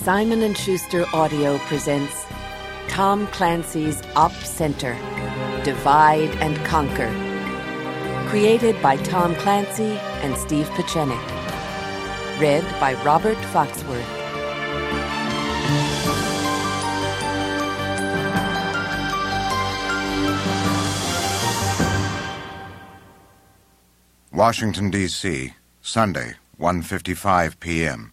Simon & Schuster Audio presents Tom Clancy's Op Center, Divide and Conquer. Created by Tom Clancy and Steve Pieczenik. Read by Robert Foxworth. Washington, D.C., Sunday, 1:55 p.m.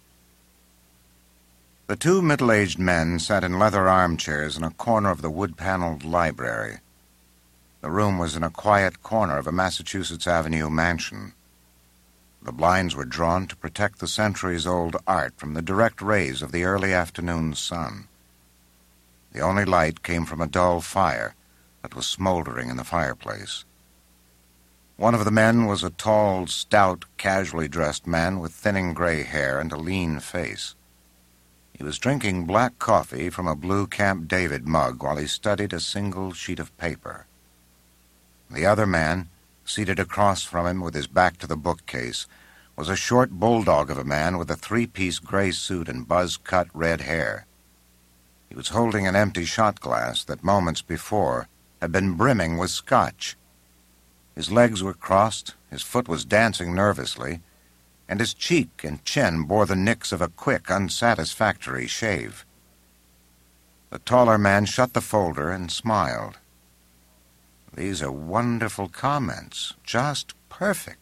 The two middle-aged men sat in leather armchairs in a corner of the wood-paneled library. The room was in a quiet corner of a Massachusetts Avenue mansion. The blinds were drawn to protect the centuries-old art from the direct rays of the early afternoon sun. The only light came from a dull fire that was smoldering in the fireplace. One of the men was a tall, stout, casually dressed man with thinning gray hair and a lean face. He was drinking black coffee from a blue Camp David mug while he studied a single sheet of paper. The other man, seated across from him with his back to the bookcase, was a short bulldog of a man with a three-piece gray suit and buzz-cut red hair. He was holding an empty shot glass that moments before had been brimming with scotch. His legs were crossed, his foot was dancing nervously, and his cheek and chin bore the nicks of a quick, unsatisfactory shave. The taller man shut the folder and smiled. "These are wonderful comments, just perfect."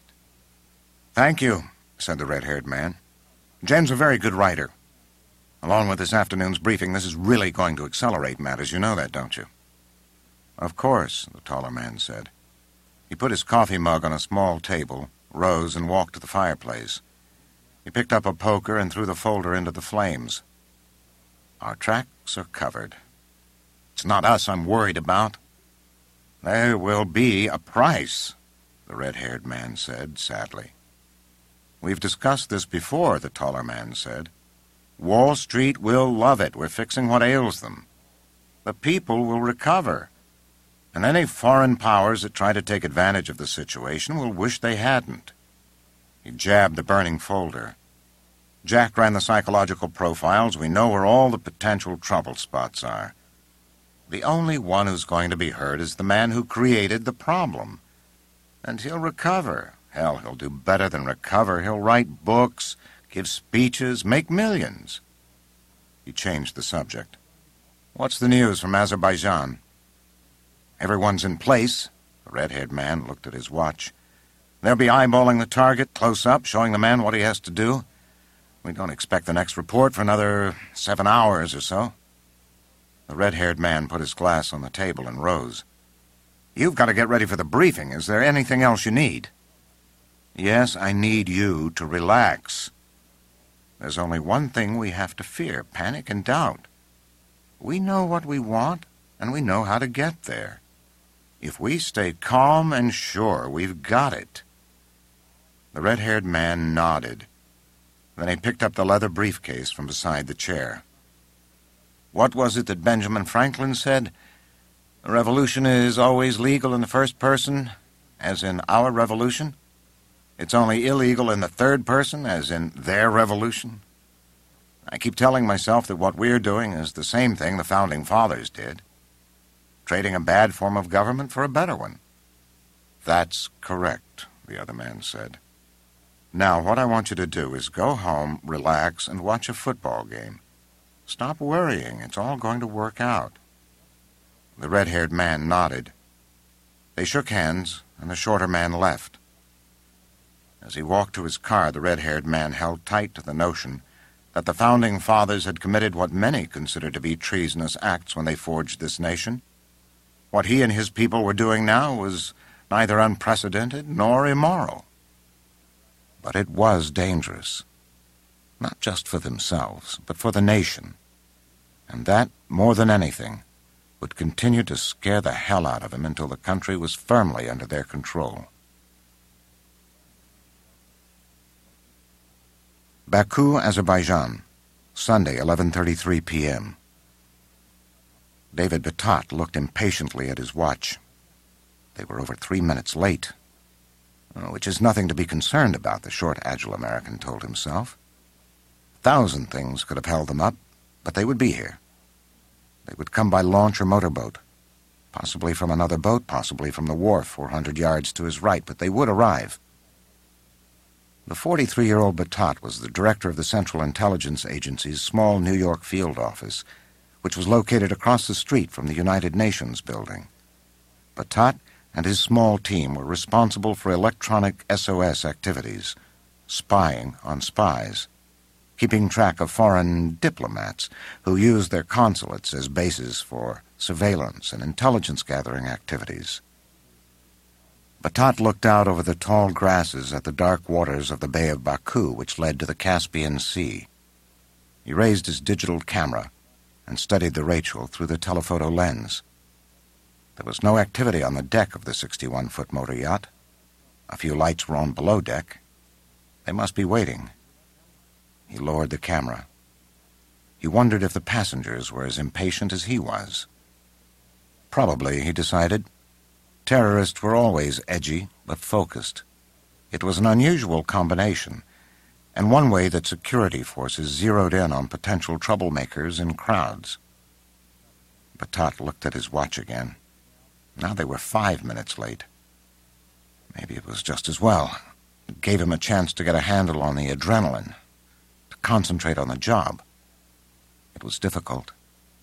"Thank you," said the red-haired man. "Jen's a very good writer. Along with this afternoon's briefing, this is really going to accelerate matters. You know that, don't you?" "Of course," the taller man said. He put his coffee mug on a small table, rose, and walked to the fireplace. He picked up a poker and threw the folder into the flames. "Our tracks are covered. It's not us I'm worried about." "There will be a price," the red-haired man said sadly. "We've discussed this before," the taller man said. "Wall Street will love it. We're fixing what ails them. The people will recover. And any foreign powers that try to take advantage of the situation will wish they hadn't." He jabbed the burning folder. "Jack ran the psychological profiles. We know where all the potential trouble spots are. The only one who's going to be hurt is the man who created the problem. And he'll recover. Hell, he'll do better than recover. He'll write books, give speeches, make millions." He changed the subject. "What's the news from Azerbaijan?" "Everyone's in place." The red-haired man looked at his watch. "They'll be eyeballing the target close up, showing the man what he has to do. We don't expect the next report for another 7 hours or so." The red-haired man put his glass on the table and rose. "You've got to get ready for the briefing. Is there anything else you need?" "Yes, I need you to relax. There's only one thing we have to fear, panic and doubt. We know what we want, and we know how to get there. If we stay calm and sure, we've got it." The red-haired man nodded. Then he picked up the leather briefcase from beside the chair. "What was it that Benjamin Franklin said? A revolution is always legal in the first person, as in our revolution. It's only illegal in the third person, as in their revolution. I keep telling myself that what we're doing is the same thing the Founding Fathers did. Trading a bad form of government for a better one." "That's correct," the other man said. "Now, what I want you to do is go home, relax, and watch a football game. Stop worrying. It's all going to work out." The red-haired man nodded. They shook hands, and the shorter man left. As he walked to his car, the red-haired man held tight to the notion that the Founding Fathers had committed what many consider to be treasonous acts when they forged this nation. What he and his people were doing now was neither unprecedented nor immoral. But it was dangerous, not just for themselves, but for the nation. And that, more than anything, would continue to scare the hell out of him until the country was firmly under their control. Baku, Azerbaijan, Sunday, 11:33 p.m. David Batat looked impatiently at his watch. They were over 3 minutes late. Which is nothing to be concerned about, the short, agile American told himself. 1,000 things could have held them up, But they would be here. They would come by launch or motorboat, possibly from another boat, possibly from the wharf 400 yards to his right, but they would arrive. The 43-year-old Batat was the director of the Central Intelligence Agency's small New York field office, which was located across the street from the United Nations building. Batat and his small team were responsible for electronic SOS activities, spying on spies, keeping track of foreign diplomats who used their consulates as bases for surveillance and intelligence-gathering activities. Batat looked out over the tall grasses at the dark waters of the Bay of Baku, which led to the Caspian Sea. He raised his digital camera and studied the Rachel through the telephoto lens. There was no activity on the deck of the 61-foot motor yacht. A few lights were on below deck. They must be waiting. He lowered the camera. He wondered if the passengers were as impatient as he was. Probably, he decided. Terrorists were always edgy, but focused. It was an unusual combination, and one way that security forces zeroed in on potential troublemakers in crowds. Batat looked at his watch again. Now they were 5 minutes late. Maybe it was just as well. It gave him a chance to get a handle on the adrenaline, to concentrate on the job. It was difficult.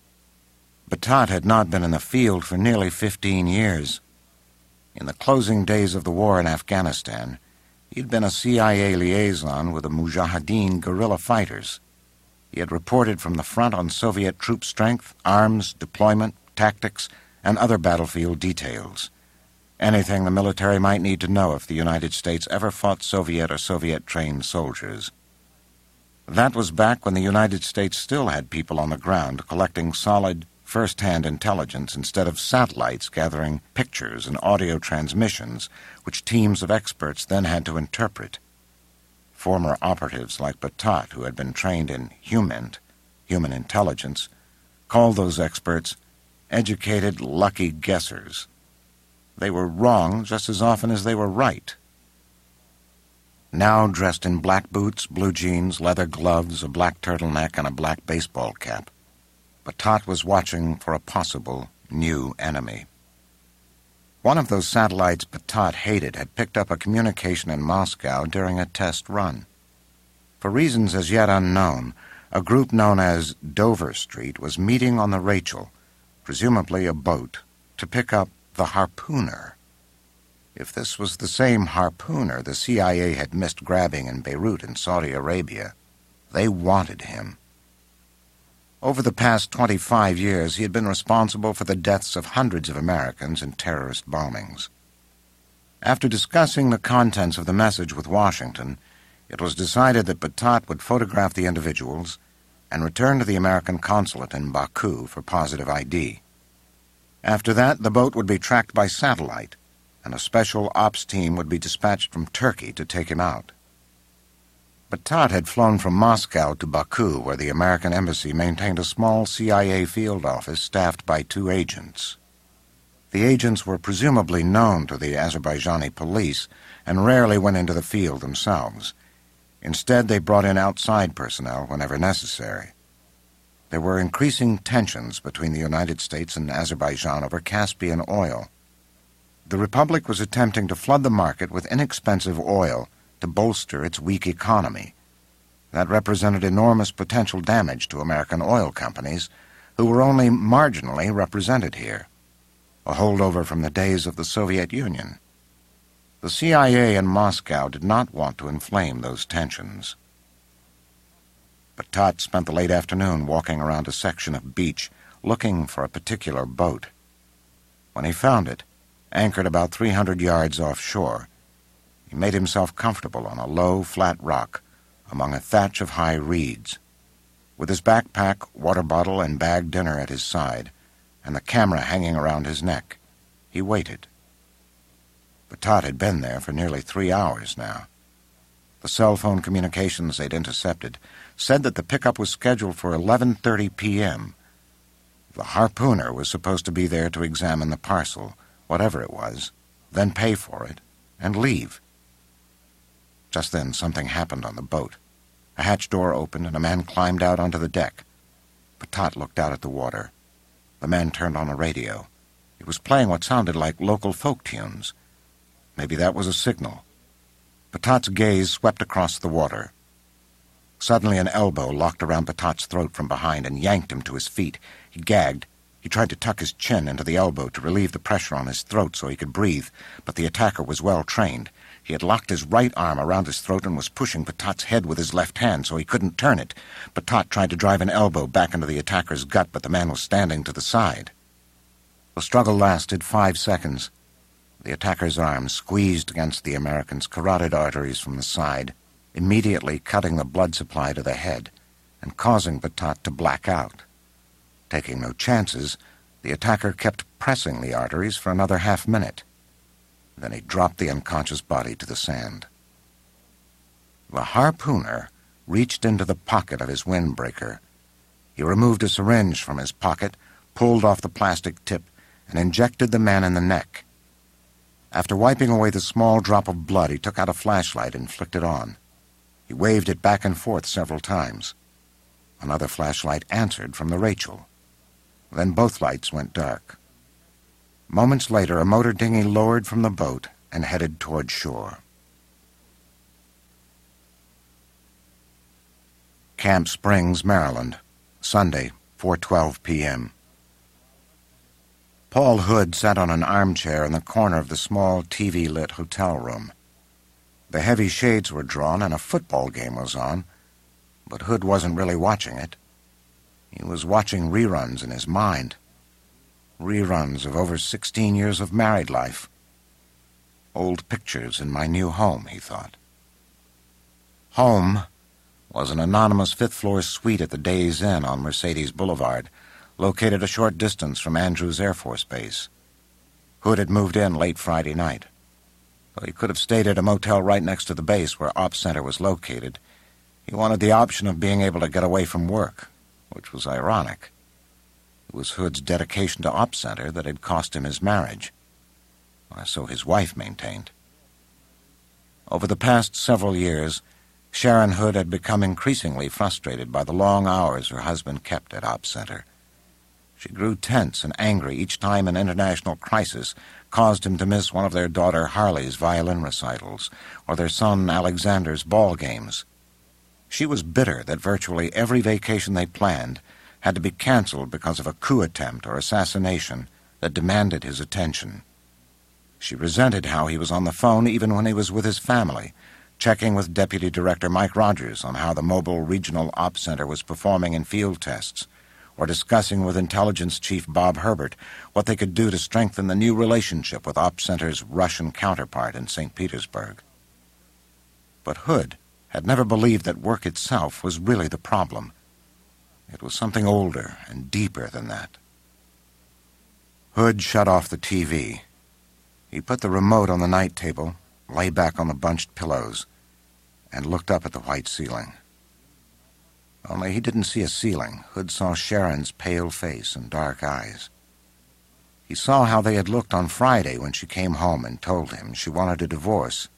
Batat had not been in the field for nearly 15 years. In the closing days of the war in Afghanistan, he'd been a CIA liaison with the Mujahideen guerrilla fighters. He had reported from the front on Soviet troop strength, arms, deployment, tactics, and other battlefield details. Anything the military might need to know if the United States ever fought Soviet or Soviet-trained soldiers. That was back when the United States still had people on the ground collecting solid, first-hand intelligence instead of satellites gathering pictures and audio transmissions, which teams of experts then had to interpret. Former operatives like Batat, who had been trained in HUMINT, human intelligence, called those experts educated, lucky guessers. They were wrong just as often as they were right. Now dressed in black boots, blue jeans, leather gloves, a black turtleneck, and a black baseball cap, Batat was watching for a possible new enemy. One of those satellites Batat hated had picked up a communication in Moscow during a test run. For reasons as yet unknown, a group known as Dover Street was meeting on the Rachel, presumably a boat, to pick up the Harpooner. If this was the same Harpooner the CIA had missed grabbing in Beirut in Saudi Arabia, they wanted him. Over the past 25 years, he had been responsible for the deaths of hundreds of Americans in terrorist bombings. After discussing the contents of the message with Washington, it was decided that Batat would photograph the individuals and return to the American consulate in Baku for positive ID. After that, the boat would be tracked by satellite, and a special ops team would be dispatched from Turkey to take him out. Batat had flown from Moscow to Baku, where the American embassy maintained a small CIA field office staffed by 2 agents. The agents were presumably known to the Azerbaijani police and rarely went into the field themselves. Instead, they brought in outside personnel whenever necessary. There were increasing tensions between the United States and Azerbaijan over Caspian oil. The Republic was attempting to flood the market with inexpensive oil to bolster its weak economy. That represented enormous potential damage to American oil companies, who were only marginally represented here, a holdover from the days of the Soviet Union. The CIA in Moscow did not want to inflame those tensions. Batat spent the late afternoon walking around a section of beach, looking for a particular boat. When he found it, anchored about 300 yards offshore, he made himself comfortable on a low, flat rock among a thatch of high reeds. With his backpack, water bottle, and bagged dinner at his side, and the camera hanging around his neck, he waited. Batat had been there for nearly 3 hours now. The cell phone communications they'd intercepted said that the pickup was scheduled for 11:30 p.m. The Harpooner was supposed to be there to examine the parcel, whatever it was, then pay for it, and leave. Just then something happened on the boat. A hatch door opened and a man climbed out onto the deck. Patat looked out at the water. The man turned on a radio. It was playing what sounded like local folk tunes. Maybe that was a signal. Patat's gaze swept across the water. Suddenly an elbow locked around Patat's throat from behind and yanked him to his feet. He gagged. He tried to tuck his chin into the elbow to relieve the pressure on his throat so he could breathe, but the attacker was well trained. He had locked his right arm around his throat and was pushing Patat's head with his left hand so he couldn't turn it. Patat tried to drive an elbow back into the attacker's gut, but the man was standing to the side. The struggle lasted 5 seconds. The attacker's arm squeezed against the American's carotid arteries from the side, immediately cutting the blood supply to the head and causing Patat to black out. Taking no chances, the attacker kept pressing the arteries for another half-minute. Then he dropped the unconscious body to the sand. The harpooner reached into the pocket of his windbreaker. He removed a syringe from his pocket, pulled off the plastic tip, and injected the man in the neck. After wiping away the small drop of blood, he took out a flashlight and flicked it on. He waved it back and forth several times. Another flashlight answered from the Rachel. Then both lights went dark. Moments later, a motor dinghy lowered from the boat and headed toward shore. Camp Springs, Maryland, Sunday, 4:12 p.m. Paul Hood sat on an armchair in the corner of the small TV-lit hotel room. The heavy shades were drawn and a football game was on, but Hood wasn't really watching it. He was watching reruns in his mind. Reruns of over 16 years of married life. Old pictures in my new home, he thought. Home was an anonymous fifth-floor suite at the Days Inn on Mercedes Boulevard, located a short distance from Andrews Air Force Base. Hood had moved in late Friday night. Though he could have stayed at a motel right next to the base where Ops Center was located, he wanted the option of being able to get away from work, which was ironic. It was Hood's dedication to Ops Center that had cost him his marriage, or so his wife maintained. Over the past several years, Sharon Hood had become increasingly frustrated by the long hours her husband kept at Ops Center. She grew tense and angry each time an international crisis caused him to miss one of their daughter Harley's violin recitals or their son Alexander's ball games. She was bitter that virtually every vacation they planned had to be canceled because of a coup attempt or assassination that demanded his attention. She resented how he was on the phone even when he was with his family, checking with Deputy Director Mike Rogers on how the Mobile Regional Ops Center was performing in field tests, or discussing with Intelligence Chief Bob Herbert what they could do to strengthen the new relationship with Ops Center's Russian counterpart in St. Petersburg. But Hood had never believed that work itself was really the problem. It was something older and deeper than that. Hood shut off the TV. He put the remote on the night table, lay back on the bunched pillows, and looked up at the white ceiling. Only he didn't see a ceiling. Hood saw Sharon's pale face and dark eyes. He saw how they had looked on Friday when she came home and told him she wanted a divorce.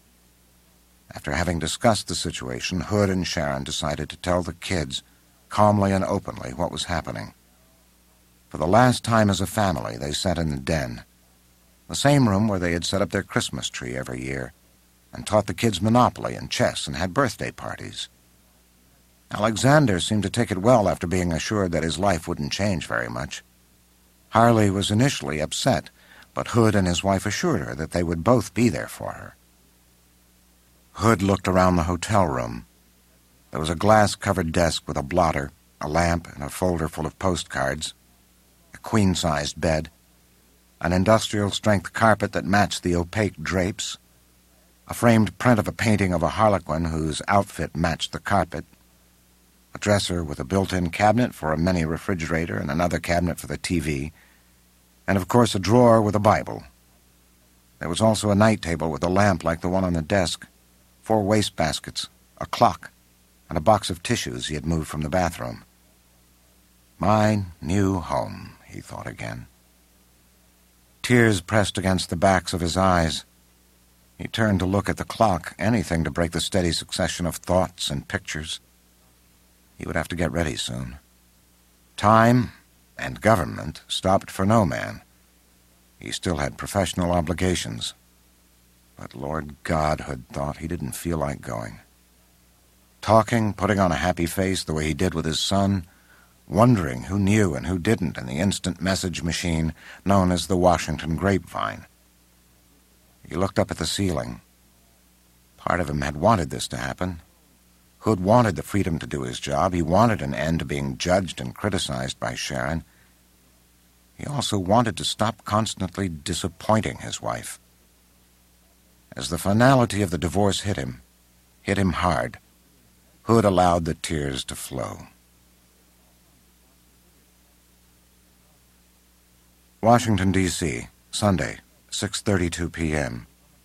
After having discussed the situation, Hood and Sharon decided to tell the kids, calmly and openly, what was happening. For the last time as a family, they sat in the den, the same room where they had set up their Christmas tree every year, and taught the kids Monopoly and chess and had birthday parties. Alexander seemed to take it well after being assured that his life wouldn't change very much. Harley was initially upset, but Hood and his wife assured her that they would both be there for her. Hood looked around the hotel room. There was a glass-covered desk with a blotter, a lamp, and a folder full of postcards, a queen-sized bed, an industrial-strength carpet that matched the opaque drapes, a framed print of a painting of a harlequin whose outfit matched the carpet, a dresser with a built-in cabinet for a mini refrigerator and another cabinet for the TV, and, of course, a drawer with a Bible. There was also a night table with a lamp like the one on the desk, 4 wastebaskets, a clock, and a box of tissues he had moved from the bathroom. My new home, he thought again. Tears pressed against the backs of his eyes. He turned to look at the clock, anything to break the steady succession of thoughts and pictures. He would have to get ready soon. Time and government stopped for no man. He still had professional obligations. But Lord Godhood thought he didn't feel like going. Talking, putting on a happy face the way he did with his son, wondering who knew and who didn't in the instant message machine known as the Washington Grapevine. He looked up at the ceiling. Part of him had wanted this to happen. Hood wanted the freedom to do his job. He wanted an end to being judged and criticized by Sharon. He also wanted to stop constantly disappointing his wife. As the finality of the divorce hit him hard, Hood allowed the tears to flow. Washington, D.C., Sunday, 6:32 p.m.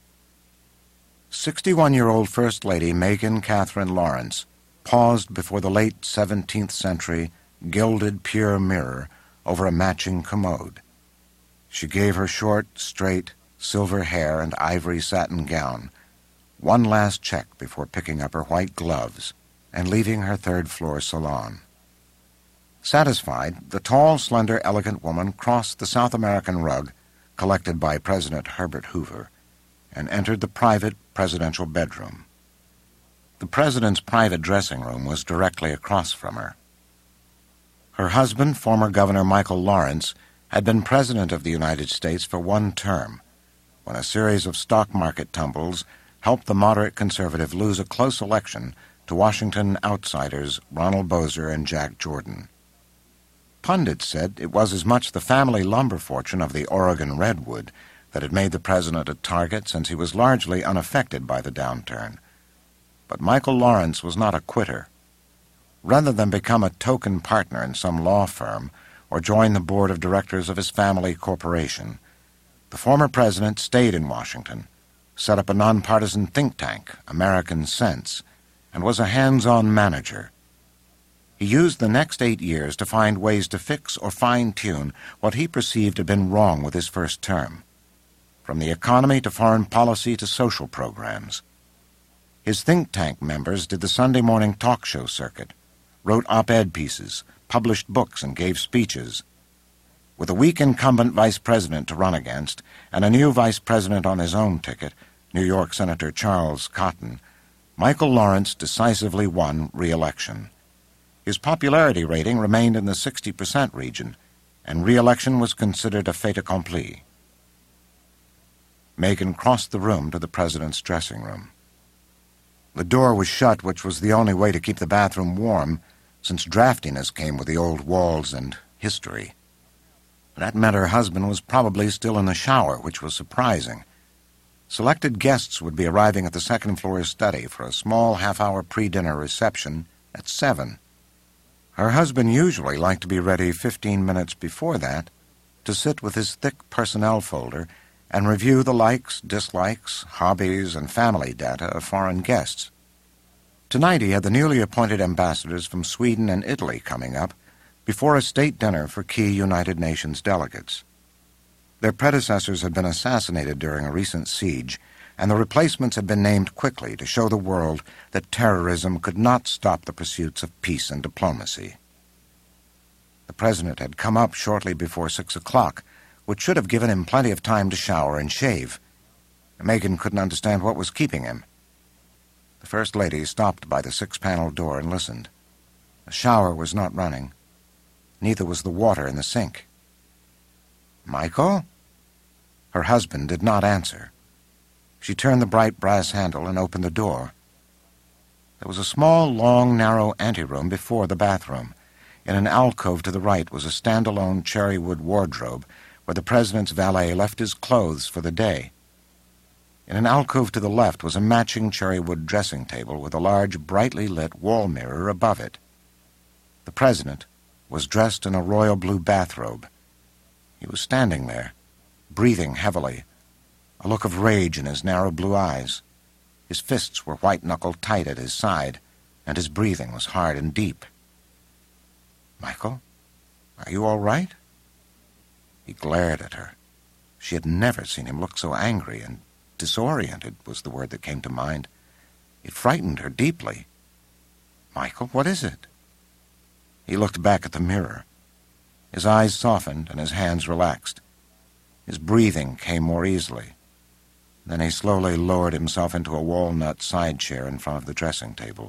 61-year-old First Lady Macon Catherine Lawrence paused before the late 17th century gilded pure mirror over a matching commode. She gave her short, straight, silver hair and ivory satin gown one last check before picking up her white gloves and leaving her third-floor salon. Satisfied, the tall, slender, elegant woman crossed the South American rug collected by President Herbert Hoover and entered the private presidential bedroom. The president's private dressing room was directly across from her. Her husband, former Governor Michael Lawrence, had been President of the United States for one term, when a series of stock market tumbles helped the moderate conservative lose a close election to Washington outsiders Ronald Bozer and Jack Jordan. Pundits said it was as much the family lumber fortune of the Oregon redwood that had made the president a target, since he was largely unaffected by the downturn. But Michael Lawrence was not a quitter. Rather than become a token partner in some law firm or join the board of directors of his family corporation, the former president stayed in Washington, set up a nonpartisan think tank, American Sense, and was a hands-on manager. He used the next 8 years to find ways to fix or fine-tune what he perceived had been wrong with his first term, from the economy to foreign policy to social programs. His think tank members did the Sunday morning talk show circuit, wrote op-ed pieces, published books, and gave speeches. With a weak incumbent vice president to run against and a new vice president on his own ticket, New York Senator Charles Cotton, Michael Lawrence decisively won re-election. His popularity rating remained in the 60% region, and re-election was considered a fait accompli. Macon crossed the room to the president's dressing room. The door was shut, which was the only way to keep the bathroom warm, since draftiness came with the old walls and history. That meant her husband was probably still in the shower, which was surprising. Selected guests would be arriving at the second-floor study for a small half-hour pre-dinner reception at 7. Her husband usually liked to be ready 15 minutes before that to sit with his thick personnel folder and review the likes, dislikes, hobbies, and family data of foreign guests. Tonight he had the newly appointed ambassadors from Sweden and Italy coming up before a state dinner for key United Nations delegates. Their predecessors had been assassinated during a recent siege, and the replacements had been named quickly to show the world that terrorism could not stop the pursuits of peace and diplomacy. The president had come up shortly before 6 o'clock, which should have given him plenty of time to shower and shave. Macon couldn't understand what was keeping him. The First Lady stopped by the 6-panel door and listened. The shower was not running. Neither was the water in the sink. "Michael?" Her husband did not answer. She turned the bright brass handle and opened the door. There was a small, long, narrow anteroom before the bathroom. In an alcove to the right was a stand-alone cherry-wood wardrobe where the president's valet left his clothes for the day. In an alcove to the left was a matching cherry-wood dressing table with a large, brightly lit wall mirror above it. The president was dressed in a royal blue bathrobe. He was standing there, breathing heavily, a look of rage in his narrow blue eyes. His fists were white-knuckled tight at his side, and his breathing was hard and deep. "Michael, are you all right?" He glared at her. She had never seen him look so angry, and disoriented was the word that came to mind. It frightened her deeply. "Michael, what is it?" He looked back at the mirror. His eyes softened and his hands relaxed. His breathing came more easily. Then he slowly lowered himself into a walnut side chair in front of the dressing table.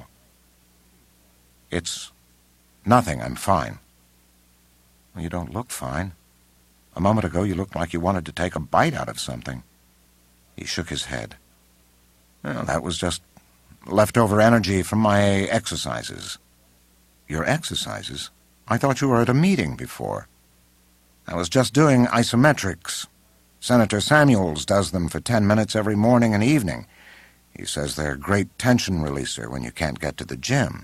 "It's nothing. I'm fine." "Well, you don't look fine. A moment ago you looked like you wanted to take a bite out of something." He shook his head. "Well, that was just leftover energy from my exercises." "Your exercises? I thought you were at a meeting before." "I was just doing isometrics. Senator Samuels does them for 10 minutes every morning and evening. He says they're a great tension releaser when you can't get to the gym."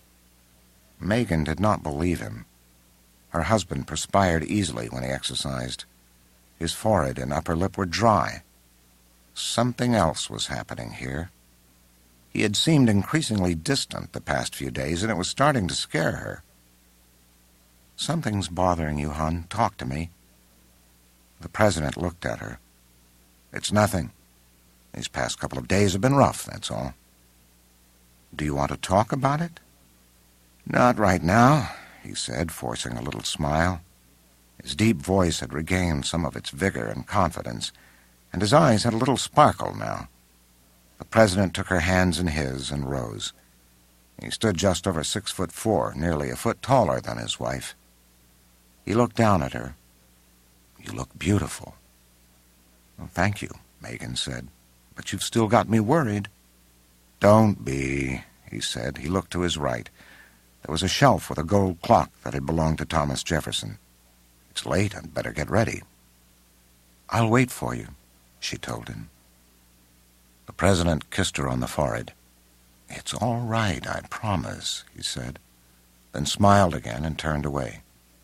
Megan did not believe him. Her husband perspired easily when he exercised. His forehead and upper lip were dry. Something else was happening here. He had seemed increasingly distant the past few days, and it was starting to scare her. "Something's bothering you, hon. Talk to me." The president looked at her. "It's nothing. These past couple of days have been rough, that's all." "Do you want to talk about it?" "Not right now," he said, forcing a little smile. His deep voice had regained some of its vigor and confidence, and his eyes had a little sparkle now. The president took her hands in his and rose. He stood just over 6'4", nearly a foot taller than his wife. He looked down at her. "You look beautiful." "Well, thank you," Megan said, "but you've still got me worried." "Don't be," he said. He looked to his right. There was a shelf with a gold clock that had belonged to Thomas Jefferson. "It's late. I'd better get ready." "I'll wait for you," she told him. The president kissed her on the forehead. "It's all right, I promise," he said, then smiled again and turned away.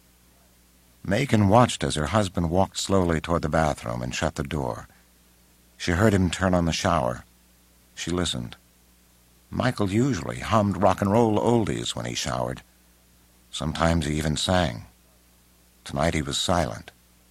Megan watched as her husband walked slowly toward the bathroom and shut the door. She heard him turn on the shower. She listened. Michael usually hummed rock and roll oldies when he showered. Sometimes he even sang. Tonight he was silent.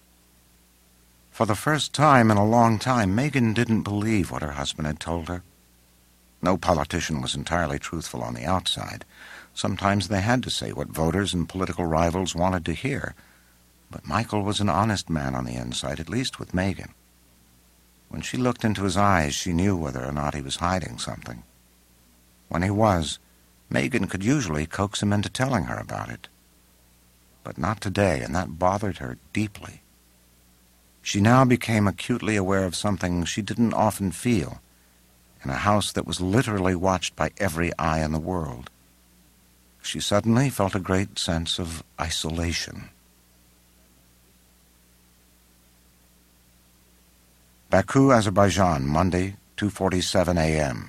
For the first time in a long time, Megan didn't believe what her husband had told her. No politician was entirely truthful on the outside. Sometimes they had to say what voters and political rivals wanted to hear. But Michael was an honest man on the inside, at least with Megan. When she looked into his eyes, she knew whether or not he was hiding something. When he was, Megan could usually coax him into telling her about it. But not today, and that bothered her deeply. She now became acutely aware of something she didn't often feel in a house that was literally watched by every eye in the world. She suddenly felt a great sense of isolation. Baku, Azerbaijan, Monday, 2:47 a.m.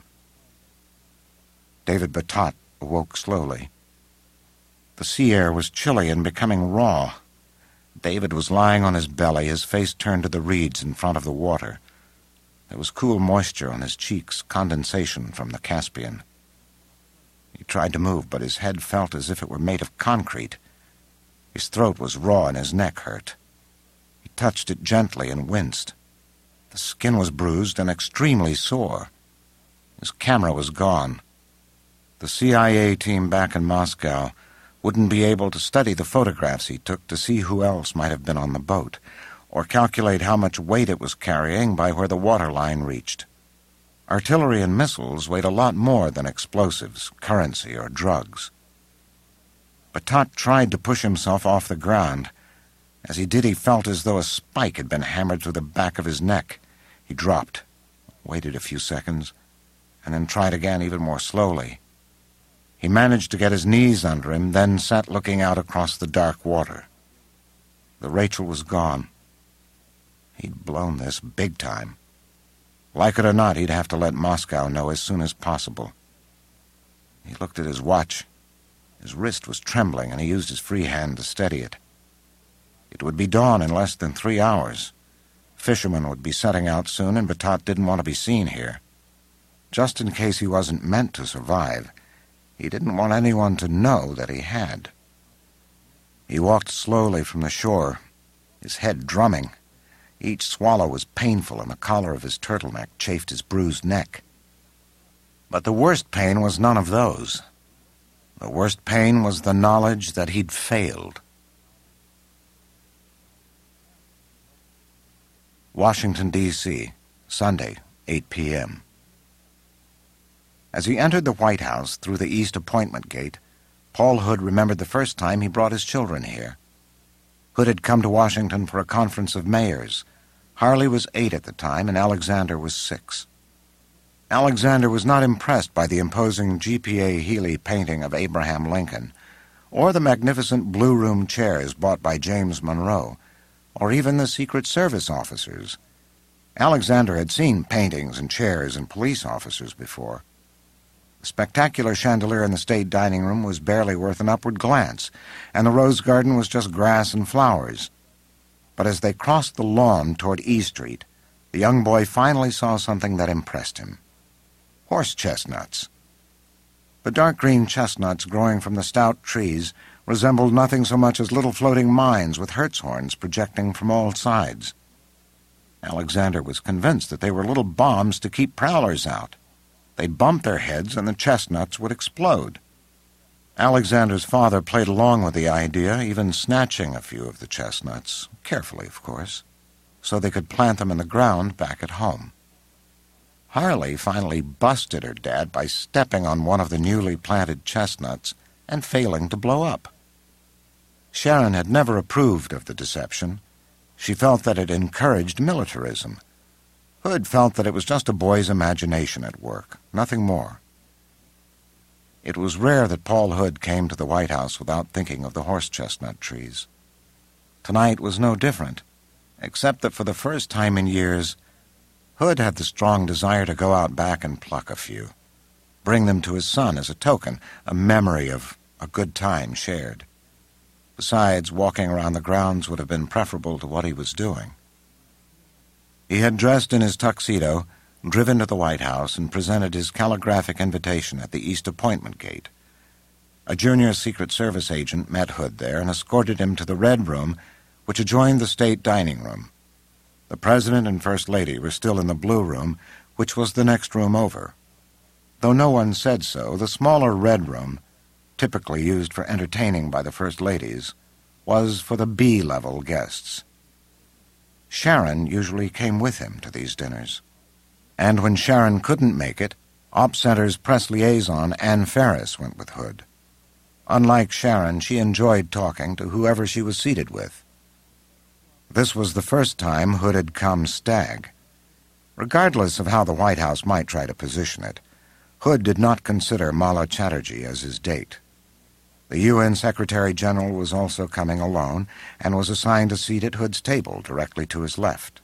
David Batat awoke slowly. The sea air was chilly and becoming raw. David was lying on his belly, his face turned to the reeds in front of the water. There was cool moisture on his cheeks, condensation from the Caspian. He tried to move, but his head felt as if it were made of concrete. His throat was raw and his neck hurt. He touched it gently and winced. The skin was bruised and extremely sore. His camera was gone. The CIA team back in Moscow wouldn't be able to study the photographs he took to see who else might have been on the boat, or calculate how much weight it was carrying by where the waterline reached. Artillery and missiles weighed a lot more than explosives, currency, or drugs. Batat tried to push himself off the ground. As he did, he felt as though a spike had been hammered through the back of his neck. He dropped, waited a few seconds, and then tried again even more slowly. He managed to get his knees under him, then sat looking out across the dark water. The Rachel was gone. He'd blown this big time. Like it or not, he'd have to let Moscow know as soon as possible. He looked at his watch. His wrist was trembling, and he used his free hand to steady it. It would be dawn in less than 3 hours. Fishermen would be setting out soon, and Batat didn't want to be seen here. Just in case he wasn't meant to survive, he didn't want anyone to know that he had. He walked slowly from the shore, his head drumming. Each swallow was painful, and the collar of his turtleneck chafed his bruised neck. But the worst pain was none of those. The worst pain was the knowledge that he'd failed. Washington, D.C., Sunday, 8 p.m. As he entered the White House through the East Appointment Gate, Paul Hood remembered the first time he brought his children here. Hood had come to Washington for a conference of mayors. Harley was 8 at the time, and Alexander was 6. Alexander was not impressed by the imposing G.P.A. Healy painting of Abraham Lincoln, or the magnificent Blue Room chairs bought by James Monroe, or even the Secret Service officers. Alexander had seen paintings and chairs and police officers before. The spectacular chandelier in the state dining room was barely worth an upward glance, and the rose garden was just grass and flowers. But as they crossed the lawn toward E Street, the young boy finally saw something that impressed him. Horse chestnuts. The dark green chestnuts growing from the stout trees resembled nothing so much as little floating mines with Hertz horns projecting from all sides. Alexander was convinced that they were little bombs to keep prowlers out. They'd bump their heads and the chestnuts would explode. Alexander's father played along with the idea, even snatching a few of the chestnuts, carefully, of course, so they could plant them in the ground back at home. Harley finally busted her dad by stepping on one of the newly planted chestnuts and failing to blow up. Sharon had never approved of the deception. She felt that it encouraged militarism. Hood felt that it was just a boy's imagination at work, nothing more. It was rare that Paul Hood came to the White House without thinking of the horse chestnut trees. Tonight was no different, except that for the first time in years, Hood had the strong desire to go out back and pluck a few, bring them to his son as a token, a memory of a good time shared. Besides, walking around the grounds would have been preferable to what he was doing. He had dressed in his tuxedo, driven to the White House, and presented his calligraphic invitation at the East Appointment Gate. A junior Secret Service agent met Hood there and escorted him to the Red Room, which adjoined the state dining room. The President and First Lady were still in the Blue Room, which was the next room over. Though no one said so, the smaller Red Room, typically used for entertaining by the First Ladies, was for the B-level guests. Sharon usually came with him to these dinners. And when Sharon couldn't make it, Op Center's press liaison, Ann Ferris, went with Hood. Unlike Sharon, she enjoyed talking to whoever she was seated with. This was the first time Hood had come stag. Regardless of how the White House might try to position it, Hood did not consider Mala Chatterjee as his date. The UN Secretary-General was also coming alone and was assigned a seat at Hood's table directly to his left.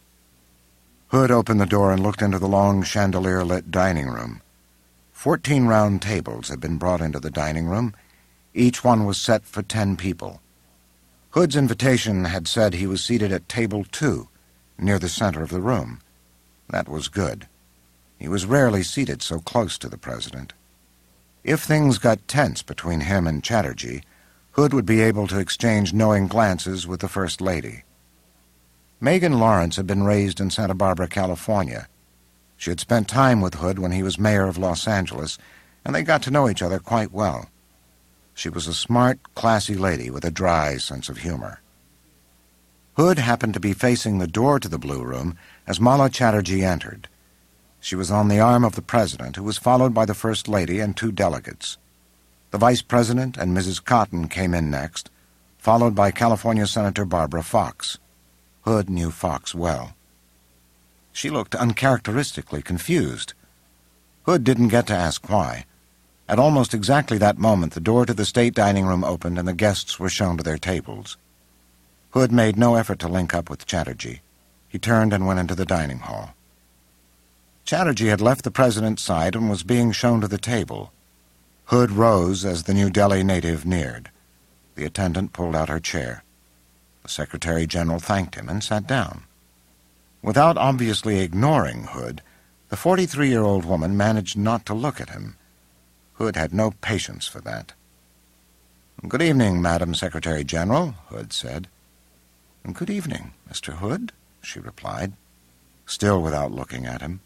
Hood opened the door and looked into the long chandelier-lit dining room. 14 round tables had been brought into the dining room. Each one was set for 10 people. Hood's invitation had said he was seated at table 2, near the center of the room. That was good. He was rarely seated so close to the president. If things got tense between him and Chatterjee, Hood would be able to exchange knowing glances with the First Lady. Megan Lawrence had been raised in Santa Barbara, California. She had spent time with Hood when he was mayor of Los Angeles, and they got to know each other quite well. She was a smart, classy lady with a dry sense of humor. Hood happened to be facing the door to the Blue Room as Mala Chatterjee entered. She was on the arm of the president, who was followed by the First Lady and 2 delegates. The Vice President and Mrs. Cotton came in next, followed by California Senator Barbara Fox. Hood knew Fox well. She looked uncharacteristically confused. Hood didn't get to ask why. At almost exactly that moment, the door to the state dining room opened and the guests were shown to their tables. Hood made no effort to link up with Chatterjee. He turned and went into the dining hall. Chatterjee had left the president's side and was being shown to the table. Hood rose as the New Delhi native neared. The attendant pulled out her chair. The Secretary-General thanked him and sat down. Without obviously ignoring Hood, the 43-year-old woman managed not to look at him. Hood had no patience for that. "Good evening, Madam Secretary-General," Hood said. "Good evening, Mr. Hood," she replied, still without looking at him.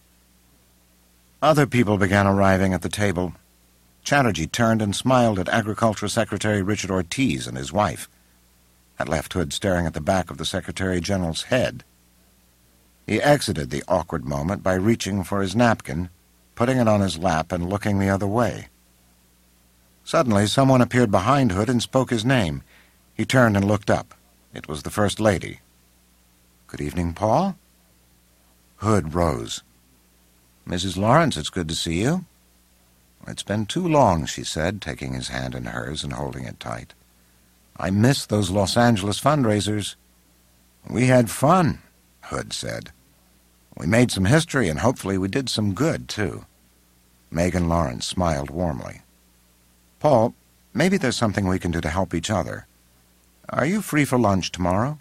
Other people began arriving at the table. Chatterjee turned and smiled at Agriculture Secretary Richard Ortiz and his wife. That left Hood staring at the back of the Secretary-General's head. He exited the awkward moment by reaching for his napkin, putting it on his lap, and looking the other way. Suddenly, someone appeared behind Hood and spoke his name. He turned and looked up. It was the First Lady. "Good evening, Paul." Hood rose. "Mrs. Lawrence, it's good to see you." "It's been too long," she said, taking his hand in hers and holding it tight. "I miss those Los Angeles fundraisers." "We had fun," Hood said. "We made some history, and hopefully we did some good, too." Megan Lawrence smiled warmly. "Paul, maybe there's something we can do to help each other. Are you free for lunch tomorrow?"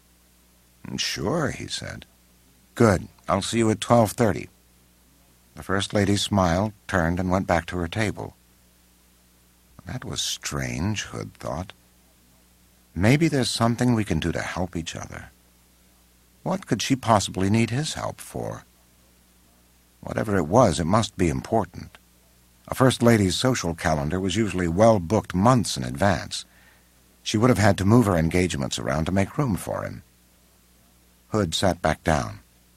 "Sure," he said. "Good. I'll see you at 12:30. The First Lady smiled, turned, and went back to her table. That was strange, Hood thought. Maybe there's something we can do to help each other. What could she possibly need his help for? Whatever it was, it must be important. A First Lady's social calendar was usually well booked months in advance. She would have had to move her engagements around to make room for him. Hood sat back down.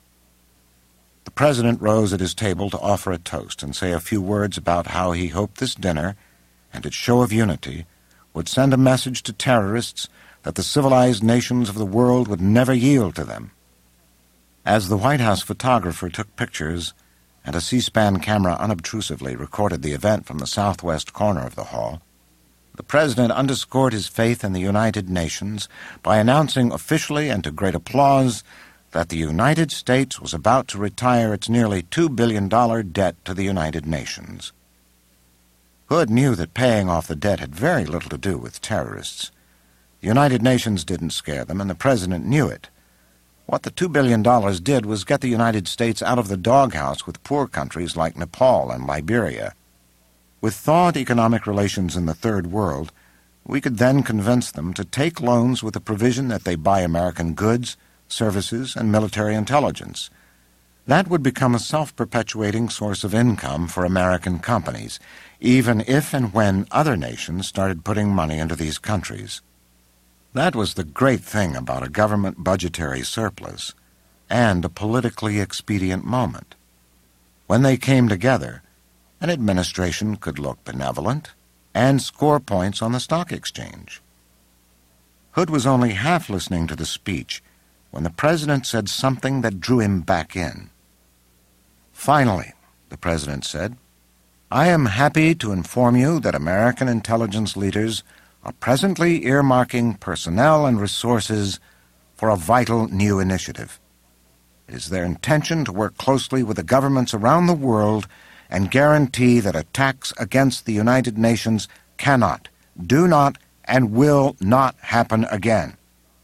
The President rose at his table to offer a toast and say a few words about how he hoped this dinner, and its show of unity, would send a message to terrorists that the civilized nations of the world would never yield to them. As the White House photographer took pictures and a C-SPAN camera unobtrusively recorded the event from the southwest corner of the hall, the President underscored his faith in the United Nations by announcing officially and to great applause that the United States was about to retire its nearly $2 billion debt to the United Nations. Hood knew that paying off the debt had very little to do with terrorists. The United Nations didn't scare them, and the President knew it. What the $2 billion did was get the United States out of the doghouse with poor countries like Nepal and Liberia. With thawed economic relations in the Third World, we could then convince them to take loans with the provision that they buy American goods, services, and military intelligence. That would become a self-perpetuating source of income for American companies, even if and when other nations started putting money into these countries. That was the great thing about a government budgetary surplus, and a politically expedient moment. When they came together, an administration could look benevolent and score points on the stock exchange. Hood was only half listening to the speech when the President said something that drew him back in. "Finally," the President said, "I am happy to inform you that American intelligence leaders are presently earmarking personnel and resources for a vital new initiative. It is their intention to work closely with the governments around the world and guarantee that attacks against the United Nations cannot, do not, and will not happen again."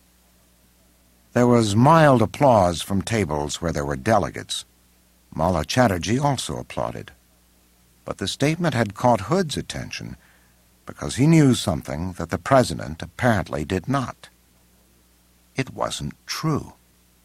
There was mild applause from tables where there were delegates. Mala Chatterjee also applauded. But the statement had caught Hood's attention because he knew something that the President apparently did not. It wasn't true.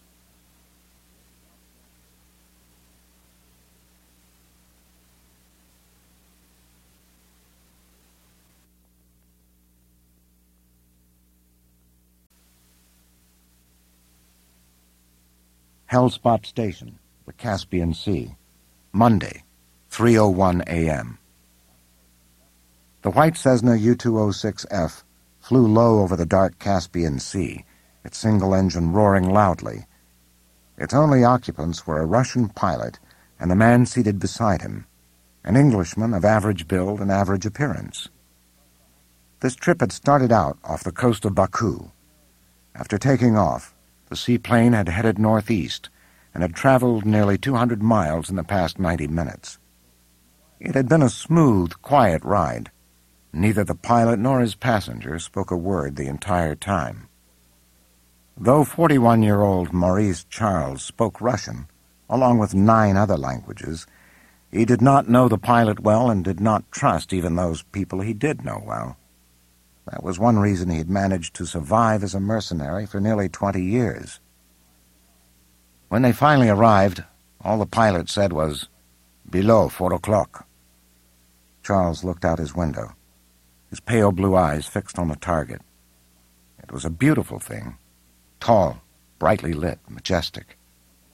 Hellspot Station, the Caspian Sea, Monday, 3:01 a.m. The white Cessna U-206F flew low over the dark Caspian Sea, its single engine roaring loudly. Its only occupants were a Russian pilot and the man seated beside him, an Englishman of average build and average appearance. This trip had started out off the coast of Baku. After taking off, the seaplane had headed northeast and had traveled nearly 200 miles in the past 90 minutes. It had been a smooth, quiet ride. Neither the pilot nor his passenger spoke a word the entire time. Though 41-year-old Maurice Charles spoke Russian, along with 9 other languages, he did not know the pilot well and did not trust even those people he did know well. That was one reason he had managed to survive as a mercenary for nearly 20 years. When they finally arrived, all the pilot said was, "Below 4 o'clock." Charles looked out his window, his pale blue eyes fixed on the target. It was a beautiful thing, tall, brightly lit, majestic.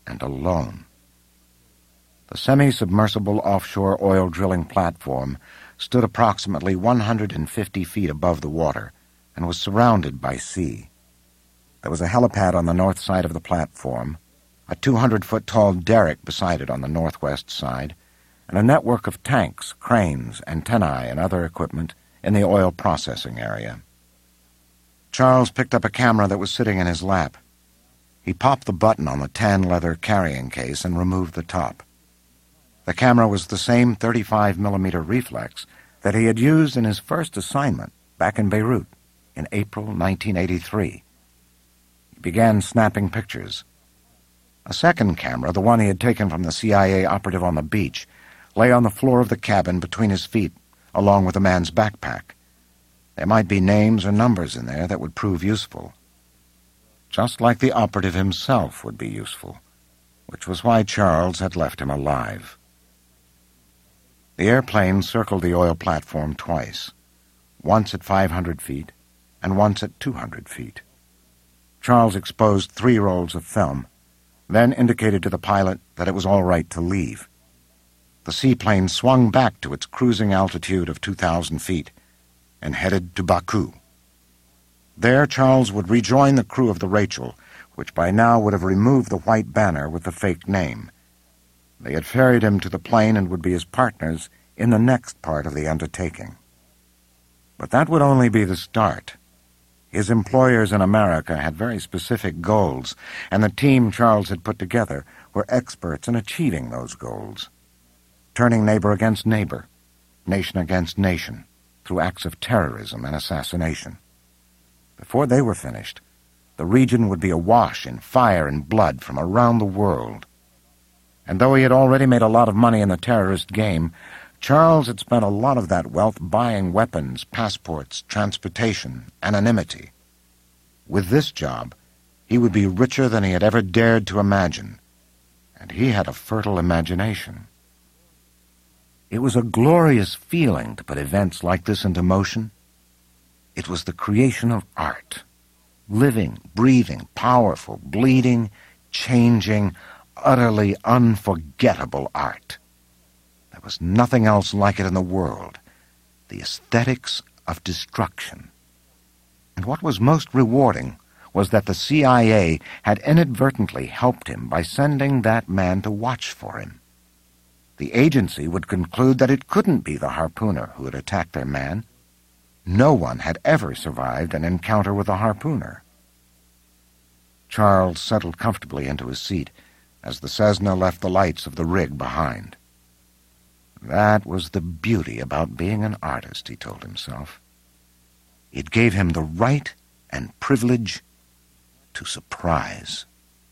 and alone. The semi-submersible offshore oil drilling platform stood approximately 150 feet above the water and was surrounded by sea. There was a helipad on the north side of the platform, a 200-foot-tall derrick beside it on the northwest side, and a network of tanks, cranes, antennae, and other equipment in the oil processing area. Charles picked up a camera that was sitting in his lap. He popped the button on the tan leather carrying case and removed the top. The camera was the same 35mm reflex that he had used in his first assignment back in Beirut in April 1983. He began snapping pictures. A second camera, the one he had taken from the CIA operative on the beach, lay on the floor of the cabin between his feet, along with the man's backpack. There might be names or numbers in there that would prove useful. Just like the operative himself would be useful, which was why Charles had left him alive. The airplane circled the oil platform twice, once at 500 feet and once at 200 feet. Charles exposed 3 rolls of film, then indicated to the pilot that it was all right to leave. The seaplane swung back to its cruising altitude of 2,000 feet and headed to Baku. There, Charles would rejoin the crew of the Rachel, which by now would have removed the white banner with the fake name. They had ferried him to the plane and would be his partners in the next part of the undertaking. But that would only be the start. His employers in America had very specific goals, and the team Charles had put together were experts in achieving those goals, turning neighbor against neighbor, nation against nation, through acts of terrorism and assassination. Before they were finished, the region would be awash in fire and blood from around the world. And though he had already made a lot of money in the terrorist game, Charles had spent a lot of that wealth buying weapons, passports, transportation, anonymity. With this job, he would be richer than he had ever dared to imagine, and he had a fertile imagination. It was a glorious feeling to put events like this into motion. It was the creation of art, living, breathing, powerful, bleeding, changing, utterly unforgettable art. There was nothing else like it in the world, the aesthetics of destruction. And what was most rewarding was that the CIA had inadvertently helped him by sending that man to watch for him. The agency would conclude that it couldn't be the harpooner who had attacked their man. No one had ever survived an encounter with a harpooner. Charles settled comfortably into his seat as the Cessna left the lights of the rig behind. That was the beauty about being an artist, he told himself. It gave him the right and privilege to surprise.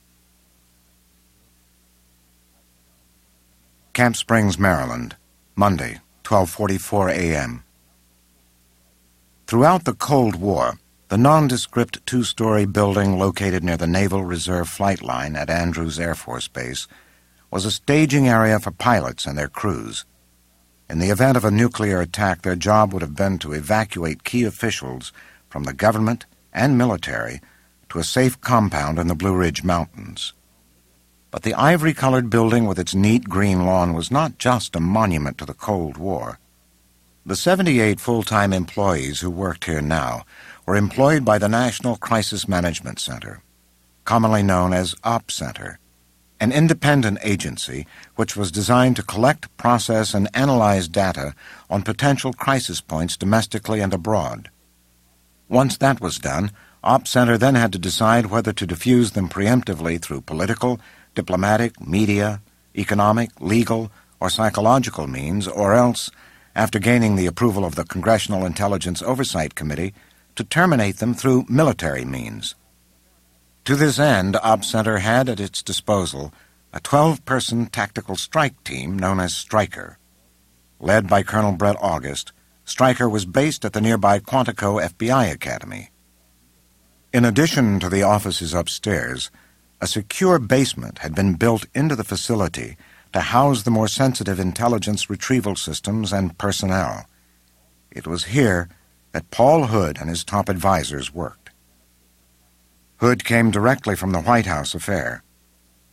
Camp Springs, Maryland, Monday, 12:44 a.m. Throughout the Cold War, the nondescript 2-story building located near the Naval Reserve Flight Line at Andrews Air Force Base was a staging area for pilots and their crews. In the event of a nuclear attack, their job would have been to evacuate key officials from the government and military to a safe compound in the Blue Ridge Mountains. But the ivory-colored building with its neat green lawn was not just a monument to the Cold War. The 78 full-time employees who worked here now were employed by the National Crisis Management Center, commonly known as Ops Center, an independent agency which was designed to collect, process, and analyze data on potential crisis points domestically and abroad. Once that was done, Ops Center then had to decide whether to diffuse them preemptively through political, diplomatic, media, economic, legal, or psychological means, or else, after gaining the approval of the Congressional Intelligence Oversight Committee, to terminate them through military means. To this end, Ops Center had at its disposal a 12-person tactical strike team known as Stryker. Led by Colonel Brett August, Stryker was based at the nearby Quantico FBI Academy. In addition to the offices upstairs, a secure basement had been built into the facility to house the more sensitive intelligence retrieval systems and personnel. It was here that Paul Hood and his top advisors worked. Hood came directly from the White House affair.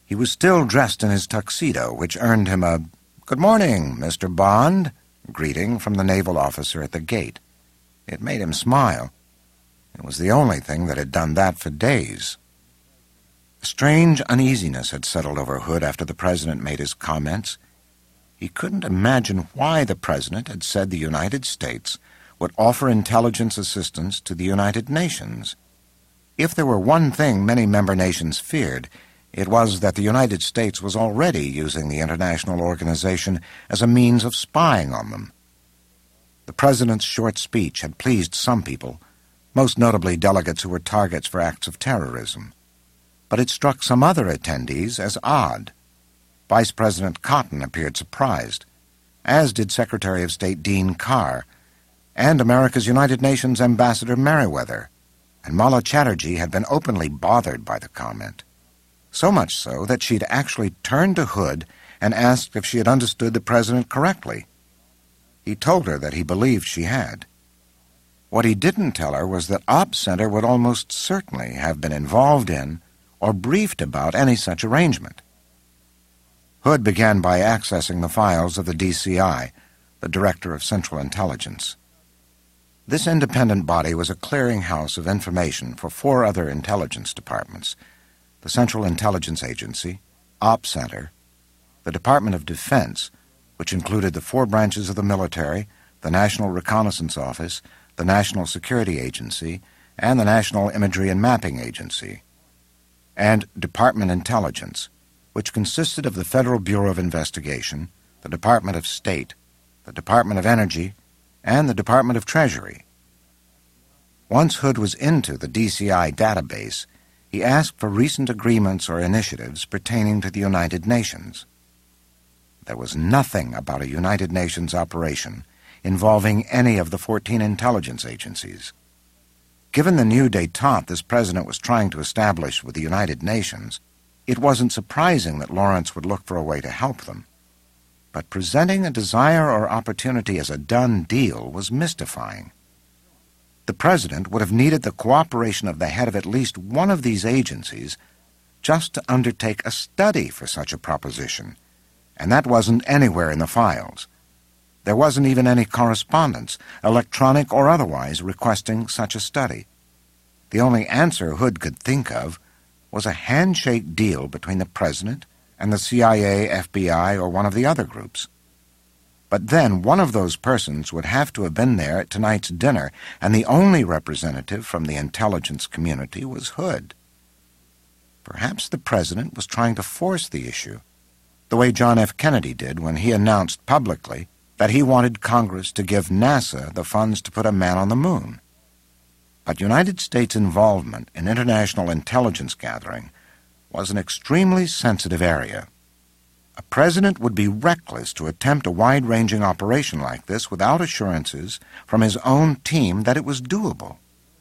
He was still dressed in his tuxedo, which earned him a "Good morning, Mr. Bond" greeting from the naval officer at the gate. It made him smile. It was the only thing that had done that for days. A strange uneasiness had settled over Hood after the President made his comments. He couldn't imagine why the President had said the United States would offer intelligence assistance to the United Nations. If there were one thing many member nations feared, it was that the United States was already using the international organization as a means of spying on them. The President's short speech had pleased some people, most notably delegates who were targets for acts of terrorism. But it struck some other attendees as odd. Vice President Cotton appeared surprised, as did Secretary of State Dean Carr, and America's United Nations Ambassador Merriweather, and Mala Chatterjee had been openly bothered by the comment. So much so that she'd actually turned to Hood and asked if she had understood the President correctly. He told her that he believed she had. What he didn't tell her was that Ops Center would almost certainly have been involved in or briefed about any such arrangement. Hood began by accessing the files of the DCI, the Director of Central Intelligence. This independent body was a clearinghouse of information for 4 other intelligence departments: the Central Intelligence Agency, Ops Center, the Department of Defense, which included the 4 branches of the military, the National Reconnaissance Office, the National Security Agency, and the National Imagery and Mapping Agency, and Department Intelligence, which consisted of the Federal Bureau of Investigation, the Department of State, the Department of Energy, and the Department of Treasury. Once Hood was into the DCI database, he asked for recent agreements or initiatives pertaining to the United Nations. There was nothing about a United Nations operation involving any of the 14 intelligence agencies. Given the new détente this President was trying to establish with the United Nations, it wasn't surprising that Lawrence would look for a way to help them. But presenting a desire or opportunity as a done deal was mystifying. The President would have needed the cooperation of the head of at least one of these agencies just to undertake a study for such a proposition, and that wasn't anywhere in the files. There wasn't even any correspondence, electronic or otherwise, requesting such a study. The only answer Hood could think of was a handshake deal between the President and the CIA, FBI, or one of the other groups. But then one of those persons would have to have been there at tonight's dinner, and the only representative from the intelligence community was Hood. Perhaps the President was trying to force the issue, the way John F. Kennedy did when he announced publicly that he wanted Congress to give NASA the funds to put a man on the moon. But United States involvement in international intelligence gathering was an extremely sensitive area. A president would be reckless to attempt a wide-ranging operation like this without assurances from his own team that it was doable.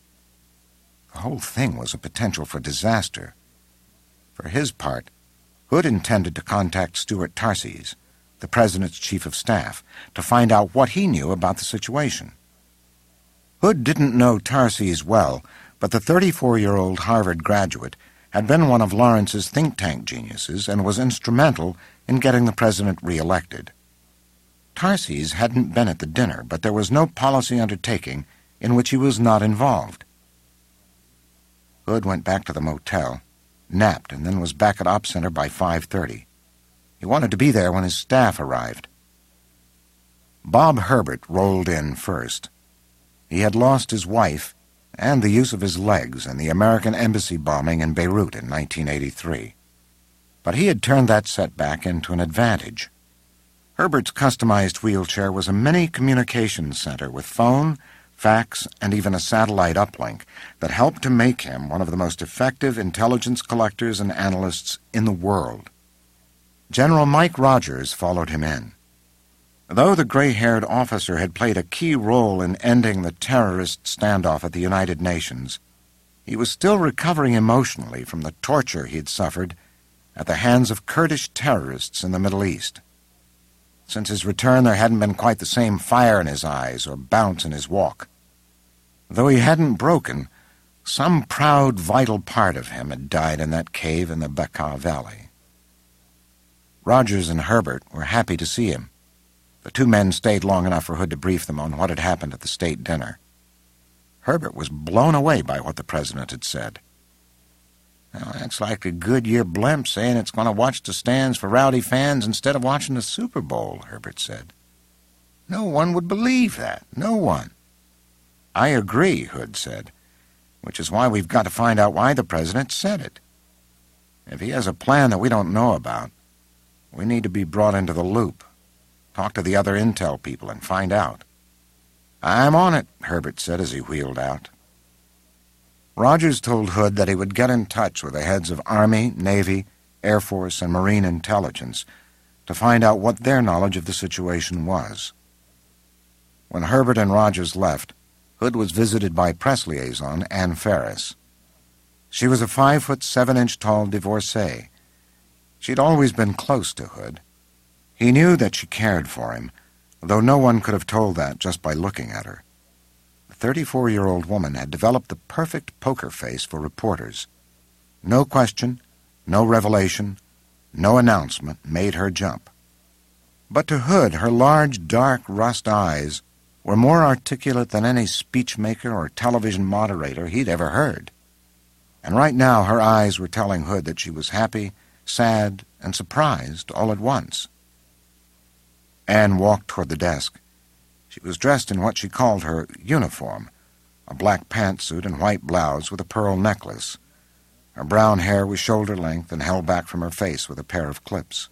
The whole thing was a potential for disaster. For his part, Hood intended to contact Stuart Tarses, the President's Chief of Staff, to find out what he knew about the situation. Hood didn't know Tarses well, but the 34-year-old Harvard graduate had been one of Lawrence's think tank geniuses and was instrumental in getting the President re-elected. Tarses hadn't been at the dinner, but there was no policy undertaking in which he was not involved. Hood went back to the motel, napped, and then was back at Ops Center by 5:30. He wanted to be there when his staff arrived. Bob Herbert rolled in first. He had lost his wife and the use of his legs in the American embassy bombing in Beirut in 1983. But he had turned that setback into an advantage. Herbert's customized wheelchair was a mini communications center with phone, fax, and even a satellite uplink that helped to make him one of the most effective intelligence collectors and analysts in the world. General Mike Rogers followed him in. Though the gray-haired officer had played a key role in ending the terrorist standoff at the United Nations, he was still recovering emotionally from the torture he had suffered at the hands of Kurdish terrorists in the Middle East. Since his return, there hadn't been quite the same fire in his eyes or bounce in his walk. Though he hadn't broken, some proud, vital part of him had died in that cave in the Bekaa Valley. Rogers and Herbert were happy to see him. The two men stayed long enough for Hood to brief them on what had happened at the state dinner. Herbert was blown away by what the president had said. "Well, that's like a Goodyear blimp saying it's going to watch the stands for rowdy fans instead of watching the Super Bowl," Herbert said. "No one would believe that. No one." "I agree," Hood said, "which is why we've got to find out why the president said it. If he has a plan that we don't know about, we need to be brought into the loop. Talk to the other intel people and find out." "I'm on it," Herbert said as he wheeled out. Rogers told Hood that he would get in touch with the heads of Army, Navy, Air Force, and Marine intelligence to find out what their knowledge of the situation was. When Herbert and Rogers left, Hood was visited by press liaison Ann Ferris. She was a 5'7" tall divorcee. She'd always been close to Hood. He knew that she cared for him, though no one could have told that just by looking at her. The 34-year-old woman had developed the perfect poker face for reporters. No question, no revelation, no announcement made her jump. But to Hood, her large, dark rust eyes were more articulate than any speechmaker or television moderator he'd ever heard. And right now her eyes were telling Hood that she was happy, sad, and surprised all at once. Anne walked toward the desk. She was dressed in what she called her uniform, a black pantsuit and white blouse with a pearl necklace. Her brown hair was shoulder-length and held back from her face with a pair of clips.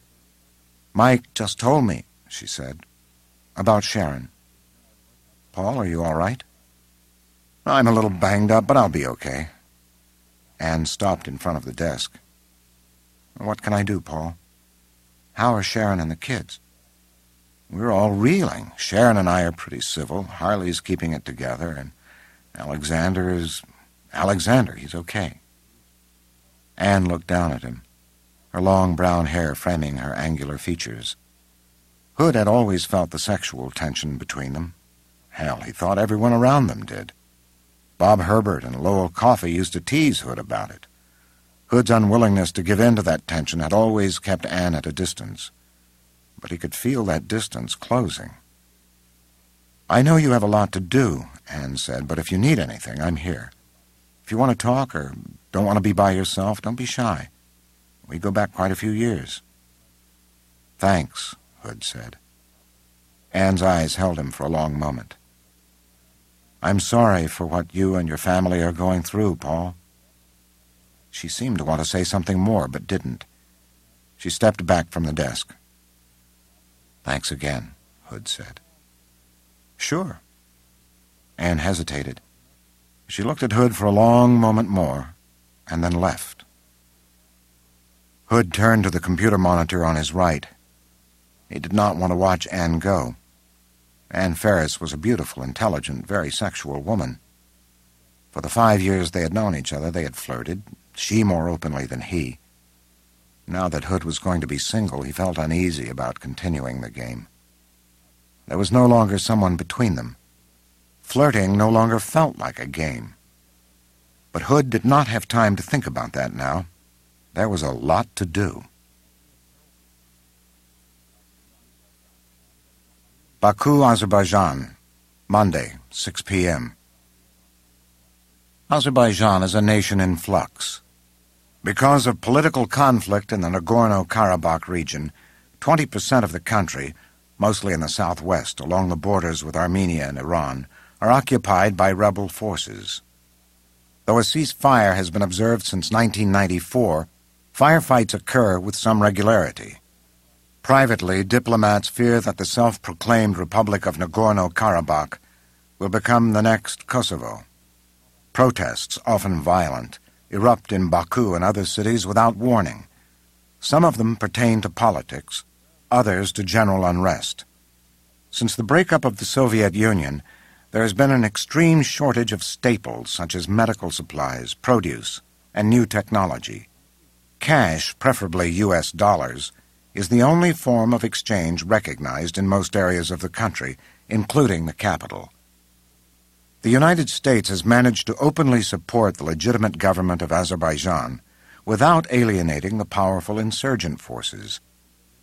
"Mike just told me," she said, "about Sharon. Paul, are you all right?" "I'm a little banged up, but I'll be okay." Anne stopped in front of the desk. "What can I do, Paul? How are Sharon and the kids?" "We're all reeling. Sharon and I are pretty civil. Harley's keeping it together, and Alexander is... Alexander, he's okay." Anne looked down at him, her long brown hair framing her angular features. Hood had always felt the sexual tension between them. Hell, he thought everyone around them did. Bob Herbert and Lowell Coffey used to tease Hood about it. Hood's unwillingness to give in to that tension had always kept Anne at a distance. But he could feel that distance closing. "I know you have a lot to do," Anne said, "but if you need anything, I'm here. If you want to talk or don't want to be by yourself, don't be shy. We go back quite a few years." "Thanks," Hood said. Anne's eyes held him for a long moment. "I'm sorry for what you and your family are going through, Paul." She seemed to want to say something more, but didn't. She stepped back from the desk. "Thanks again," Hood said. "Sure." Anne hesitated. She looked at Hood for a long moment more, and then left. Hood turned to the computer monitor on his right. He did not want to watch Anne go. Ann Ferris was a beautiful, intelligent, very sexual woman. For the 5 years they had known each other, they had flirted, she more openly than he. Now that Hood was going to be single, he felt uneasy about continuing the game. There was no longer someone between them. Flirting no longer felt like a game. But Hood did not have time to think about that now. There was a lot to do. Baku, Azerbaijan, Monday, 6 p.m. Azerbaijan is a nation in flux. Because of political conflict in the Nagorno-Karabakh region, 20% of the country, mostly in the southwest along the borders with Armenia and Iran, are occupied by rebel forces. Though a ceasefire has been observed since 1994, firefights occur with some regularity. Privately, diplomats fear that the self-proclaimed Republic of Nagorno-Karabakh will become the next Kosovo. Protests, often violent, erupt in Baku and other cities without warning. Some of them pertain to politics, others to general unrest. Since the breakup of the Soviet Union, there has been an extreme shortage of staples such as medical supplies, produce, and new technology. Cash, preferably U.S. dollars, is the only form of exchange recognized in most areas of the country, including the capital. The United States has managed to openly support the legitimate government of Azerbaijan without alienating the powerful insurgent forces,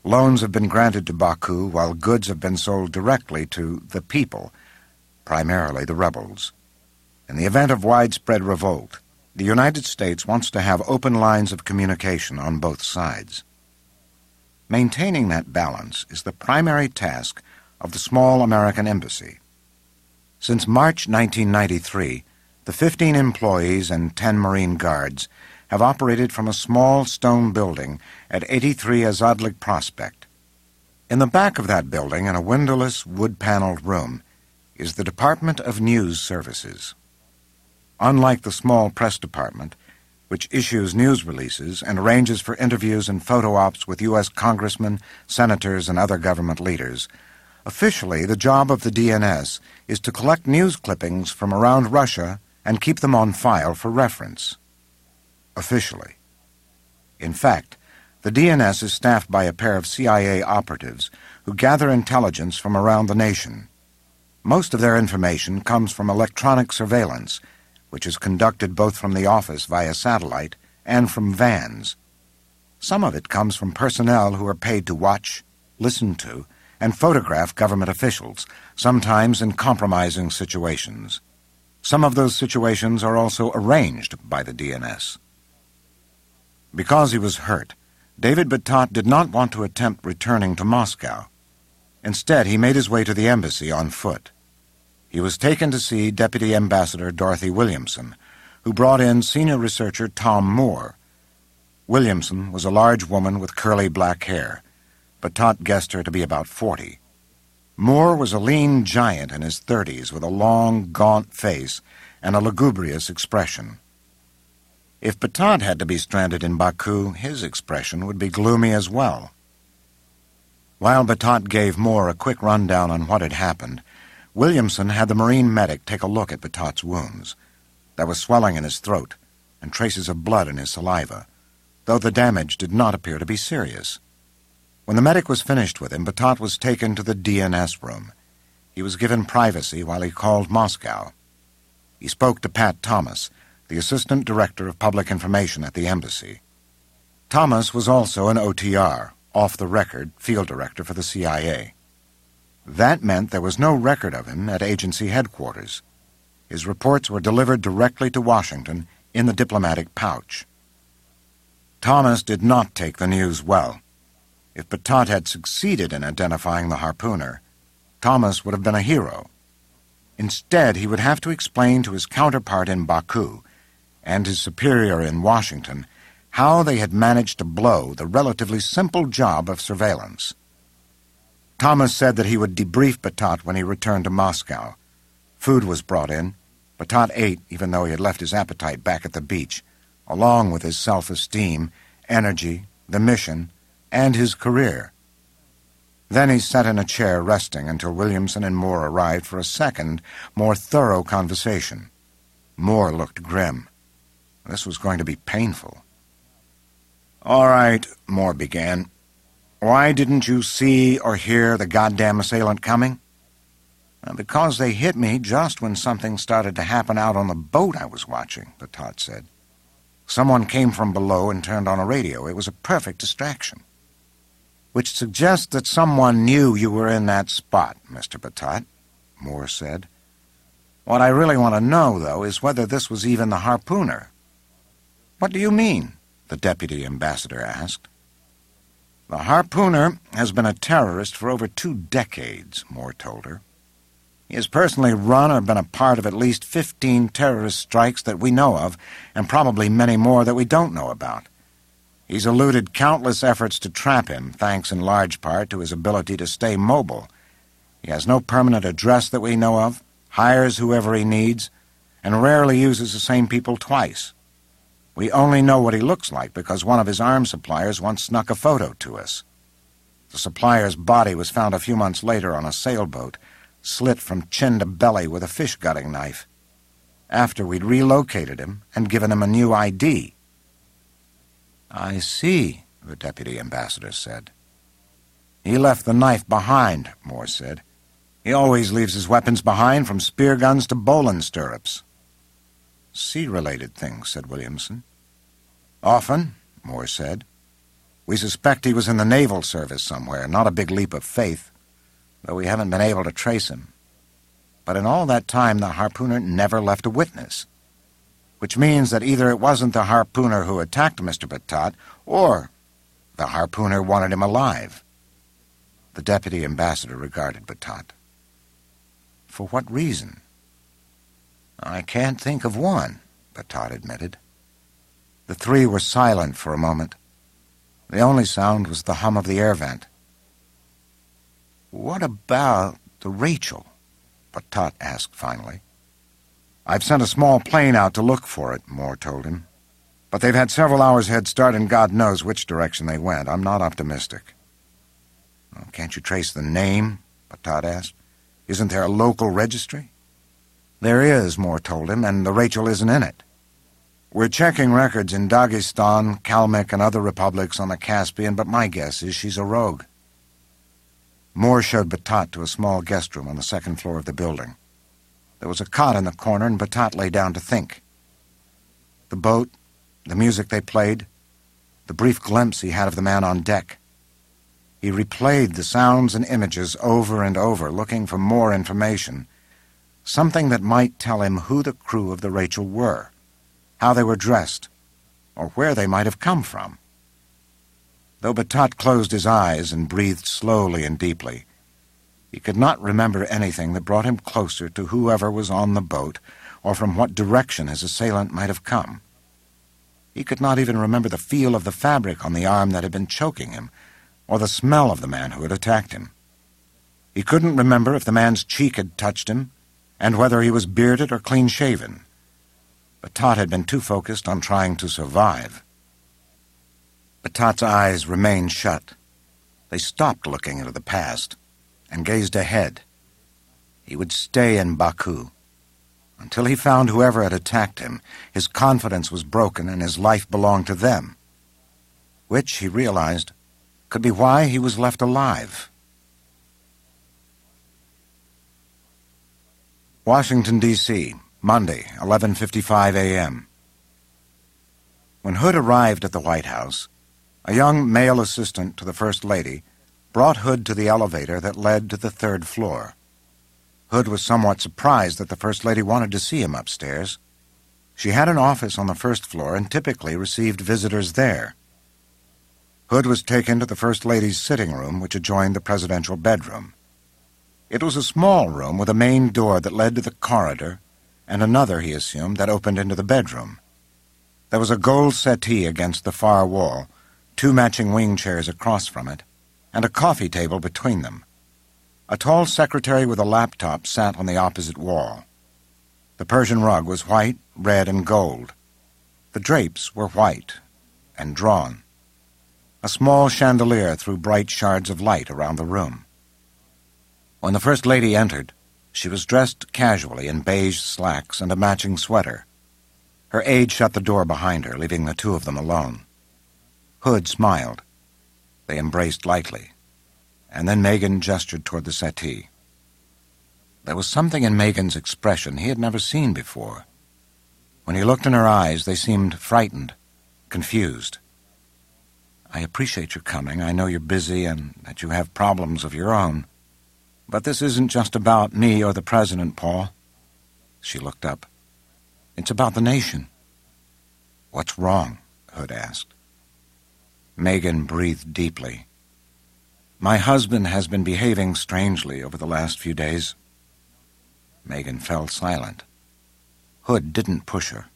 Loans have been granted to Baku while goods have been sold directly to the people, primarily the rebels. In the event of widespread revolt, the United States wants to have open lines of communication on both sides. Maintaining that balance is the primary task of the small American embassy. Since March 1993, the 15 employees and 10 Marine Guards have operated from a small stone building at 83 Azadlik Prospect. In the back of that building, in a windowless, wood-paneled room, is the Department of News Services. Unlike the small press department, which issues news releases and arranges for interviews and photo ops with U.S. congressmen, senators, and other government leaders, officially the job of the DNS is to collect news clippings from around Russia and keep them on file for reference. Officially. In fact, the DNS is staffed by a pair of CIA operatives who gather intelligence from around the nation. Most of their information comes from electronic surveillance, which is conducted both from the office via satellite and from vans. Some of it comes from personnel who are paid to watch, listen to, and photograph government officials, sometimes in compromising situations. Some of those situations are also arranged by the DNS. Because he was hurt, David Batat did not want to attempt returning to Moscow. Instead, he made his way to the embassy on foot. He was taken to see Deputy Ambassador Dorothy Williamson, who brought in senior researcher Tom Moore. Williamson was a large woman with curly black hair. Batat guessed her to be about 40. Moore was a lean giant in his 30s with a long, gaunt face and a lugubrious expression. If Batat had to be stranded in Baku, his expression would be gloomy as well. While Batat gave Moore a quick rundown on what had happened, Williamson had the Marine medic take a look at Batat's wounds. There was swelling in his throat and traces of blood in his saliva, though the damage did not appear to be serious. When the medic was finished with him, Batat was taken to the DNS room. He was given privacy while he called Moscow. He spoke to Pat Thomas, the Assistant Director of Public Information at the embassy. Thomas was also an OTR, off-the-record field director for the CIA. That meant there was no record of him at agency headquarters. His reports were delivered directly to Washington in the diplomatic pouch. Thomas did not take the news well. If Batat had succeeded in identifying the harpooner, Thomas would have been a hero. Instead, he would have to explain to his counterpart in Baku and his superior in Washington how they had managed to blow the relatively simple job of surveillance. Thomas said that he would debrief Batat when he returned to Moscow. Food was brought in. Batat ate, even though he had left his appetite back at the beach, along with his self-esteem, energy, the mission, and his career. Then he sat in a chair resting until Williamson and Moore arrived for a second, more thorough conversation. Moore looked grim. This was going to be painful. "All right," Moore began. "Why didn't you see or hear the goddamn assailant coming?" "Because they hit me just when something started to happen out on the boat I was watching," Batat said. "Someone came from below and turned on a radio. It was a perfect distraction." "Which suggests that someone knew you were in that spot, Mr. Batat," Moore said. "What I really want to know, though, is whether this was even the harpooner." "What do you mean?" the deputy ambassador asked. "The harpooner has been a terrorist for over 2 decades, Moore told her. He has personally run or been a part of at least 15 terrorist strikes that we know of, and probably many more that we don't know about. He's eluded countless efforts to trap him, thanks in large part to his ability to stay mobile. He has no permanent address that we know of, hires whoever he needs, and rarely uses the same people twice. We only know what he looks like because one of his arms suppliers once snuck a photo to us. The supplier's body was found a few months later on a sailboat, slit from chin to belly with a fish-gutting knife, after we'd relocated him and given him a new ID." "I see," the deputy ambassador said. "He left the knife behind," Moore said. "He always leaves his weapons behind, from spear guns to bowline stirrups." "Sea-related things," said Williamson. "Often," Moore said. We suspect he was in the naval service somewhere, not a big leap of faith, though we haven't been able to trace him. But in all that time, the harpooner never left a witness, which means that either it wasn't the harpooner who attacked Mr. Patat, or the harpooner wanted him alive. The deputy ambassador regarded Patat. For what reason? I can't think of one, Patat admitted. The three were silent for a moment. The only sound was the hum of the air vent. What about the Rachel? Patat asked finally. I've sent a small plane out to look for it, Moore told him. But they've had several hours head start and God knows which direction they went. I'm not optimistic. Well, can't you trace the name? Patat asked. Isn't there a local registry? There is, Moore told him, and the Rachel isn't in it. We're checking records in Dagestan, Kalmyk, and other republics on the Caspian, but my guess is she's a rogue. Moore showed Patat to a small guest room on the second floor of the building. There was a cot in the corner, and Patat lay down to think. The boat, the music they played, the brief glimpse he had of the man on deck. He replayed the sounds and images over and over, looking for more information, something that might tell him who the crew of the Rachel were, how they were dressed, or where they might have come from. Though Patat closed his eyes and breathed slowly and deeply, he could not remember anything that brought him closer to whoever was on the boat or from what direction his assailant might have come. He could not even remember the feel of the fabric on the arm that had been choking him, or the smell of the man who had attacked him. He couldn't remember if the man's cheek had touched him, and whether he was bearded or clean-shaven. Patat had been too focused on trying to survive. Patat's eyes remained shut. They stopped looking into the past and gazed ahead. He would stay in Baku. Until he found whoever had attacked him, his confidence was broken and his life belonged to them, which, he realized, could be why he was left alive. Washington, D.C., Monday, 11:55 a.m. When Hood arrived at the White House, a young male assistant to the First Lady brought Hood to the elevator that led to the third floor. Hood was somewhat surprised that the First Lady wanted to see him upstairs. She had an office on the first floor and typically received visitors there. Hood was taken to the First Lady's sitting room, which adjoined the presidential bedroom. It was a small room with a main door that led to the corridor, and another, he assumed, that opened into the bedroom. There was a gold settee against the far wall, 2 matching wing chairs across from it, and a coffee table between them. A tall secretary with a laptop sat on the opposite wall. The Persian rug was white, red, and gold. The drapes were white and drawn. A small chandelier threw bright shards of light around the room. When the First Lady entered, she was dressed casually in beige slacks and a matching sweater. Her aide shut the door behind her, leaving the two of them alone. Hood smiled. They embraced lightly, and then Megan gestured toward the settee. There was something in Megan's expression he had never seen before. When he looked in her eyes, they seemed frightened, confused. I appreciate your coming. I know you're busy and that you have problems of your own. But this isn't just about me or the President, Paul. She looked up. It's about the nation. What's wrong? Hood asked. Megan breathed deeply. My husband has been behaving strangely over the last few days. Megan fell silent. Hood didn't push her.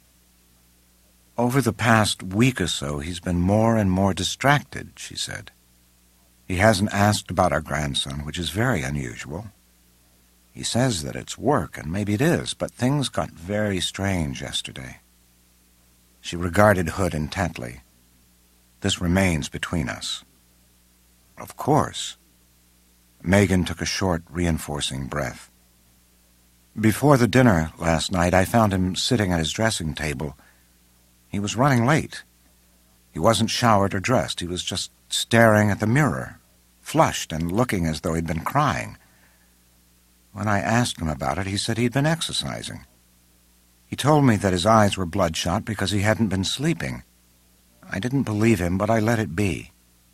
Over the past week or so, he's been more and more distracted, she said. He hasn't asked about our grandson, which is very unusual. He says that it's work, and maybe it is, but things got very strange yesterday. She regarded Hood intently. This remains between us. Of course. Megan took a short, reinforcing breath. Before the dinner last night, I found him sitting at his dressing table. He was running late. He wasn't showered or dressed. He was just staring at the mirror, flushed and looking as though he'd been crying. When I asked him about it, he said he'd been exercising. He told me that his eyes were bloodshot because he hadn't been sleeping. I didn't believe him, but I let it be.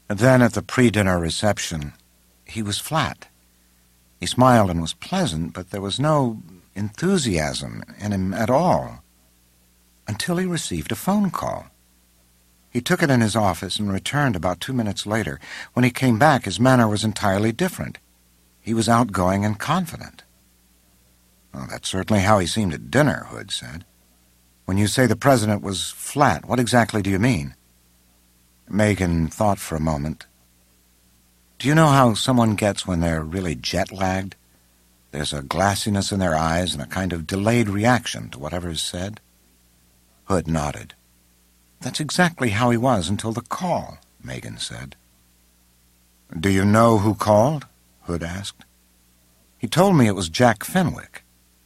Then at the pre-dinner reception, he was flat. He smiled and was pleasant, but there was no enthusiasm in him at all, until he received a phone call. He took it in his office and returned about 2 minutes later. When he came back, his manner was entirely different. He was outgoing and confident. "Well, that's certainly how he seemed at dinner," Hood said. "When you say the president was flat, what exactly do you mean?" Megan thought for a moment. "Do you know how someone gets when they're really jet-lagged? There's a glassiness in their eyes and a kind of delayed reaction to whatever is said." Hood nodded. "That's exactly how he was until the call," Megan said. "Do you know who called?" Hood asked. "He told me it was Jack Fenwick."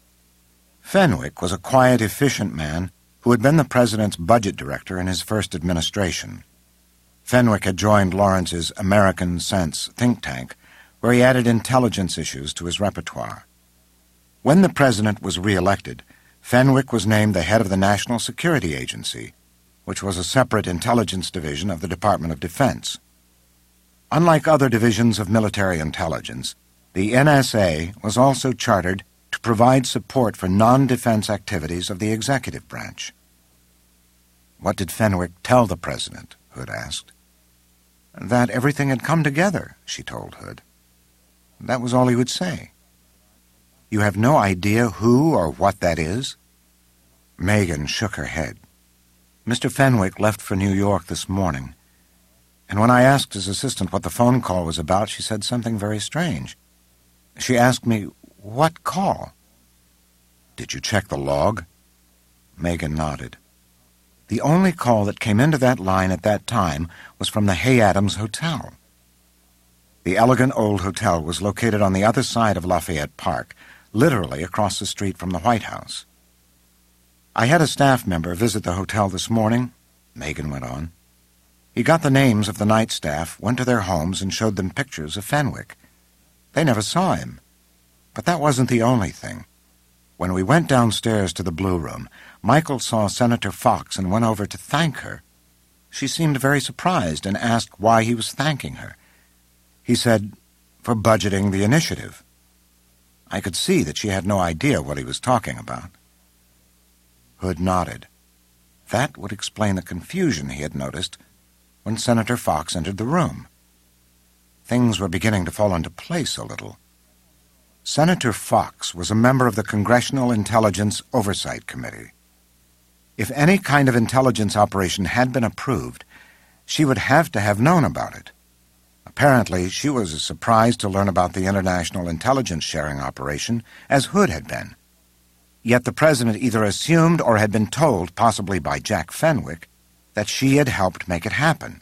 Fenwick was a quiet, efficient man who had been the president's budget director in his first administration. Fenwick had joined Lawrence's American Sense think tank, where he added intelligence issues to his repertoire. When the president was re-elected, Fenwick was named the head of the National Security Agency, which was a separate intelligence division of the Department of Defense. Unlike other divisions of military intelligence, the NSA was also chartered to provide support for non-defense activities of the executive branch. "What did Fenwick tell the president?" Hood asked. "That everything had come together," she told Hood. That was all he would say. "You have no idea who or what that is?" Megan shook her head. "Mr. Fenwick left for New York this morning, and when I asked his assistant what the phone call was about, she said something very strange. She asked me, 'What call?' Did you check the log?" Megan nodded. "The only call that came into that line at that time was from the Hay Adams Hotel." The elegant old hotel was located on the other side of Lafayette Park, literally across the street from the White House. "I had a staff member visit the hotel this morning," Megan went on. "He got the names of the night staff, went to their homes, and showed them pictures of Fenwick. They never saw him. But that wasn't the only thing. When we went downstairs to the Blue Room, Michael saw Senator Fox and went over to thank her. She seemed very surprised and asked why he was thanking her. He said, 'For budgeting the initiative.' I could see that she had no idea what he was talking about." Hood nodded. That would explain the confusion he had noticed when Senator Fox entered the room. Things were beginning to fall into place a little. Senator Fox was a member of the Congressional Intelligence Oversight Committee. If any kind of intelligence operation had been approved, she would have to have known about it. Apparently, she was as surprised to learn about the international intelligence sharing operation as Hood had been. Yet the president either assumed or had been told, possibly by Jack Fenwick, that she had helped make it happen.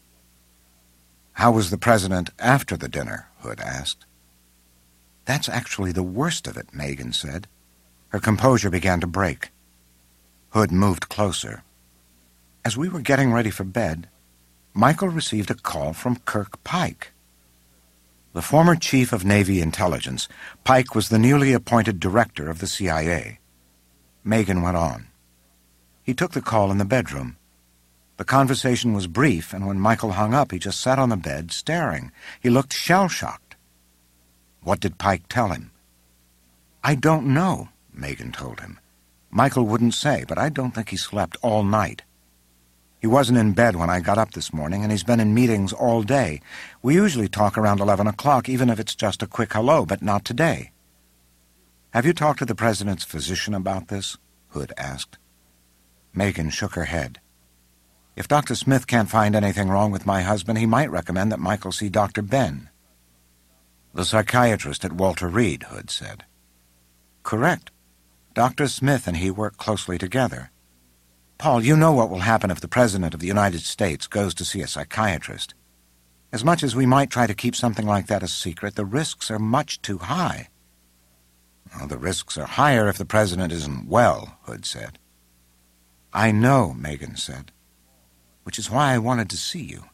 "How was the president after the dinner?" Hood asked. "That's actually the worst of it," Megan said. Her composure began to break. Hood moved closer. "As we were getting ready for bed, Michael received a call from Kirk Pike." The former chief of Navy intelligence, Pike was the newly appointed director of the CIA. Megan went on. "He took the call in the bedroom. The conversation was brief, and when Michael hung up, he just sat on the bed, staring. He looked shell-shocked." "What did Pike tell him?" "I don't know," Megan told him. "Michael wouldn't say, but I don't think he slept all night. He wasn't in bed when I got up this morning, and he's been in meetings all day. We usually talk around 11 o'clock, even if it's just a quick hello, but not today." "Have you talked to the president's physician about this?" Hood asked. Megan shook her head. "If Dr. Smith can't find anything wrong with my husband, he might recommend that Michael see Dr. Ben." "The psychiatrist at Walter Reed," Hood said. "Correct. Dr. Smith and he work closely together. Paul, you know what will happen if the President of the United States goes to see a psychiatrist. As much as we might try to keep something like that a secret, the risks are much too high." "Well, the risks are higher if the President isn't well," Hood said. "I know," Megan said, "which is why I wanted to see you.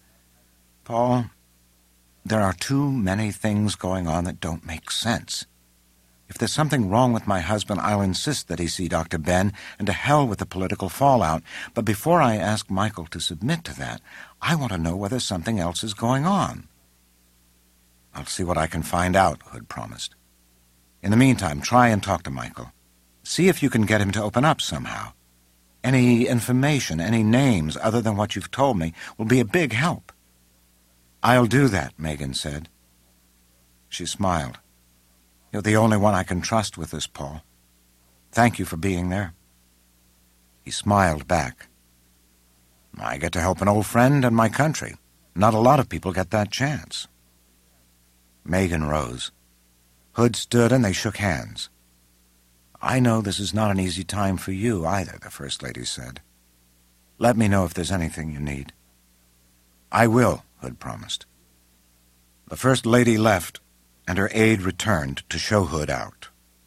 Paul, there are too many things going on that don't make sense. If there's something wrong with my husband, I'll insist that he see Dr. Ben, and to hell with the political fallout. But before I ask Michael to submit to that, I want to know whether something else is going on." "I'll see what I can find out," Hood promised. "In the meantime, try and talk to Michael. See if you can get him to open up somehow. Any information, any names other than what you've told me will be a big help." "I'll do that," Megan said. She smiled. "You're the only one I can trust with this, Paul. Thank you for being there." He smiled back. "I get to help an old friend and my country. Not a lot of people get that chance." Megan rose. Hood stood and they shook hands. "I know this is not an easy time for you either," the First Lady said. "Let me know if there's anything you need." "I will," Hood promised. The First Lady left, and her aide returned to show Hood out.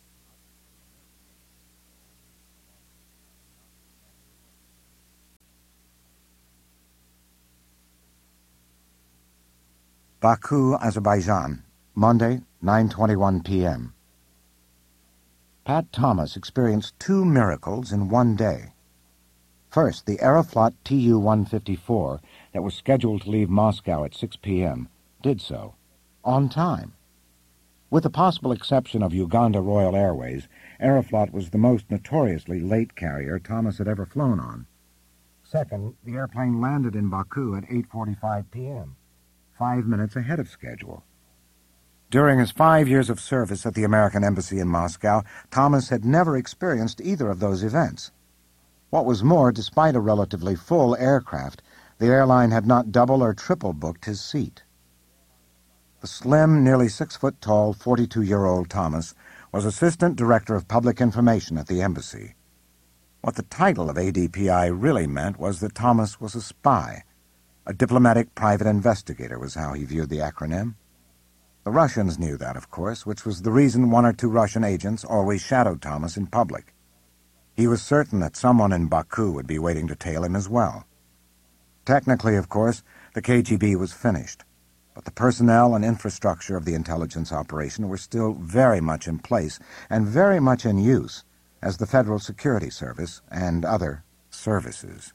Baku, Azerbaijan, Monday, 9:21 p.m. Pat Thomas experienced 2 miracles in one day. First, the Aeroflot Tu-154 that was scheduled to leave Moscow at 6 p.m. did so, on time. With the possible exception of Uganda Royal Airways, Aeroflot was the most notoriously late carrier Thomas had ever flown on. Second, the airplane landed in Baku at 8:45 p.m., 5 minutes ahead of schedule. During his 5 years of service at the American Embassy in Moscow, Thomas had never experienced either of those events. What was more, despite a relatively full aircraft, the airline had not double or triple booked his seat. The slim, nearly 6-foot-tall, 42-year-old Thomas was Assistant Director of Public Information at the embassy. What the title of ADPI really meant was that Thomas was a spy. A diplomatic private investigator was how he viewed the acronym. The Russians knew that, of course, which was the reason 1 or 2 Russian agents always shadowed Thomas in public. He was certain that someone in Baku would be waiting to tail him as well. Technically, of course, the KGB was finished, but the personnel and infrastructure of the intelligence operation were still very much in place and very much in use as the Federal Security Service and other services.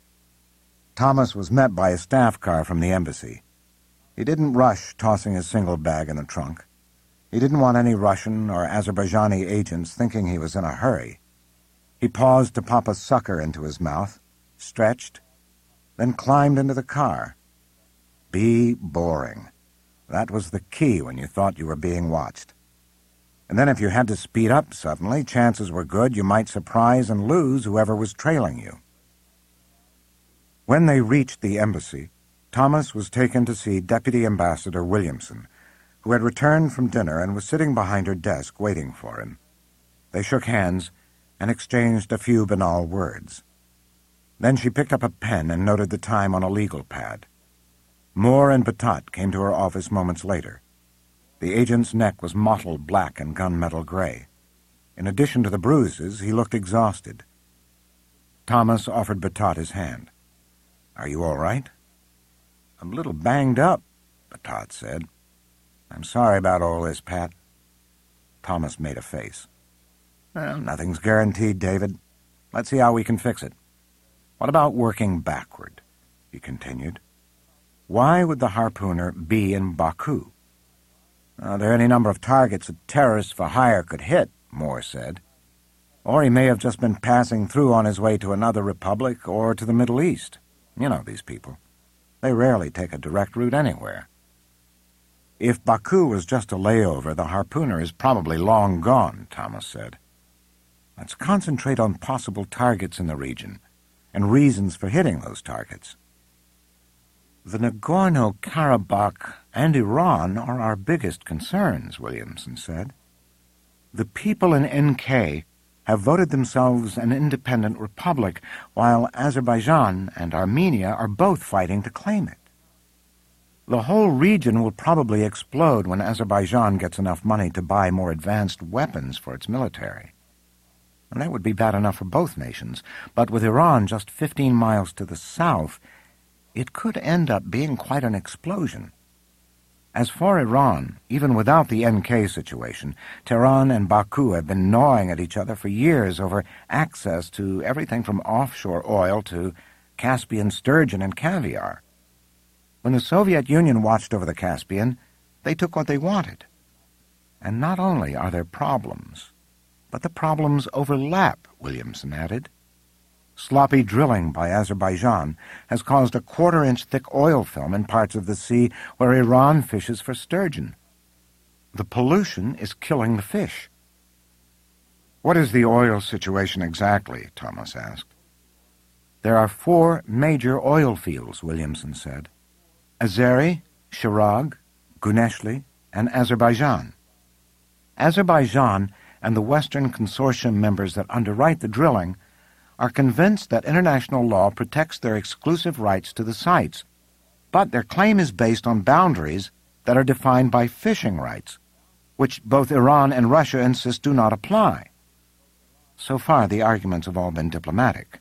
Thomas was met by a staff car from the embassy. He didn't rush tossing his single bag in the trunk. He didn't want any Russian or Azerbaijani agents thinking he was in a hurry. He paused to pop a sucker into his mouth, stretched, then climbed into the car. Be boring. That was the key when you thought you were being watched. And then if you had to speed up suddenly, chances were good you might surprise and lose whoever was trailing you. When they reached the embassy, Thomas was taken to see Deputy Ambassador Williamson, who had returned from dinner and was sitting behind her desk waiting for him. They shook hands and exchanged a few banal words. Then she picked up a pen and noted the time on a legal pad. Moore and Batat came to her office moments later. The agent's neck was mottled black and gunmetal gray. In addition to the bruises, he looked exhausted. Thomas offered Batat his hand. "Are you all right?" "I'm a little banged up," Batat said. "I'm sorry about all this, Pat." Thomas made a face. "Well, nothing's guaranteed, David. Let's see how we can fix it. What about working backward?" he continued. "Why would the harpooner be in Baku?" "There are any number of targets that terrorists for hire could hit," Moore said. "Or he may have just been passing through on his way to another republic or to the Middle East. You know these people. They rarely take a direct route anywhere." "If Baku was just a layover, the harpooner is probably long gone," Thomas said. "Let's concentrate on possible targets in the region and reasons for hitting those targets." "The Nagorno-Karabakh and Iran are our biggest concerns," Williamson said. "The people in NK have voted themselves an independent republic, while Azerbaijan and Armenia are both fighting to claim it. The whole region will probably explode when Azerbaijan gets enough money to buy more advanced weapons for its military. And that would be bad enough for both nations, but with Iran just 15 miles to the south, it could end up being quite an explosion. As for Iran, even without the NK situation, Tehran and Baku have been gnawing at each other for years over access to everything from offshore oil to Caspian sturgeon and caviar. When the Soviet Union watched over the Caspian, they took what they wanted. And not only are there problems, but the problems overlap, Williamson added. Sloppy drilling by Azerbaijan has caused a quarter-inch thick oil film in parts of the sea where Iran fishes for sturgeon. The pollution is killing the fish. What is the oil situation exactly? Thomas asked. There are 4 major oil fields, Williamson said. Azeri, Shirag, Guneshli, and Azerbaijan. Azerbaijan and the Western Consortium members that underwrite the drilling are convinced that international law protects their exclusive rights to the sites, but their claim is based on boundaries that are defined by fishing rights, which both Iran and Russia insist do not apply. So far, the arguments have all been diplomatic.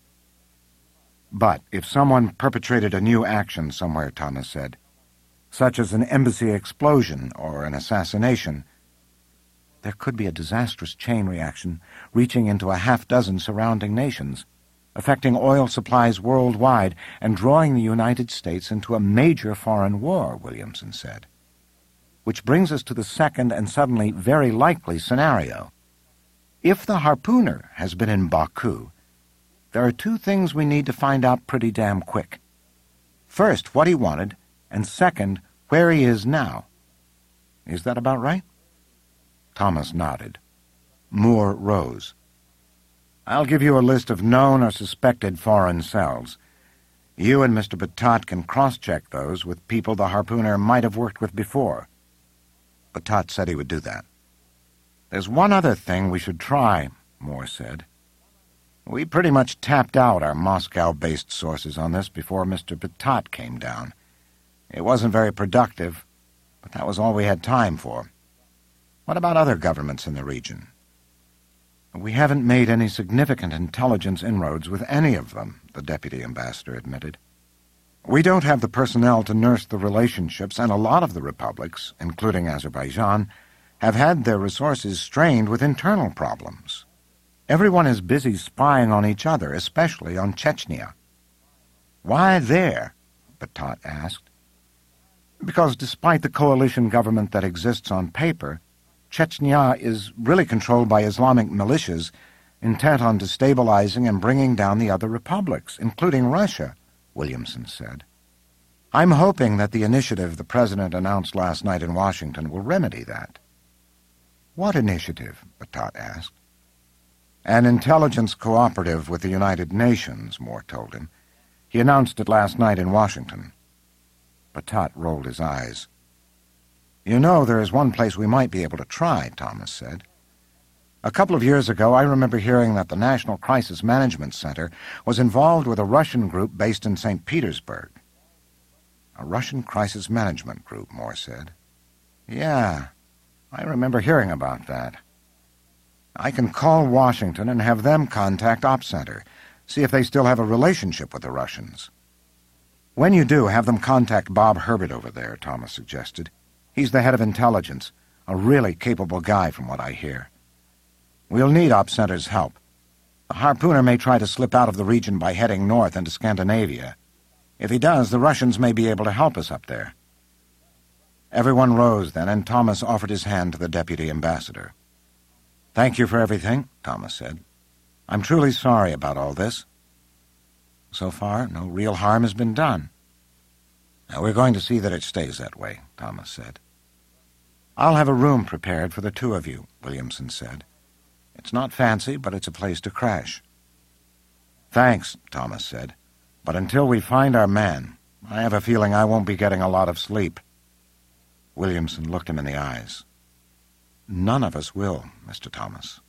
But if someone perpetrated a new action somewhere, Thomas said, such as an embassy explosion or an assassination, there could be a disastrous chain reaction reaching into a half-dozen surrounding nations, affecting oil supplies worldwide and drawing the United States into a major foreign war, Williamson said. Which brings us to the second and suddenly very likely scenario. If the harpooner has been in Baku, there are 2 things we need to find out pretty damn quick. First, what he wanted, and second, where he is now. Is that about right? Thomas nodded. Moore rose. I'll give you a list of known or suspected foreign cells. You and Mr. Batat can cross-check those with people the harpooner might have worked with before. Batat said he would do that. There's one other thing we should try, Moore said. We pretty much tapped out our Moscow-based sources on this before Mr. Batat came down. It wasn't very productive, but that was all we had time for. What about other governments in the region? We haven't made any significant intelligence inroads with any of them, the deputy ambassador admitted. We don't have the personnel to nurse the relationships, and a lot of the republics, including Azerbaijan, have had their resources strained with internal problems. Everyone is busy spying on each other, especially on Chechnya. Why there? Batat asked. Because despite the coalition government that exists on paper, Chechnya is really controlled by Islamic militias intent on destabilizing and bringing down the other republics, including Russia, Williamson said. I'm hoping that the initiative the President announced last night in Washington will remedy that. What initiative? Batat asked. An intelligence cooperative with the United Nations, Moore told him. He announced it last night in Washington. Batat rolled his eyes. You know, there is one place we might be able to try, Thomas said. A couple of years ago, I remember hearing that the National Crisis Management Center was involved with a Russian group based in St. Petersburg. A Russian crisis management group, Moore said. Yeah, I remember hearing about that. I can call Washington and have them contact OpCenter, see if they still have a relationship with the Russians. When you do, have them contact Bob Herbert over there, Thomas suggested. He's the head of intelligence, a really capable guy from what I hear. We'll need OpCenter's help. The harpooner may try to slip out of the region by heading north into Scandinavia. If he does, the Russians may be able to help us up there. Everyone rose then, and Thomas offered his hand to the deputy ambassador. Thank you for everything, Thomas said. I'm truly sorry about all this. So far, no real harm has been done. Now, we're going to see that it stays that way, Thomas said. I'll have a room prepared for the 2 of you, Williamson said. It's not fancy, but it's a place to crash. Thanks, Thomas said. But until we find our man, I have a feeling I won't be getting a lot of sleep. Williamson looked him in the eyes. None of us will, Mr. Thomas.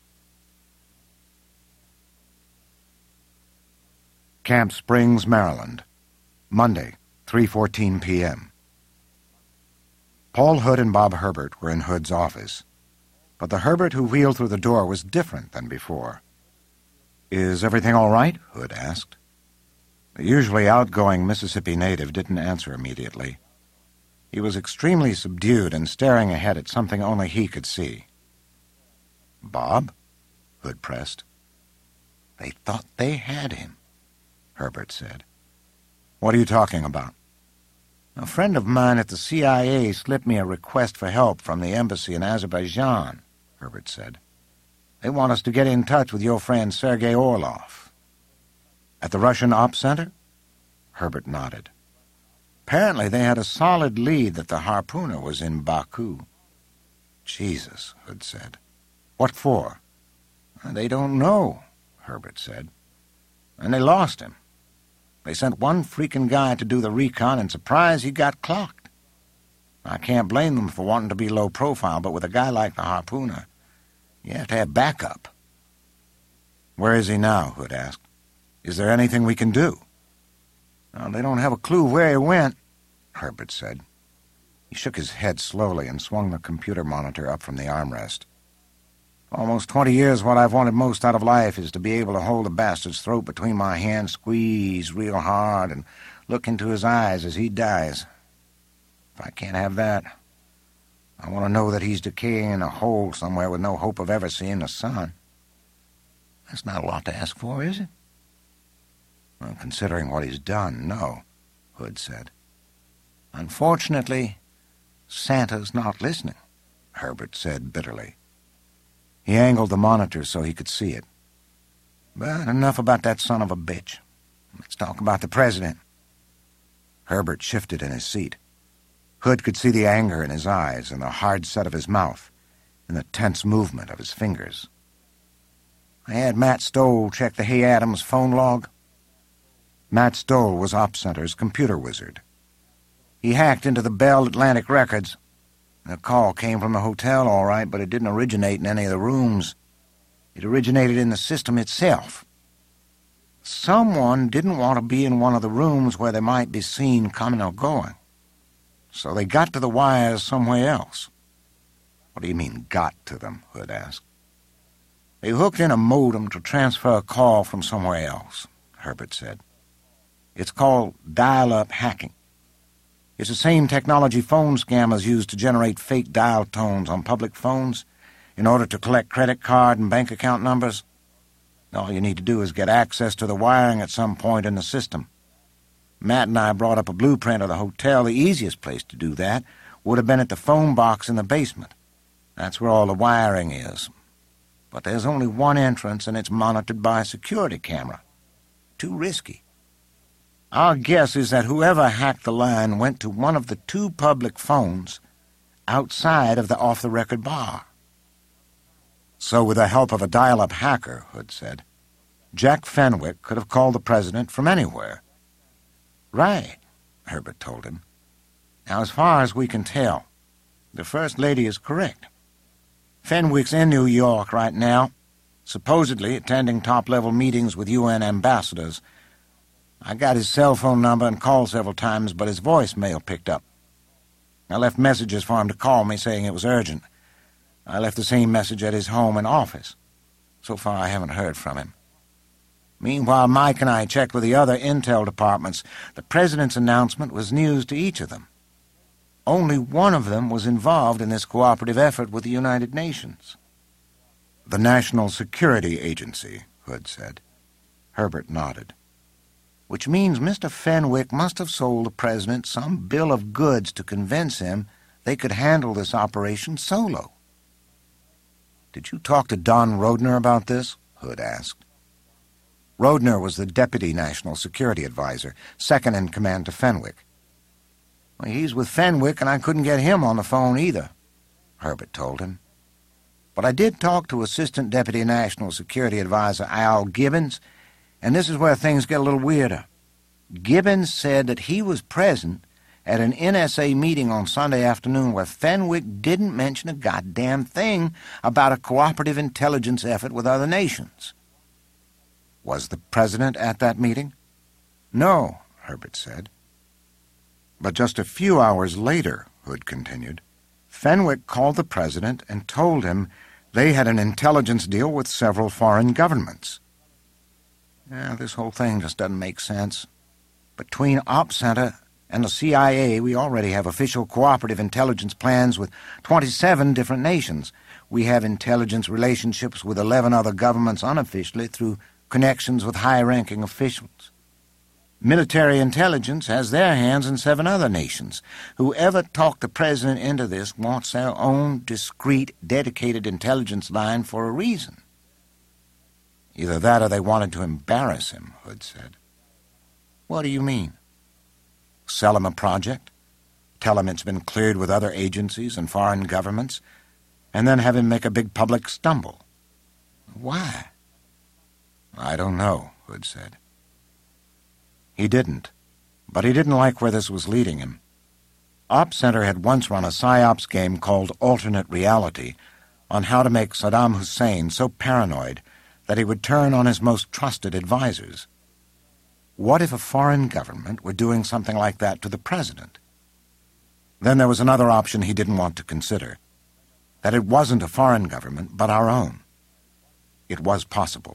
Camp Springs, Maryland. Monday, 3:14 p.m. Paul Hood and Bob Herbert were in Hood's office, but the Herbert who wheeled through the door was different than before. Is everything all right? Hood asked. The usually outgoing Mississippi native didn't answer immediately. He was extremely subdued and staring ahead at something only he could see. "Bob?" Hood pressed. "They thought they had him," Herbert said. "What are you talking about?" "A friend of mine at the CIA slipped me a request for help from the embassy in Azerbaijan," Herbert said. "They want us to get in touch with your friend Sergei Orlov." "At the Russian Ops Center?" Herbert nodded. "Apparently they had a solid lead that the harpooner was in Baku." "Jesus," Hood said. "What for?" "They don't know," Herbert said. "And they lost him. They sent one freaking guy to do the recon, and surprise, he got clocked. I can't blame them for wanting to be low profile, but with a guy like the harpooner, you have to have backup." "Where is he now?" Hood asked. "Is there anything we can do?" "They don't have a clue where he went," Herbert said. He shook his head slowly and swung the computer monitor up from the armrest. "Almost 20 years what I've wanted most out of life is to be able to hold the bastard's throat between my hands, squeeze real hard, and look into his eyes as he dies. If I can't have that, I want to know that he's decaying in a hole somewhere with no hope of ever seeing the sun. That's not a lot to ask for, is it?" "Well, considering what he's done, no," Hood said. "Unfortunately, Santa's not listening," Herbert said bitterly. He angled the monitor so he could see it. "But enough about that son of a bitch. Let's talk about the president." Herbert shifted in his seat. Hood could see the anger in his eyes and the hard set of his mouth and the tense movement of his fingers. "I had Matt Stoll check the Hay Adams phone log." Matt Stoll was Ops Center's computer wizard. "He hacked into the Bell Atlantic records. The call came from the hotel, all right, but it didn't originate in any of the rooms. It originated in the system itself. Someone didn't want to be in one of the rooms where they might be seen coming or going. So they got to the wires somewhere else." "What do you mean, got to them?" Hood asked. "They hooked in a modem to transfer a call from somewhere else," Herbert said. "It's called dial-up hacking. It's the same technology phone scammers use to generate fake dial tones on public phones in order to collect credit card and bank account numbers. All you need to do is get access to the wiring at some point in the system. Matt and I brought up a blueprint of the hotel. The easiest place to do that would have been at the phone box in the basement. That's where all the wiring is. But there's only one entrance, and it's monitored by a security camera. Too risky. Our guess is that whoever hacked the line went to one of the 2 public phones outside of the off-the-record bar." "So with the help of a dial-up hacker," Hood said, "Jack Fenwick could have called the president from anywhere." "Right," Herbert told him. "Now, as far as we can tell, the First Lady is correct. Fenwick's in New York right now, supposedly attending top-level meetings with UN ambassadors. I got his cell phone number and called several times, but his voicemail picked up. I left messages for him to call me saying it was urgent. I left the same message at his home and office. So far, I haven't heard from him. Meanwhile, Mike and I checked with the other intel departments. The president's announcement was news to each of them. Only one of them was involved in this cooperative effort with the United Nations." "The National Security Agency," Hood said. Herbert nodded. "Which means Mr. Fenwick must have sold the president some bill of goods to convince him they could handle this operation solo." "Did you talk to Don Rodner about this?" Hood asked. Rodner was the Deputy National Security Advisor, second in command to Fenwick. "Well, he's with Fenwick, and I couldn't get him on the phone either," Herbert told him. "But I did talk to Assistant Deputy National Security Advisor Al Gibbons, and this is where things get a little weirder. Gibbons said that he was present at an NSA meeting on Sunday afternoon where Fenwick didn't mention a goddamn thing about a cooperative intelligence effort with other nations." "Was the president at that meeting?" "No," Herbert said. "But just a few hours later," Hood continued, "Fenwick called the president and told him they had an intelligence deal with several foreign governments." This whole thing just doesn't make sense. Between Ops Center and the CIA, we already have official cooperative intelligence plans with 27 different nations. We have intelligence relationships with 11 other governments unofficially through connections with high-ranking officials. Military intelligence has their hands in 7 other nations. Whoever talked the president into this wants their own discreet, dedicated intelligence line for a reason. Either that or they wanted to embarrass him, Hood said. What do you mean? Sell him a project? Tell him it's been cleared with other agencies and foreign governments? And then have him make a big public stumble? Why? I don't know, Hood said. He didn't, but he didn't like where this was leading him. Op Center had once run a PSYOPs game called Alternate Reality on how to make Saddam Hussein so paranoid that he would turn on his most trusted advisors. What if a foreign government were doing something like that to the president? Then there was another option he didn't want to consider, that it wasn't a foreign government, but our own. It was possible.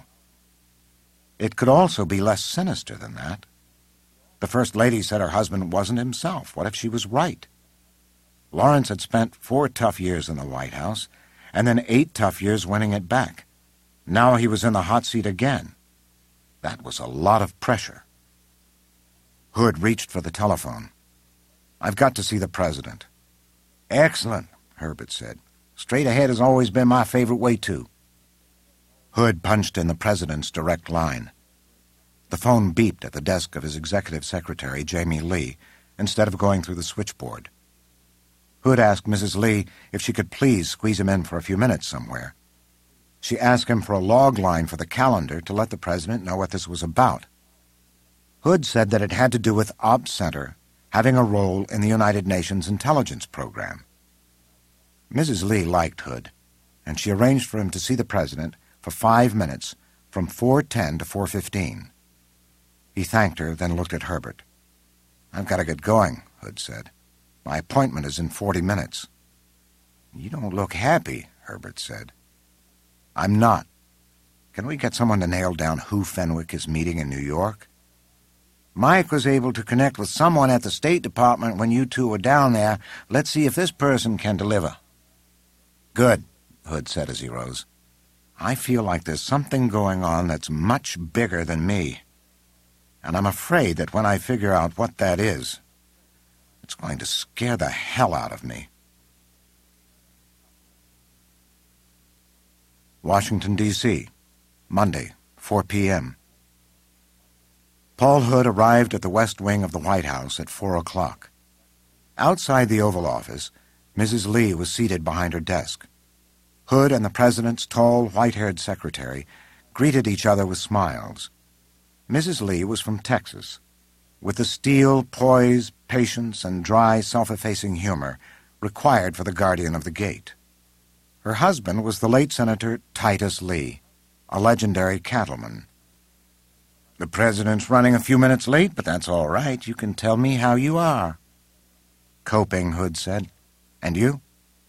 It could also be less sinister than that. The First Lady said her husband wasn't himself. What if she was right? Lawrence had spent 4 tough years in the White House, and then 8 tough years winning it back. Now he was in the hot seat again. That was a lot of pressure. Hood reached for the telephone. I've got to see the president. Excellent, Herbert said. Straight ahead has always been my favorite way, too. Hood punched in the president's direct line. The phone beeped at the desk of his executive secretary, Jamie Lee, instead of going through the switchboard. Hood asked Mrs. Lee if she could please squeeze him in for a few minutes somewhere. She asked him for a log line for the calendar to let the president know what this was about. Hood said that it had to do with Op Center having a role in the United Nations intelligence program. Mrs. Lee liked Hood, and she arranged for him to see the president for 5 minutes from 4:10 to 4:15. He thanked her, then looked at Herbert. I've got to get going, Hood said. My appointment is in 40 minutes. You don't look happy, Herbert said. I'm not. Can we get someone to nail down who Fenwick is meeting in New York? Mike was able to connect with someone at the State Department when you two were down there. Let's see if this person can deliver. Good, Hood said as he rose. I feel like there's something going on that's much bigger than me. And I'm afraid that when I figure out what that is, it's going to scare the hell out of me. Washington, D.C., Monday, 4 p.m. Paul Hood arrived at the West Wing of the White House at 4 o'clock. Outside the Oval Office, Mrs. Lee was seated behind her desk. Hood and the president's tall, white-haired secretary greeted each other with smiles. Mrs. Lee was from Texas, with the steel, poise, patience, and dry, self-effacing humor required for the guardian of the gate. Her husband was the late Senator Titus Lee, a legendary cattleman. The president's running a few minutes late, but that's all right. You can tell me how you are. Coping, Hood said. And you?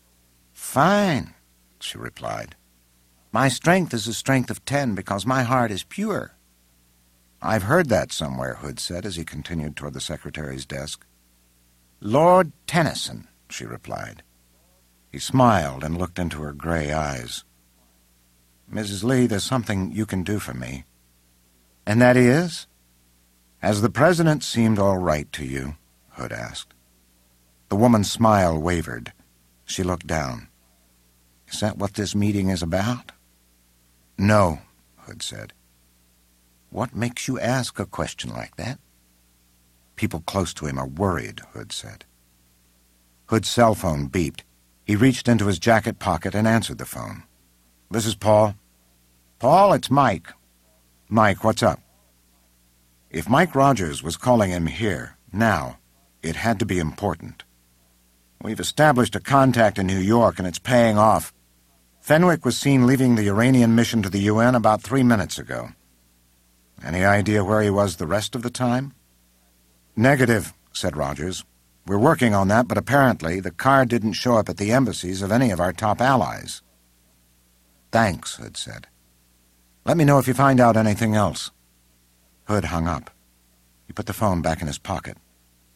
Fine, she replied. My strength is the strength of 10 because my heart is pure. I've heard that somewhere, Hood said as he continued toward the secretary's desk. Lord Tennyson, she replied. He smiled and looked into her gray eyes. Mrs. Lee, there's something you can do for me. And that is? Has the president seemed all right to you? Hood asked. The woman's smile wavered. She looked down. Is that what this meeting is about? No, Hood said. What makes you ask a question like that? People close to him are worried, Hood said. Hood's cell phone beeped. He reached into his jacket pocket and answered the phone. This is Paul. Paul, it's Mike. Mike, what's up? If Mike Rogers was calling him here, now, it had to be important. We've established a contact in New York, and it's paying off. Fenwick was seen leaving the Iranian mission to the UN about 3 minutes ago. Any idea where he was the rest of the time? Negative, said Rogers. We're working on that, but apparently the car didn't show up at the embassies of any of our top allies. Thanks, Hood said. Let me know if you find out anything else. Hood hung up. He put the phone back in his pocket.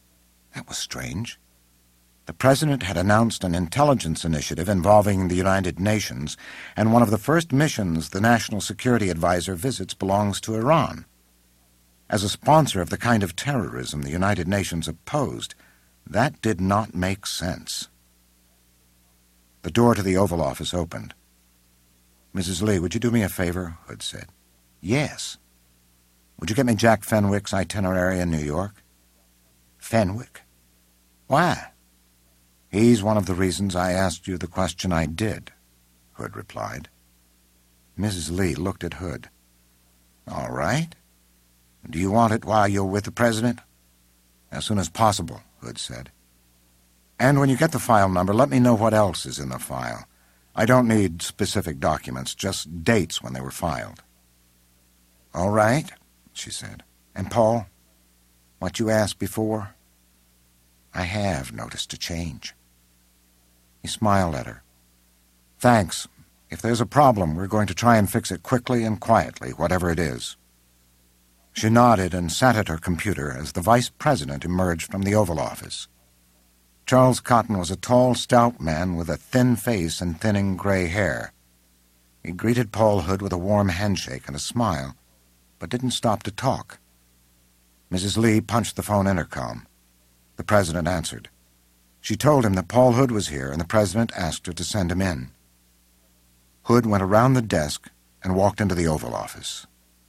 That was strange. The President had announced an intelligence initiative involving the United Nations, and one of the first missions the National Security Advisor visits belongs to Iran. As a sponsor of the kind of terrorism the United Nations opposed, that did not make sense. The door to the Oval Office opened. "Mrs. Lee, would you do me a favor?" Hood said. "Yes." "Would you get me Jack Fenwick's itinerary in New York?" "Fenwick? Why?" "He's one of the reasons I asked you the question I did," Hood replied. Mrs. Lee looked at Hood. "All right. Do you want it while you're with the President?" "As soon as possible," Hood said. "And when you get the file number, let me know what else is in the file. I don't need specific documents, just dates when they were filed." "All right," she said. "And Paul, what you asked before?" "I have noticed a change." He smiled at her. "Thanks. If there's a problem, we're going to try and fix it quickly and quietly, whatever it is." She nodded and sat at her computer as the Vice President emerged from the Oval Office. Charles Cotton was a tall, stout man with a thin face and thinning gray hair. He greeted Paul Hood with a warm handshake and a smile, but didn't stop to talk. Mrs. Lee punched the phone intercom. The President answered. She told him that Paul Hood was here, and the President asked her to send him in. Hood went around the desk and walked into the Oval Office.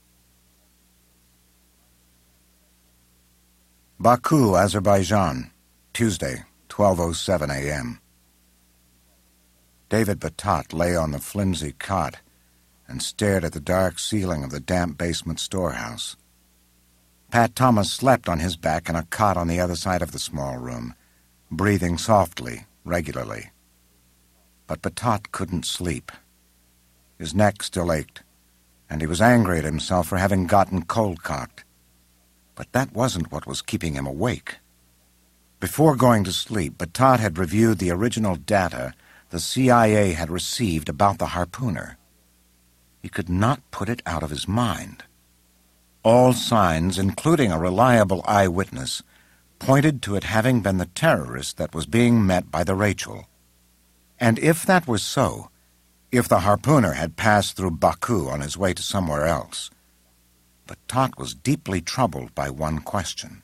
Baku, Azerbaijan, Tuesday, 12:07 a.m. David Batat lay on the flimsy cot and stared at the dark ceiling of the damp basement storehouse. Pat Thomas slept on his back in a cot on the other side of the small room, breathing softly, regularly. But Batat couldn't sleep. His neck still ached, and he was angry at himself for having gotten cold-cocked. But that wasn't what was keeping him awake. Before going to sleep, Batat had reviewed the original data the CIA had received about the harpooner. He could not put it out of his mind. All signs, including a reliable eyewitness, pointed to it having been the terrorist that was being met by the Rachel. And if that was so, if the harpooner had passed through Baku on his way to somewhere else, Batat was deeply troubled by one question.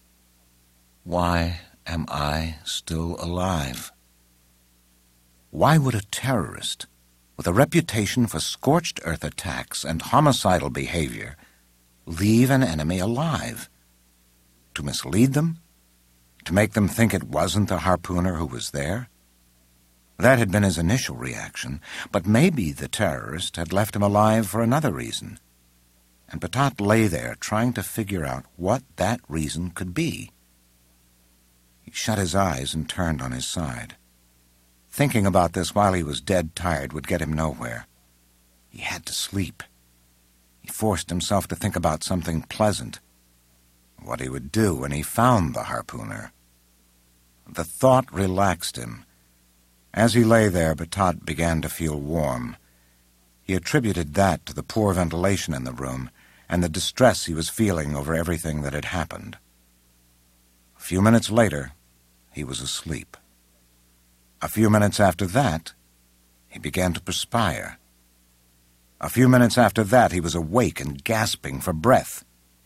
Why am I still alive? Why would a terrorist, with a reputation for scorched earth attacks and homicidal behavior, leave an enemy alive? To mislead them? To make them think it wasn't the harpooner who was there? That had been his initial reaction, but maybe the terrorist had left him alive for another reason. And Batat lay there trying to figure out what that reason could be. He shut his eyes and turned on his side. Thinking about this while he was dead tired would get him nowhere. He had to sleep. He forced himself to think about something pleasant, what he would do when he found the harpooner. The thought relaxed him. As he lay there, Batat began to feel warm. He attributed that to the poor ventilation in the room and the distress he was feeling over everything that had happened. A few minutes later, he was asleep. A few minutes after that, he began to perspire. A few minutes after that, he was awake and gasping for breath.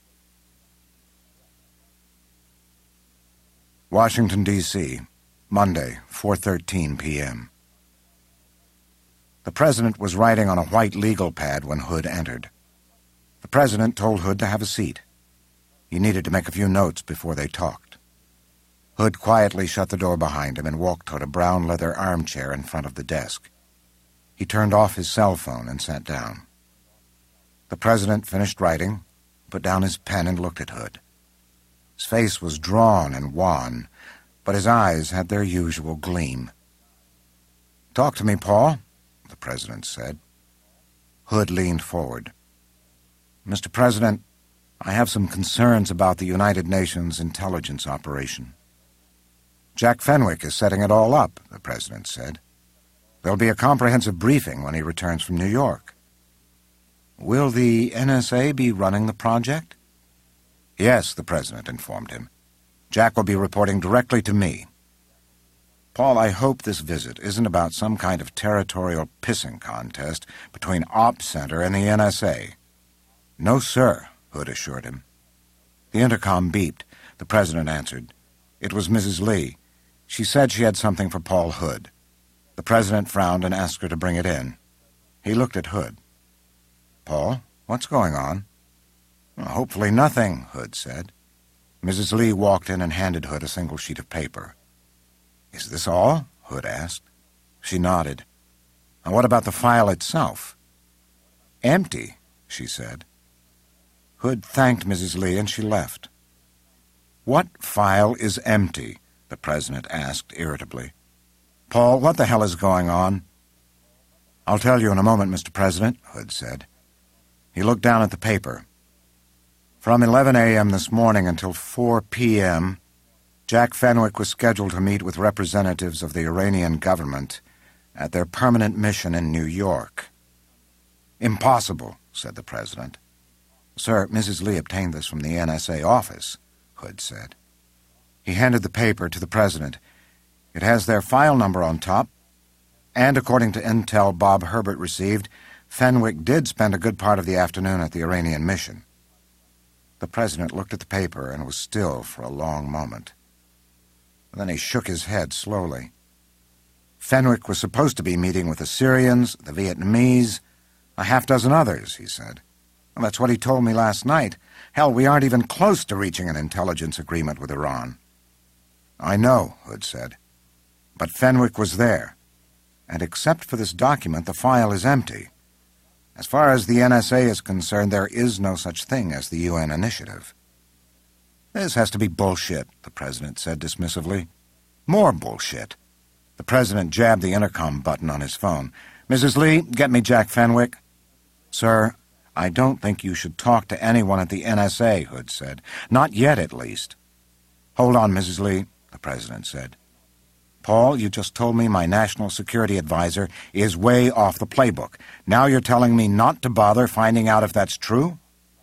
Washington, D.C., Monday, 4:13 p.m. The President was writing on a white legal pad when Hood entered. The President told Hood to have a seat. He needed to make a few notes before they talked. Hood quietly shut the door behind him and walked toward a brown leather armchair in front of the desk. He turned off his cell phone and sat down. The President finished writing, put down his pen, and looked at Hood. His face was drawn and wan, but his eyes had their usual gleam. "Talk to me, Paul," the President said. Hood leaned forward. "Mr. President, I have some concerns about the United Nations intelligence operation." "Jack Fenwick is setting it all up," the President said. "There'll be a comprehensive briefing when he returns from New York." "Will the NSA be running the project?" "Yes," the President informed him. Jack will be reporting directly to me. Paul, I hope this visit isn't about some kind of territorial pissing contest between Ops Center and the NSA. No, sir, Hood assured him. The intercom beeped. The president answered. It was Mrs. Lee. She said she had something for Paul Hood. The president frowned and asked her to bring it in. He looked at Hood. Paul, what's going on? Well, hopefully nothing, Hood said. Mrs. Lee walked in and handed Hood a single sheet of paper. Is this all? Hood asked. She nodded. And what about the file itself? Empty, she said. Hood thanked Mrs. Lee and she left. What file is empty? The president asked irritably. Paul, what the hell is going on? I'll tell you in a moment, Mr. President, Hood said. He looked down at the paper. From 11 a.m. this morning until 4 p.m., Jack Fenwick was scheduled to meet with representatives of the Iranian government at their permanent mission in New York. Impossible, said the president. Sir, Mrs. Lee obtained this from the NSA office, Hood said. He handed the paper to the president. It has their file number on top, and according to intel Bob Herbert received, Fenwick did spend a good part of the afternoon at the Iranian mission. The president looked at the paper and was still for a long moment. Then he shook his head slowly. Fenwick was supposed to be meeting with the Syrians, the Vietnamese, a half-dozen others, he said. Well, that's what he told me last night. Hell, we aren't even close to reaching an intelligence agreement with Iran. I know, Hood said. But Fenwick was there. And except for this document, the file is empty. As far as the NSA is concerned, there is no such thing as the UN initiative. This has to be bullshit, the president said dismissively. More bullshit. The president jabbed the intercom button on his phone. Mrs. Lee, get me Jack Fenwick. Sir, I don't think you should talk to anyone at the NSA, Hood said. Not yet, at least. Hold on, Mrs. Lee, the president said. Paul, you just told me my national security advisor is way off the playbook. Now you're telling me not to bother finding out if that's true?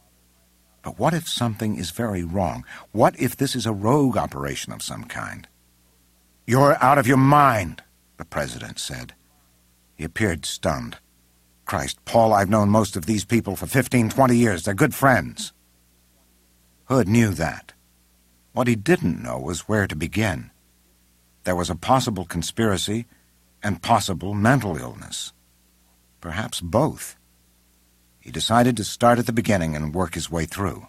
But what if something is very wrong? What if this is a rogue operation of some kind? You're out of your mind, the president said. He appeared stunned. Christ, Paul, I've known most of these people for 15, 20 years. They're good friends. Hood knew that. What he didn't know was where to begin. There was a possible conspiracy and possible mental illness. Perhaps both. He decided to start at the beginning and work his way through.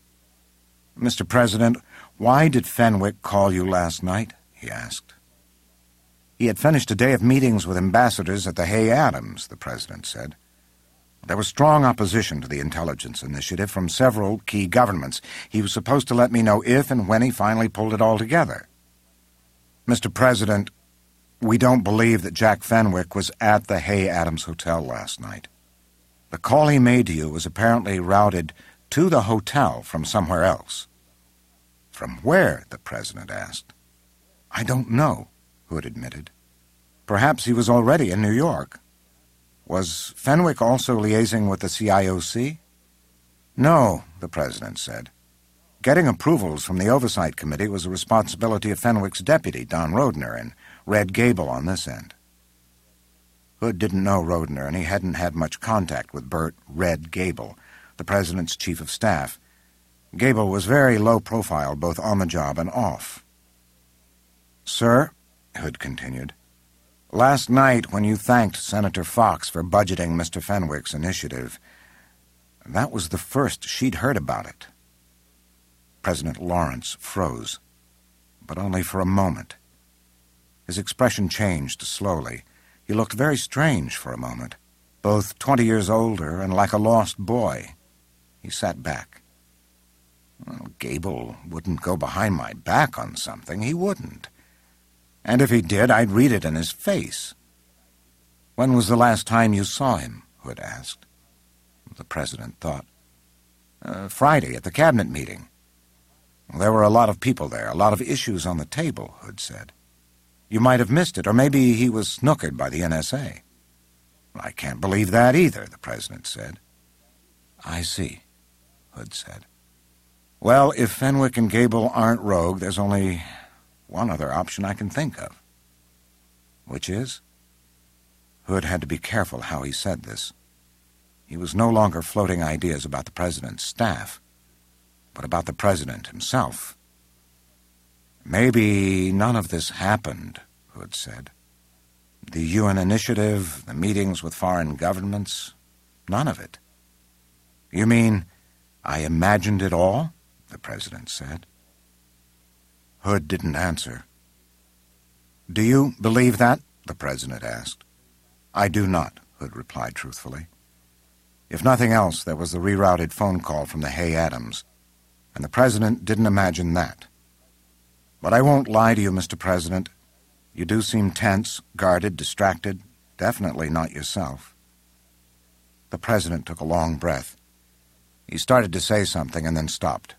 Mr. President, why did Fenwick call you last night? He asked. He had finished a day of meetings with ambassadors at the Hay Adams, the president said. There was strong opposition to the intelligence initiative from several key governments. He was supposed to let me know if and when he finally pulled it all together. Mr. President, we don't believe that Jack Fenwick was at the Hay Adams Hotel last night. The call he made to you was apparently routed to the hotel from somewhere else. From where? The president asked. I don't know, Hood admitted. Perhaps he was already in New York. Was Fenwick also liaising with the CIOC? No, the president said. Getting approvals from the Oversight Committee was the responsibility of Fenwick's deputy, Don Rodner, and Red Gable on this end. Hood didn't know Rodner, and he hadn't had much contact with Bert Red Gable, the president's chief of staff. Gable was very low profile, both on the job and off. Sir, Hood continued, last night when you thanked Senator Fox for budgeting Mr. Fenwick's initiative, that was the first she'd heard about it. President Lawrence froze, but only for a moment. His expression changed slowly. He looked very strange for a moment, both 20 years older and like a lost boy. He sat back. Well, Gable wouldn't go behind my back on something. He wouldn't. And if he did, I'd read it in his face. When was the last time you saw him? Hood asked. The president thought. Friday at the cabinet meeting. There were a lot of people there, a lot of issues on the table, Hood said. You might have missed it, or maybe he was snookered by the NSA. I can't believe that either, the president said. I see, Hood said. Well, if Fenwick and Gable aren't rogue, there's only one other option I can think of. Which is? Hood had to be careful how he said this. He was no longer floating ideas about the president's staff, but about the president himself. Maybe none of this happened, Hood said. The UN initiative, the meetings with foreign governments, none of it. You mean I imagined it all? The president said. Hood didn't answer. Do you believe that? The president asked. I do not, Hood replied truthfully. If nothing else, there was the rerouted phone call from the Hay Adams, and the president didn't imagine that. But I won't lie to you, Mr. President. You do seem tense, guarded, distracted, definitely not yourself. The president took a long breath. He started to say something and then stopped.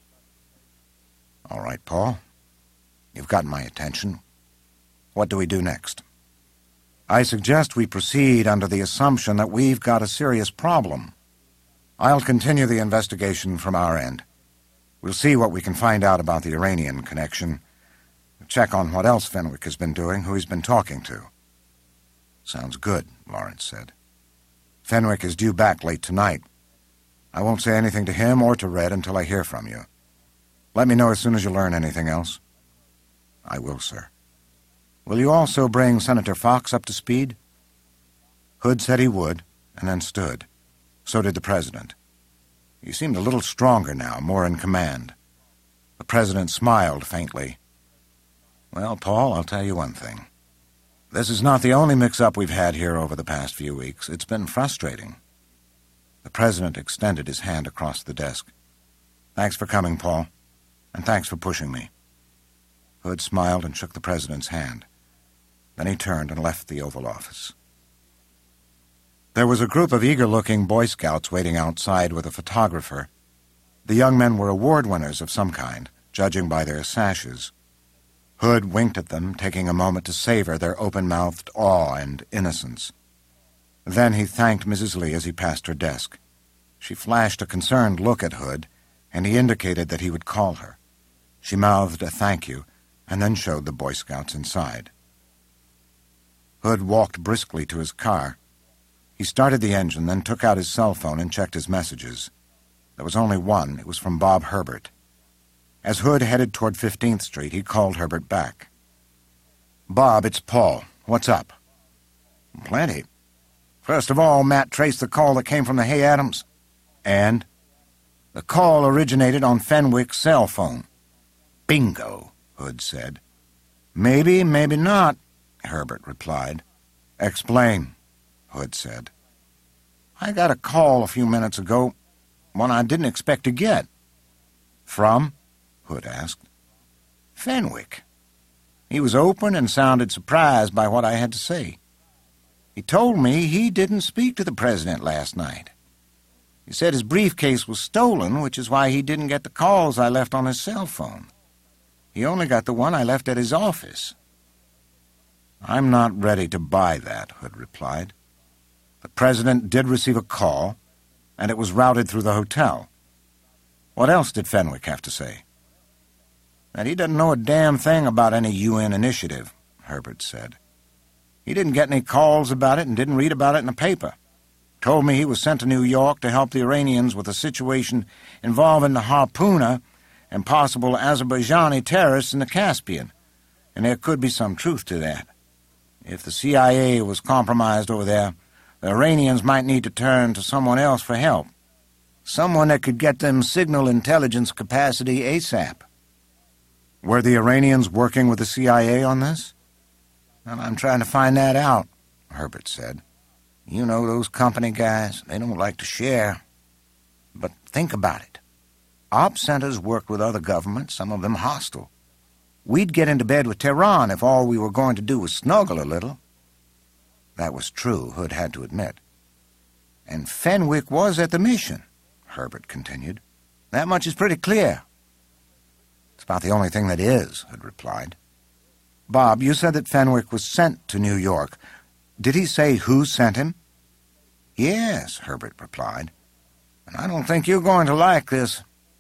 All right, Paul. You've gotten my attention. What do we do next? I suggest we proceed under the assumption that we've got a serious problem. I'll continue the investigation from our end. We'll see what we can find out about the Iranian connection. Check on what else Fenwick has been doing, who he's been talking to. Sounds good, Lawrence said. Fenwick is due back late tonight. I won't say anything to him or to Red until I hear from you. Let me know as soon as you learn anything else. I will, sir. Will you also bring Senator Fox up to speed? Hood said he would, and then stood. So did the president. He seemed a little stronger now, more in command. The president smiled faintly. Well, Paul, I'll tell you one thing. This is not the only mix-up we've had here over the past few weeks. It's been frustrating. The president extended his hand across the desk. Thanks for coming, Paul, and thanks for pushing me. Hood smiled and shook the president's hand. Then he turned and left the Oval Office. There was a group of eager-looking Boy Scouts waiting outside with a photographer. The young men were award winners of some kind, judging by their sashes. Hood winked at them, taking a moment to savor their open-mouthed awe and innocence. Then he thanked Mrs. Lee as he passed her desk. She flashed a concerned look at Hood, and he indicated that he would call her. She mouthed a thank you, and then showed the Boy Scouts inside. Hood walked briskly to his car. He started the engine, then took out his cell phone and checked his messages. There was only one. It was from Bob Herbert. As Hood headed toward 15th Street, he called Herbert back. Bob, it's Paul. What's up? Plenty. First of all, Matt traced the call that came from the Hay Adams. And? The call originated on Fenwick's cell phone. Bingo, Hood said. Maybe, maybe not, Herbert replied. Explain, Hood said. I got a call a few minutes ago, one I didn't expect to get. From? Hood asked. Fenwick. He was open and sounded surprised by what I had to say. He told me he didn't speak to the president last night. He said his briefcase was stolen, which is why he didn't get the calls I left on his cell phone. He only got the one I left at his office. I'm not ready to buy that, Hood replied. The president did receive a call, and it was routed through the hotel. What else did Fenwick have to say? That he doesn't know a damn thing about any UN initiative, Herbert said. He didn't get any calls about it and didn't read about it in the paper. Told me he was sent to New York to help the Iranians with a situation involving the Harpooner and possible Azerbaijani terrorists in the Caspian, and there could be some truth to that. If the CIA was compromised over there, the Iranians might need to turn to someone else for help. Someone that could get them signal intelligence capacity ASAP. Were the Iranians working with the CIA on this? Well, I'm trying to find that out, Herbert said. You know those company guys, they don't like to share. But think about it. Op centers worked with other governments, some of them hostile. We'd get into bed with Tehran if all we were going to do was snuggle a little. That was true, Hood had to admit. And Fenwick was at the mission, Herbert continued. That much is pretty clear. It's about the only thing that is, Hood replied. Bob, you said that Fenwick was sent to New York. Did he say who sent him? Yes, Herbert replied. And I don't think you're going to like this.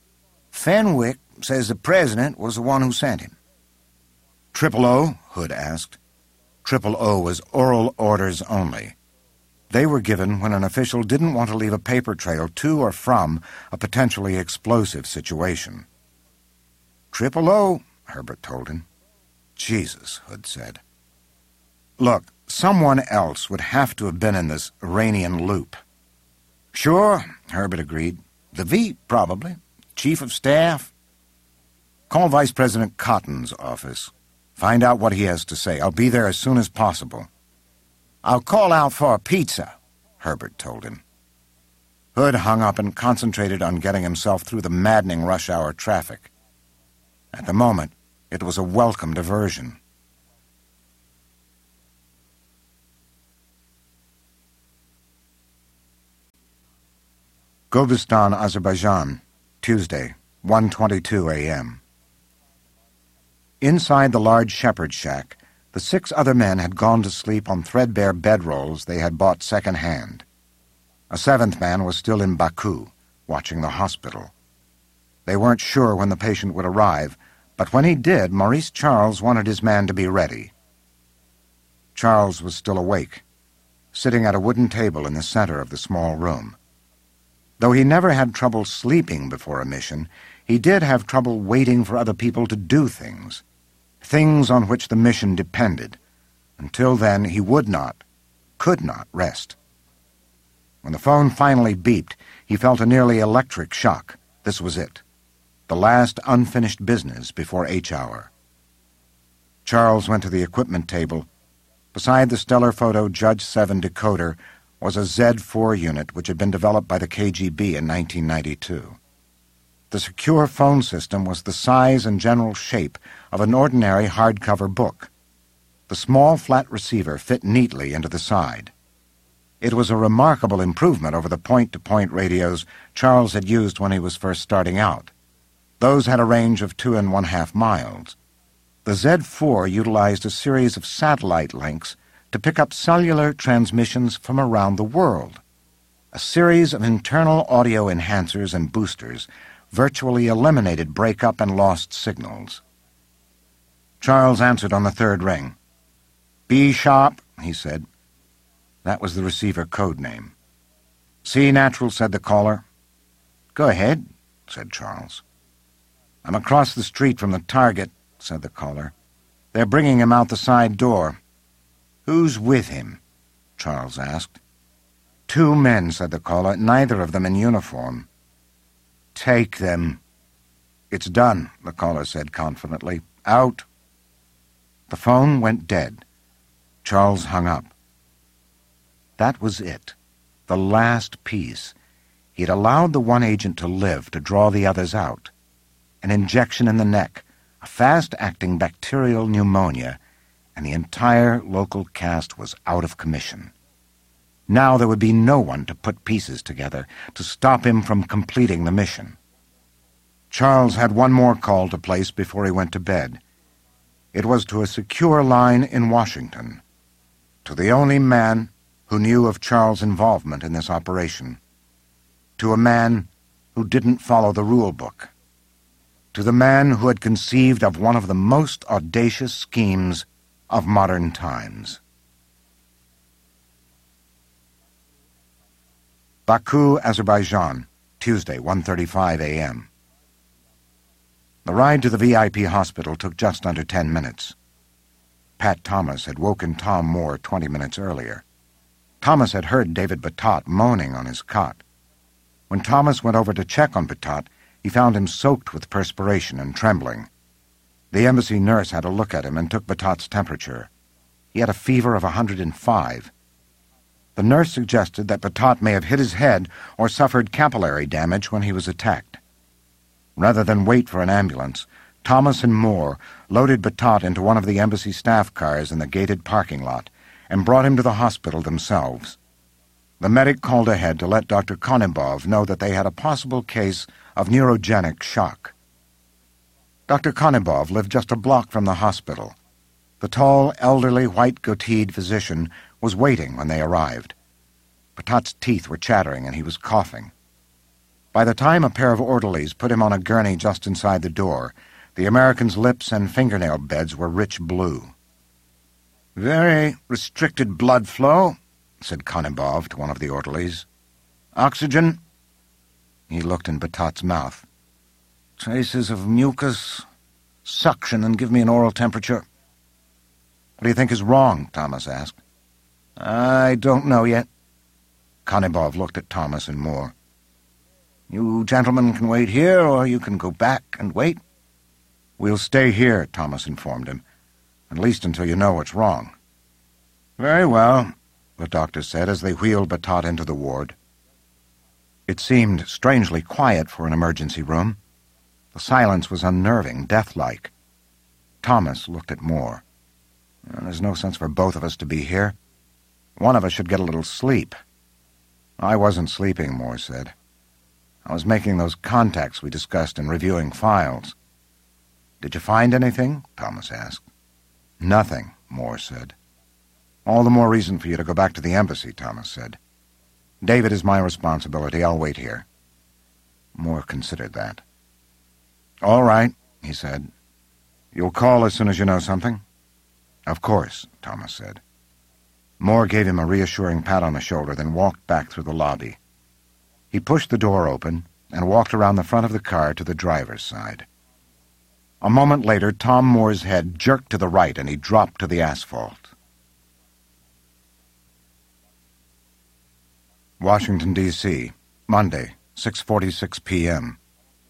Fenwick says the president was the one who sent him. Triple O? Hood asked. Triple O was oral orders only. They were given when an official didn't want to leave a paper trail to or from a potentially explosive situation. Triple O, Herbert told him. Jesus, Hood said. Look, someone else would have to have been in this Iranian loop. Sure, Herbert agreed. The V, probably. Chief of Staff. Call Vice President Cotton's office. Find out what he has to say. I'll be there as soon as possible. I'll call out for a pizza, Herbert told him. Hood hung up and concentrated on getting himself through the maddening rush-hour traffic. At the moment, it was a welcome diversion. Gobistan, Azerbaijan, Tuesday, 1:22 a.m. Inside the large shepherd shack, the 6 other men had gone to sleep on threadbare bedrolls they had bought second-hand. A 7th man was still in Baku, watching the hospital. They weren't sure when the patient would arrive, but when he did, Maurice Charles wanted his man to be ready. Charles was still awake, sitting at a wooden table in the center of the small room. Though he never had trouble sleeping before a mission, he did have trouble waiting for other people to do things on which the mission depended. Until then, he would not, could not rest. When the phone finally beeped, he felt a nearly electric shock. This was it. The last unfinished business before H-hour. Charles went to the equipment table. Beside the Stellar Photo Judge 7 decoder was a Z4 unit which had been developed by the KGB in 1992. The secure phone system was the size and general shape of an ordinary hardcover book. The small flat receiver fit neatly into the side. It was a remarkable improvement over the point-to-point radios Charles had used when he was first starting out. Those had a range of 2½ miles. The Z4 utilized a series of satellite links to pick up cellular transmissions from around the world. A series of internal audio enhancers and boosters virtually eliminated break-up and lost signals. Charles answered on the 3rd ring. B-Sharp, he said. That was the receiver code name. C Natural, said the caller. Go ahead, said Charles. I'm across the street from the target, said the caller. They're bringing him out the side door. Who's with him? Charles asked. 2 men, said the caller, neither of them in uniform. Take them. It's done, the caller said confidently. Out. The phone went dead. Charles hung up. That was it. The last piece. He had allowed the one agent to live to draw the others out. An injection in the neck, a fast-acting bacterial pneumonia, and the entire local cast was out of commission. Now there would be no one to put pieces together to stop him from completing the mission. Charles had one more call to place before he went to bed. It was to a secure line in Washington, to the only man who knew of Charles' involvement in this operation, to a man who didn't follow the rule book, to the man who had conceived of one of the most audacious schemes of modern times. Baku, Azerbaijan, Tuesday, 1:35 a.m. The ride to the VIP hospital took just under 10 minutes. Pat Thomas had woken Tom Moore 20 minutes earlier. Thomas had heard David Batat moaning on his cot. When Thomas went over to check on Batat, he found him soaked with perspiration and trembling. The embassy nurse had a look at him and took Batat's temperature. He had a fever of 105. The nurse suggested that Batat may have hit his head or suffered capillary damage when he was attacked. Rather than wait for an ambulance, Thomas and Moore loaded Batat into one of the embassy staff cars in the gated parking lot and brought him to the hospital themselves. The medic called ahead to let Dr. Konibov know that they had a possible case of neurogenic shock. Dr. Konibov lived just a block from the hospital. The tall, elderly, white-goateed physician was waiting when they arrived. Batat's teeth were chattering and he was coughing. By the time a pair of orderlies put him on a gurney just inside the door, the American's lips and fingernail beds were rich blue. "Very restricted blood flow," said Konibov to one of the orderlies. "Oxygen?" He looked in Batat's mouth. "Traces of mucus. Suction and give me an oral temperature." "What do you think is wrong?" Thomas asked. "I don't know yet." Konibov looked at Thomas and Moore. "You gentlemen can wait here, or you can go back and wait." "We'll stay here," Thomas informed him, "at least until you know what's wrong." "Very well," the doctor said as they wheeled Batat into the ward. It seemed strangely quiet for an emergency room. The silence was unnerving, death-like. Thomas looked at Moore. "There's no sense for both of us to be here. One of us should get a little sleep." "I wasn't sleeping," Moore said. "I was making those contacts we discussed and reviewing files." "Did you find anything?" Thomas asked. "Nothing," Moore said. "All the more reason for you to go back to the embassy," Thomas said. "David is my responsibility. I'll wait here." Moore considered that. "All right," he said. "You'll call as soon as you know something?" "Of course," Thomas said. Moore gave him a reassuring pat on the shoulder, then walked back through the lobby. He pushed the door open and walked around the front of the car to the driver's side. A moment later, Tom Moore's head jerked to the right and he dropped to the asphalt. Washington, D.C., Monday, 6:46 p.m.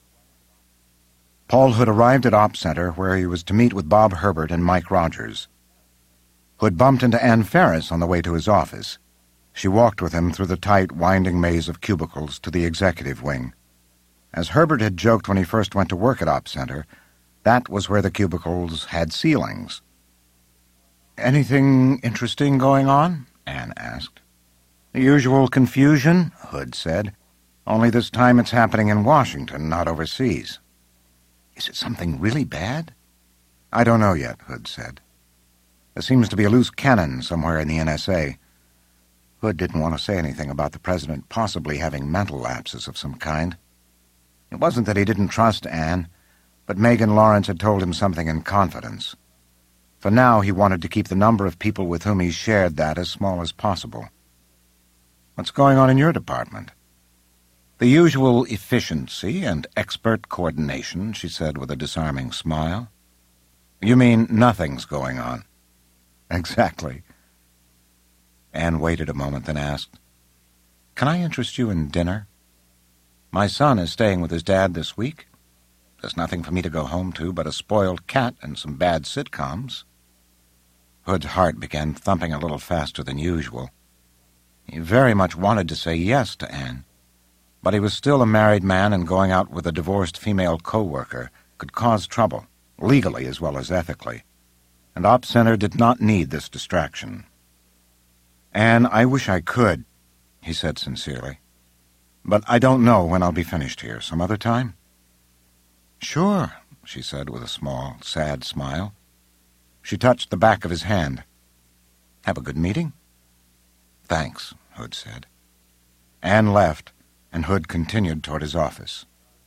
Paul Hood arrived at Op Center, where he was to meet with Bob Herbert and Mike Rogers. Hood bumped into Ann Ferris on the way to his office. She walked with him through the tight, winding maze of cubicles to the executive wing. As Herbert had joked when he first went to work at Op Center, that was where the cubicles had ceilings. "Anything interesting going on?" Ann asked. "The usual confusion," Hood said. "Only this time it's happening in Washington, not overseas." "Is it something really bad?" "I don't know yet," Hood said. "There seems to be a loose cannon somewhere in the NSA." Hood didn't want to say anything about the president possibly having mental lapses of some kind. It wasn't that he didn't trust Anne, but Megan Lawrence had told him something in confidence. For now, he wanted to keep the number of people with whom he shared that as small as possible. "What's going on in your department?" "The usual efficiency and expert coordination," she said with a disarming smile. "You mean nothing's going on?" "Exactly." Anne waited a moment, then asked, "Can I interest you in dinner? My son is staying with his dad this week. There's nothing for me to go home to but a spoiled cat and some bad sitcoms." Hood's heart began thumping a little faster than usual. He very much wanted to say yes to Anne, but he was still a married man, and going out with a divorced female co-worker could cause trouble, legally as well as ethically, and Op Center did not need this distraction. "Anne, I wish I could," he said sincerely, "but I don't know when I'll be finished here. Some other time?" "Sure," she said with a small, sad smile. She touched the back of his hand. "Have a good meeting?" "Thanks," Hood said. Anne left, and Hood continued toward his office.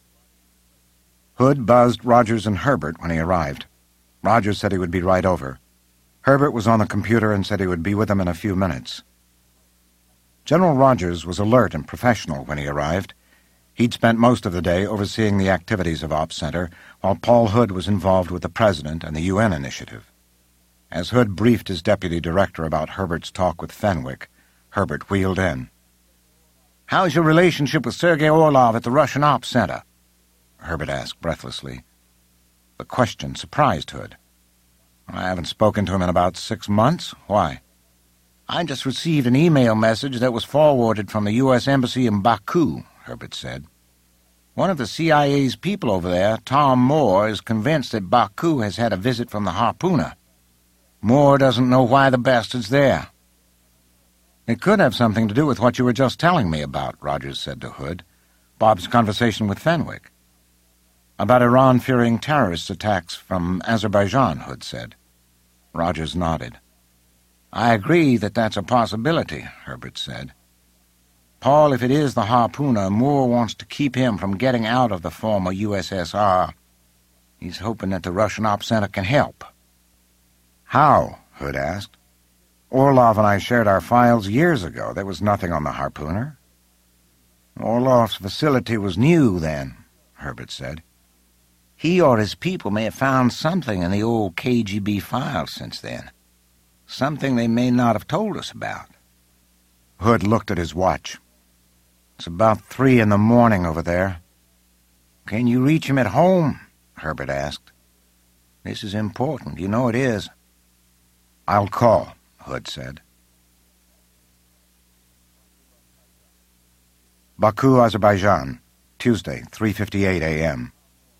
Hood buzzed Rogers and Herbert when he arrived. Rogers said he would be right over. Herbert was on the computer and said he would be with him in a few minutes. General Rogers was alert and professional when he arrived. He'd spent most of the day overseeing the activities of Op Center, while Paul Hood was involved with the President and the UN initiative. As Hood briefed his deputy director about Herbert's talk with Fenwick, Herbert wheeled in. "How's your relationship with Sergei Orlov at the Russian Op Center?" Herbert asked breathlessly. The question surprised Hood. "I haven't spoken to him in about 6 months. Why?" "I just received an email message that was forwarded from the U.S. Embassy in Baku," Herbert said. "One of the CIA's people over there, Tom Moore, is convinced that Baku has had a visit from the harpooner. Moore doesn't know why the bastard's there." "It could have something to do with what you were just telling me about," Rogers said to Hood. "Bob's conversation with Fenwick." "About Iran fearing terrorist attacks from Azerbaijan," Hood said. Rogers nodded. "I agree that that's a possibility," Herbert said. Paul, if it is the harpooner, Moore wants to keep him from getting out of the former USSR. He's hoping that the Russian Op Center can help. How? Hood asked. Orlov and I shared our files years ago. There was nothing on the harpooner. Orlov's facility was new then, Herbert said. He or his people may have found something in the old KGB files since then. Something they may not have told us about. Hood looked at his watch. It's about 3 in the morning over there. Can you reach him at home? Herbert asked. This is important. You know it is. I'll call, Hood said. Baku, Azerbaijan, Tuesday, 3:58 a.m.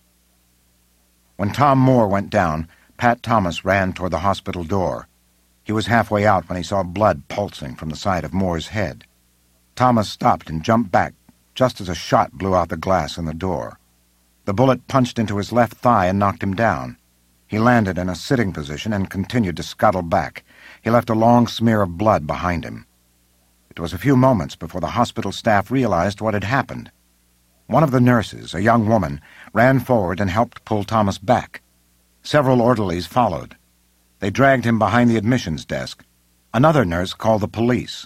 When Tom Moore went down, Pat Thomas ran toward the hospital door. He was halfway out when he saw blood pulsing from the side of Moore's head. Thomas stopped and jumped back just as a shot blew out the glass in the door. The bullet punched into his left thigh and knocked him down. He landed in a sitting position and continued to scuttle back. He left a long smear of blood behind him. It was a few moments before the hospital staff realized what had happened. One of the nurses, a young woman, ran forward and helped pull Thomas back. Several orderlies followed. They dragged him behind the admissions desk. Another nurse called the police.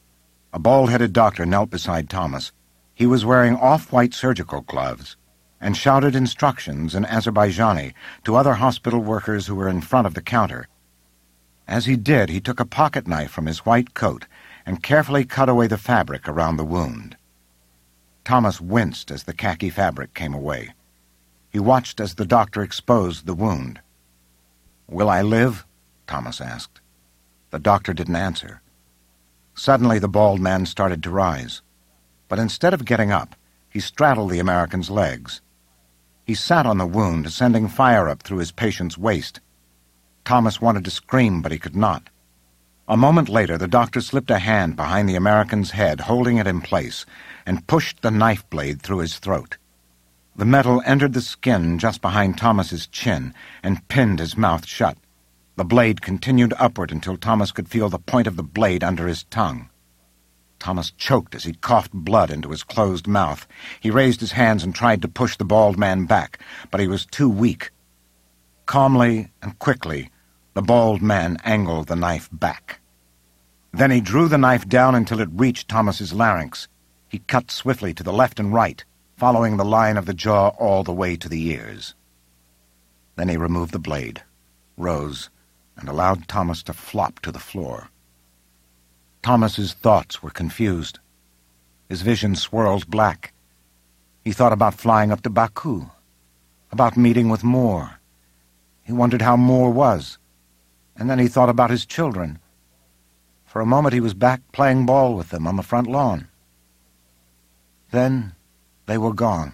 A bald-headed doctor knelt beside Thomas. He was wearing off-white surgical gloves and shouted instructions in Azerbaijani to other hospital workers who were in front of the counter. As he did, he took a pocket knife from his white coat and carefully cut away the fabric around the wound. Thomas winced as the khaki fabric came away. He watched as the doctor exposed the wound. "Will I live?" Thomas asked. The doctor didn't answer. Suddenly the bald man started to rise. But instead of getting up, he straddled the American's legs. He sat on the wound, sending fire up through his patient's waist. Thomas wanted to scream, but he could not. A moment later, the doctor slipped a hand behind the American's head, holding it in place, and pushed the knife blade through his throat. The metal entered the skin just behind Thomas's chin and pinned his mouth shut. The blade continued upward until Thomas could feel the point of the blade under his tongue. Thomas choked as he coughed blood into his closed mouth. He raised his hands and tried to push the bald man back, but he was too weak. Calmly and quickly, the bald man angled the knife back. Then he drew the knife down until it reached Thomas's larynx. He cut swiftly to the left and right, following the line of the jaw all the way to the ears. Then he removed the blade, rose, and allowed Thomas to flop to the floor. Thomas's thoughts were confused. His vision swirled black. He thought about flying up to Baku, about meeting with Moore. He wondered how Moore was, and then he thought about his children. For a moment he was back playing ball with them on the front lawn. Then they were gone.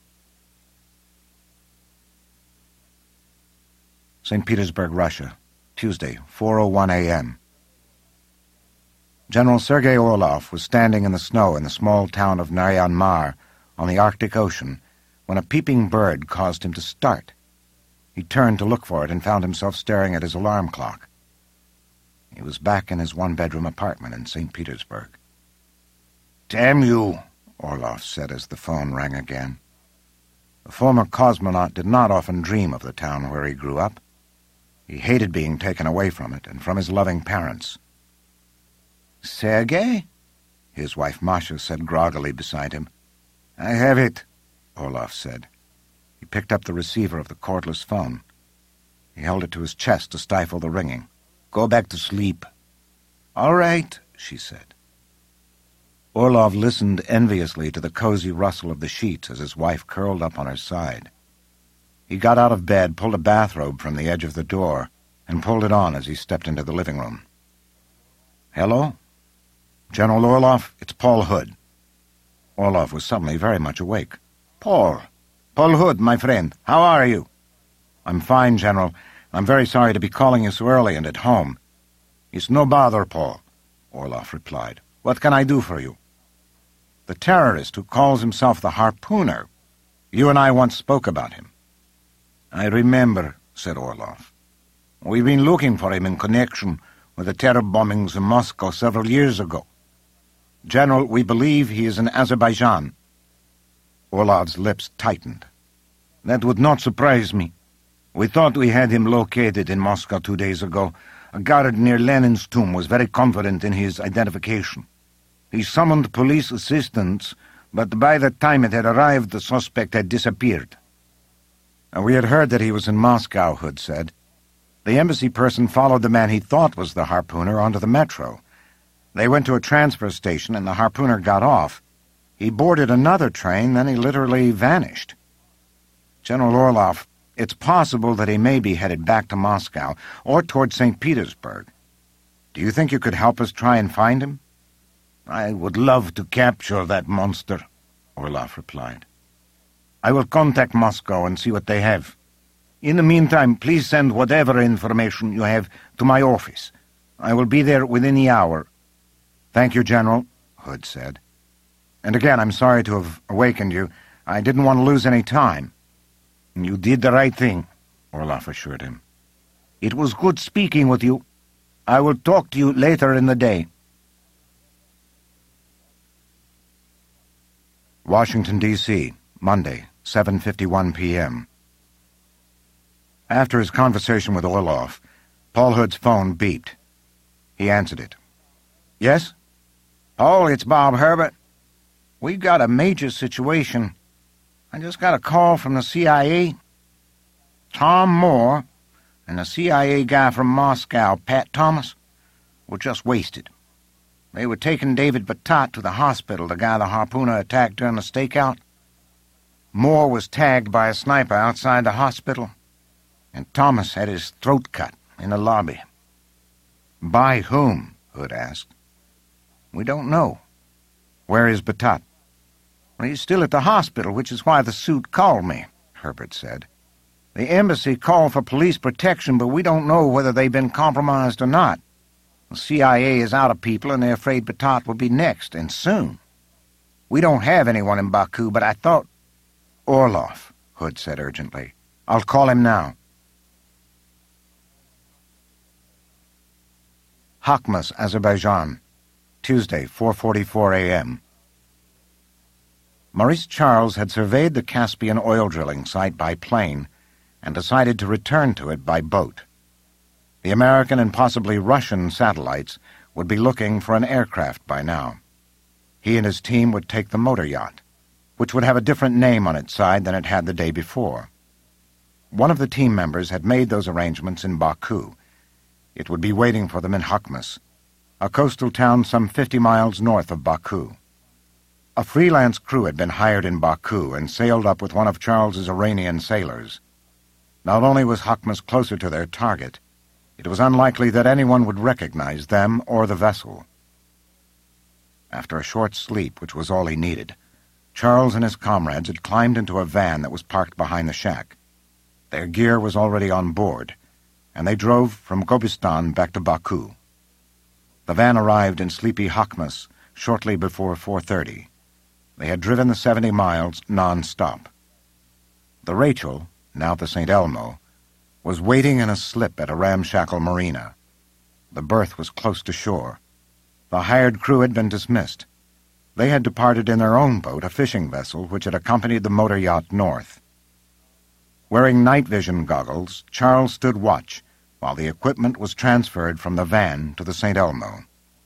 St. Petersburg, Russia, Tuesday, 4:01 a.m. General Sergei Orlov was standing in the snow in the small town of Naryan Mar on the Arctic Ocean when a peeping bird caused him to start. He turned to look for it and found himself staring at his alarm clock. He was back in his one-bedroom apartment in St. Petersburg. "Damn you," Orlov said as the phone rang again. The former cosmonaut did not often dream of the town where he grew up. He hated being taken away from it and from his loving parents. "Sergei?" his wife Masha said groggily beside him. "I have it," Orlov said. He picked up the receiver of the cordless phone. He held it to his chest to stifle the ringing. "Go back to sleep." "All right," she said. Orlov listened enviously to the cozy rustle of the sheets as his wife curled up on her side. He got out of bed, pulled a bathrobe from the edge of the door, and pulled it on as he stepped into the living room. "Hello? General Orlov, it's Paul Hood." Orlov was suddenly very much awake. Paul Hood, my friend, how are you?" "I'm fine, General. I'm very sorry to be calling you so early and at home." "It's no bother, Paul," Orlov replied. "What can I do for you?" "The terrorist who calls himself the Harpooner. You and I once spoke about him." "I remember," said Orlov. "We've been looking for him in connection with the terror bombings in Moscow several years ago." General, we believe he is in Azerbaijan. Orlov's lips tightened. That would not surprise me. We thought we had him located in Moscow 2 days ago. A guard near Lenin's tomb was very confident in his identification. He summoned police assistance, but by the time it had arrived, the suspect had disappeared. We had heard that he was in Moscow, Hood said. The embassy person followed the man he thought was the harpooner onto the metro. They went to a transfer station, and the harpooner got off. He boarded another train, then he literally vanished. General Orlov, it's possible that he may be headed back to Moscow or toward St. Petersburg. Do you think you could help us try and find him? I would love to capture that monster, Orlov replied. I will contact Moscow and see what they have. In the meantime, please send whatever information you have to my office. I will be there within the hour. Thank you, General, Hood said. And again, I'm sorry to have awakened you. I didn't want to lose any time. You did the right thing, Orlov assured him. It was good speaking with you. I will talk to you later in the day. Washington, D.C., Monday, 7:51 p.m. After his conversation with Orlov, Paul Hood's phone beeped. He answered it. Yes? Paul, it's Bob Herbert. We've got a major situation. I just got a call from the CIA. Tom Moore and the CIA guy from Moscow, Pat Thomas, were just wasted. They were taking David Batat to the hospital, the guy the harpooner attacked during the stakeout. Moore was tagged by a sniper outside the hospital, and Thomas had his throat cut in the lobby. By whom? Hood asked. We don't know. Where is Batat? Well, he's still at the hospital, which is why the suit called me, Herbert said. The embassy called for police protection, but we don't know whether they've been compromised or not. The CIA is out of people, and they're afraid Batat will be next, and soon. We don't have anyone in Baku, but I thought... Orlov, Hood said urgently. I'll call him now. Hakhmas, Azerbaijan, Tuesday, 4:44 a.m. Maurice Charles had surveyed the Caspian oil drilling site by plane and decided to return to it by boat. The American and possibly Russian satellites would be looking for an aircraft by now. He and his team would take the motor yacht, which would have a different name on its side than it had the day before. One of the team members had made those arrangements in Baku. It would be waiting for them in Hakhmas, a coastal town some 50 miles north of Baku. A freelance crew had been hired in Baku and sailed up with one of Charles's Iranian sailors. Not only was Hakhmas closer to their target, it was unlikely that anyone would recognize them or the vessel. After a short sleep, which was all he needed, Charles and his comrades had climbed into a van that was parked behind the shack. Their gear was already on board, and they drove from Gobistan back to Baku. The van arrived in sleepy Hakhmas shortly before 4:30. They had driven the 70 miles non-stop. The Rachel, now the St. Elmo, was waiting in a slip at a ramshackle marina. The berth was close to shore. The hired crew had been dismissed. They had departed in their own boat, a fishing vessel which had accompanied the motor yacht north. Wearing night vision goggles, Charles stood watch while the equipment was transferred from the van to the St. Elmo.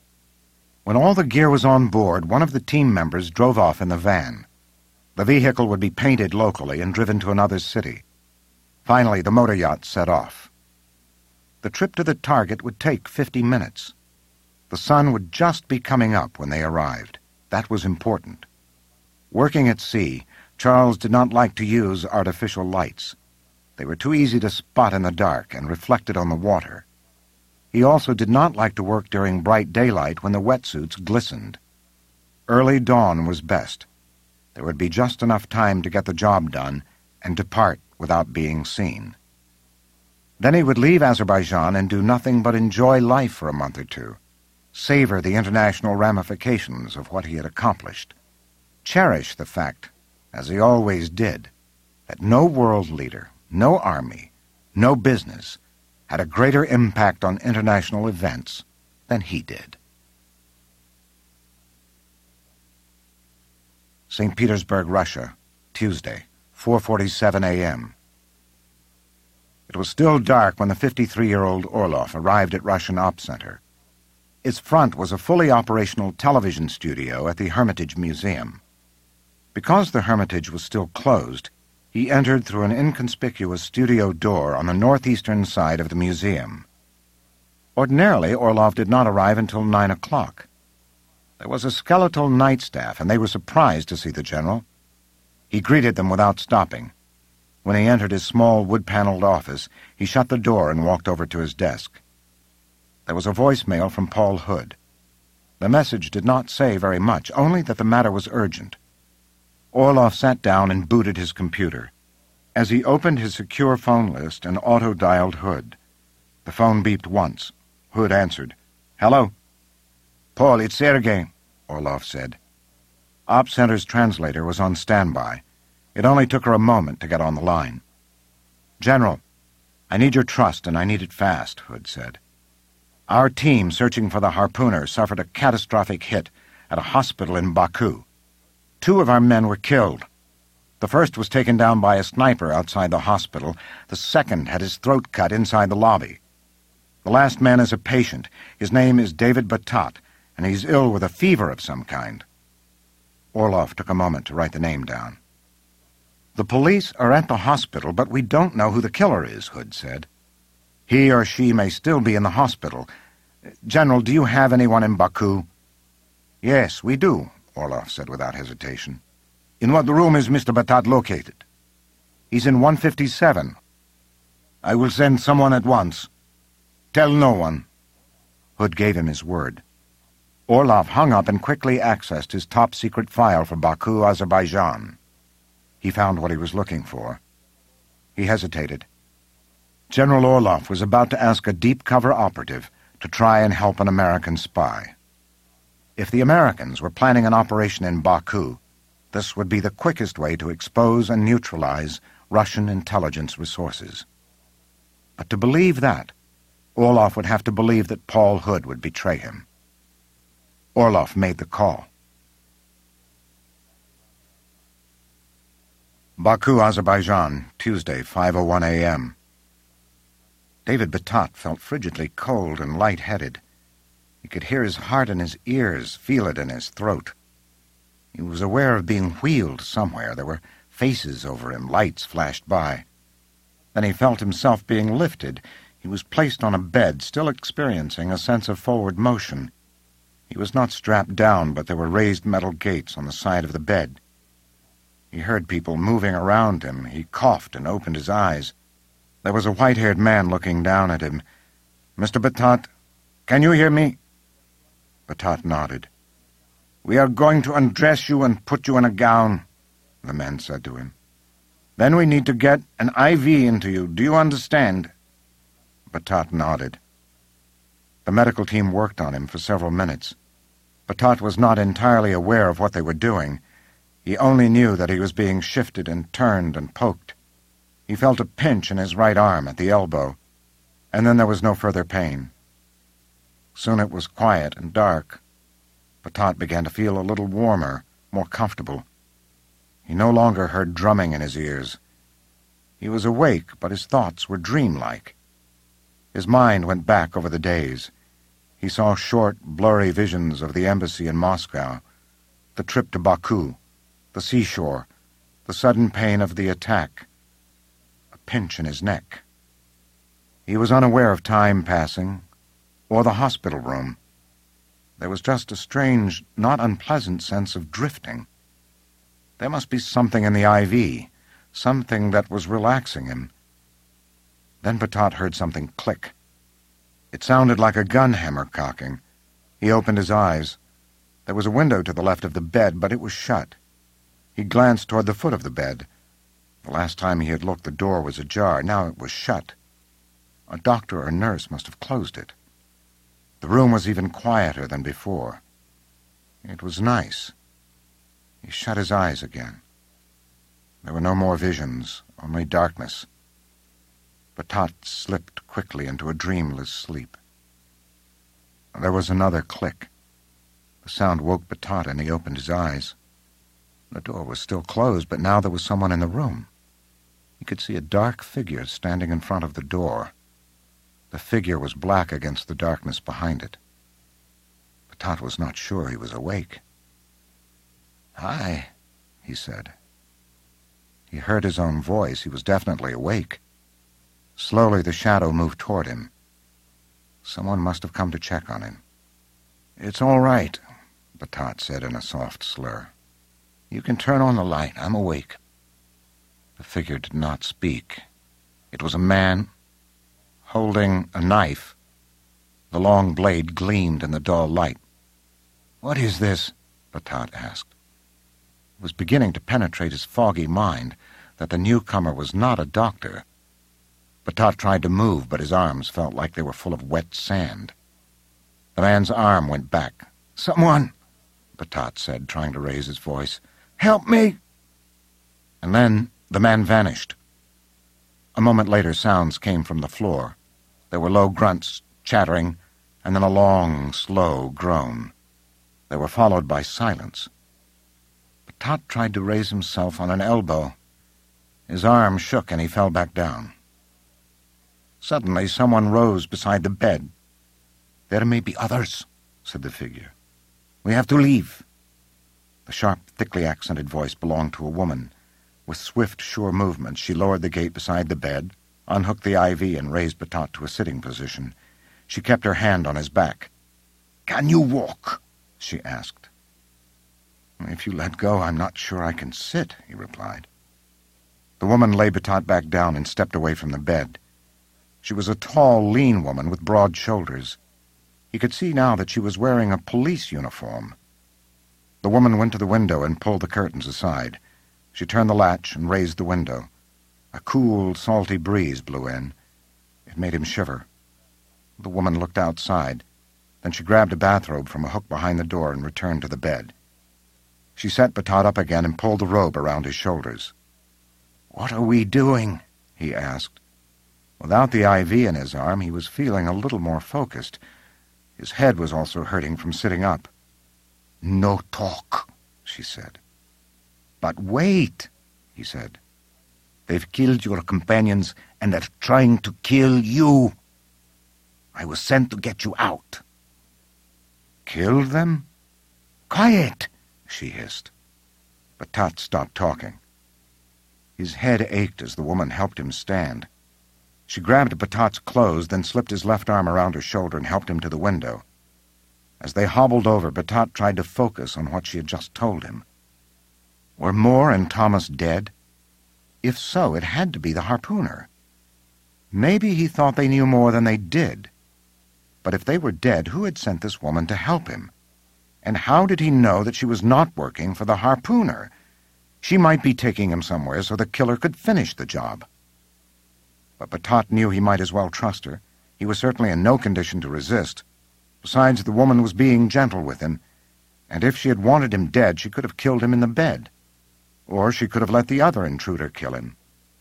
When all the gear was on board, one of the team members drove off in the van. The vehicle would be painted locally and driven to another city. Finally, the motor yacht set off. The trip to the target would take 50 minutes. The sun would just be coming up when they arrived. That was important. Working at sea, Charles did not like to use artificial lights. They were too easy to spot in the dark and reflected on the water. He also did not like to work during bright daylight when the wetsuits glistened. Early dawn was best. There would be just enough time to get the job done and depart without being seen. Then he would leave Azerbaijan and do nothing but enjoy life for a month or two, savor the international ramifications of what he had accomplished, cherish the fact, as he always did, that no world leader, no army, no business had a greater impact on international events than he did. St. Petersburg, Russia, Tuesday, 4:47 a.m. It was still dark when the 53-year-old Orlov arrived at Russian Op Center. Its front was a fully operational television studio at the Hermitage Museum. Because the Hermitage was still closed, he entered through an inconspicuous studio door on the northeastern side of the museum. Ordinarily, Orlov did not arrive until 9 o'clock. There was a skeletal night staff, and they were surprised to see the general. He greeted them without stopping. When he entered his small wood-paneled office, he shut the door and walked over to his desk. There was a voicemail from Paul Hood. The message did not say very much, only that the matter was urgent. Orlov sat down and booted his computer. As he opened his secure phone list and auto-dialed Hood, the phone beeped once. Hood answered. "Hello?" "Paul, it's Sergei," Orlov said. Op Center's translator was on standby. It only took her a moment to get on the line. "General, I need your trust, and I need it fast," Hood said. "Our team searching for the harpooner suffered a catastrophic hit at a hospital in Baku. 2 of our men were killed. The first was taken down by a sniper outside the hospital. The second had his throat cut inside the lobby. The last man is a patient. His name is David Batat, and he's ill with a fever of some kind." Orlov took a moment to write the name down. "The police are at the hospital, but we don't know who the killer is," Hood said. "He or she may still be in the hospital. General, do you have anyone in Baku?" "Yes, we do," Orlov said without hesitation. "In what room is Mr. Batat located?" "He's in 157. "I will send someone at once. Tell no one." Hood gave him his word. Orlov hung up and quickly accessed his top-secret file for Baku, Azerbaijan. He found what he was looking for. He hesitated. General Orlov was about to ask a deep-cover operative to try and help an American spy. If the Americans were planning an operation in Baku, this would be the quickest way to expose and neutralize Russian intelligence resources. But to believe that, Orlov would have to believe that Paul Hood would betray him. Orlov made the call. Baku, Azerbaijan, Tuesday, 5:01 a.m. David Batat felt frigidly cold and light-headed. He could hear his heart in his ears, feel it in his throat. He was aware of being wheeled somewhere. There were faces over him, lights flashed by. Then he felt himself being lifted. He was placed on a bed, still experiencing a sense of forward motion. He was not strapped down, but there were raised metal gates on the side of the bed. He heard people moving around him. He coughed and opened his eyes. There was a white-haired man looking down at him. "Mr. Batat, can you hear me?" Batat nodded. "We are going to undress you and put you in a gown," the man said to him. "Then we need to get an IV into you. Do you understand?" Batat nodded. The medical team worked on him for several minutes. Batat was not entirely aware of what they were doing. He only knew that he was being shifted and turned and poked. He felt a pinch in his right arm at the elbow, and then there was no further pain. Soon it was quiet and dark. Batat began to feel a little warmer, more comfortable. He no longer heard drumming in his ears. He was awake, but his thoughts were dreamlike. His mind went back over the days. He saw short, blurry visions of the embassy in Moscow, the trip to Baku, the seashore, the sudden pain of the attack, a pinch in his neck. He was unaware of time passing, or the hospital room. There was just a strange, not unpleasant sense of drifting. There must be something in the IV, something that was relaxing him. Then Batat heard something click. It sounded like a gun hammer cocking. He opened his eyes. There was a window to the left of the bed, but it was shut. He glanced toward the foot of the bed. The last time he had looked, the door was ajar. Now it was shut. A doctor or nurse must have closed it. The room was even quieter than before. It was nice. He shut his eyes again. There were no more visions, only darkness. Batat slipped quickly into a dreamless sleep. There was another click. The sound woke Batat, and he opened his eyes. The door was still closed, but now there was someone in the room. He could see a dark figure standing in front of the door. The figure was black against the darkness behind it. Patat was not sure he was awake. "Hi," he said. He heard his own voice. He was definitely awake. Slowly the shadow moved toward him. Someone must have come to check on him. "It's all right," Patat said in a soft slur. "You can turn on the light. I'm awake." The figure did not speak. It was a man holding a knife. The long blade gleamed in the dull light. "What is this?" Patat asked. It was beginning to penetrate his foggy mind that the newcomer was not a doctor. Patat tried to move, but his arms felt like they were full of wet sand. The man's arm went back. "Someone," Patat said, trying to raise his voice. "Help me!" And then the man vanished. A moment later, sounds came from the floor. There were low grunts, chattering, and then a long, slow groan. They were followed by silence. Patat tried to raise himself on an elbow. His arm shook and he fell back down. Suddenly, someone rose beside the bed. "There may be others," said the figure. "We have to leave." The sharp, thickly accented voice belonged to a woman. With swift, sure movements, she lowered the gate beside the bed, unhooked the IV, and raised Patat to a sitting position. She kept her hand on his back. "Can you walk?" she asked. "If you let go, I'm not sure I can sit," he replied. The woman laid Patat back down and stepped away from the bed. She was a tall, lean woman with broad shoulders. He could see now that she was wearing a police uniform. The woman went to the window and pulled the curtains aside. She turned the latch and raised the window. A cool, salty breeze blew in. It made him shiver. The woman looked outside. Then she grabbed a bathrobe from a hook behind the door and returned to the bed. She set Patat up again and pulled the robe around his shoulders. "What are we doing?" he asked. Without the IV in his arm, he was feeling a little more focused. His head was also hurting from sitting up. "No talk," she said. "But wait," he said. "They've killed your companions and they're trying to kill you. I was sent to get you out." "Killed them?" "Quiet," she hissed. Patat stopped talking. His head ached as the woman helped him stand. She grabbed Patat's clothes, then slipped his left arm around her shoulder and helped him to the window. As they hobbled over, Patat tried to focus on what she had just told him. Were Moore and Thomas dead? If so, it had to be the harpooner. Maybe he thought they knew more than they did. But if they were dead, who had sent this woman to help him? And how did he know that she was not working for the harpooner? She might be taking him somewhere so the killer could finish the job. But Patat knew he might as well trust her. He was certainly in no condition to resist. Besides, the woman was being gentle with him, and if she had wanted him dead, she could have killed him in the bed. Or she could have let the other intruder kill him.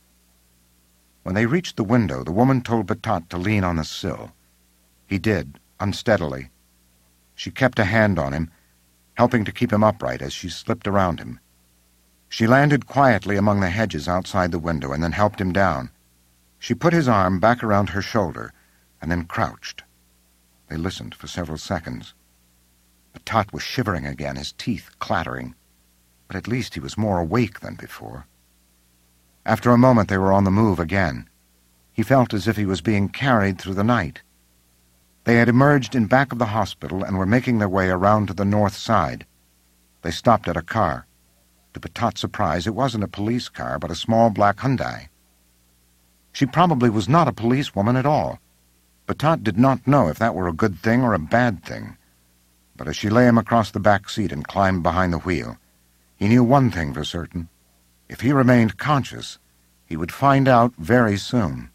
When they reached the window, the woman told Patat to lean on the sill. He did, unsteadily. She kept a hand on him, helping to keep him upright as she slipped around him. She landed quietly among the hedges outside the window and then helped him down. She put his arm back around her shoulder and then crouched. They listened for several seconds. Patat was shivering again, his teeth clattering, but at least he was more awake than before. After a moment they were on the move again. He felt as if he was being carried through the night. They had emerged in back of the hospital and were making their way around to the north side. They stopped at a car. To Patat's surprise, it wasn't a police car, but a small black Hyundai. She probably was not a policewoman at all. Patat did not know if that were a good thing or a bad thing. But as she lay him across the back seat and climbed behind the wheel, he knew one thing for certain. If he remained conscious, he would find out very soon.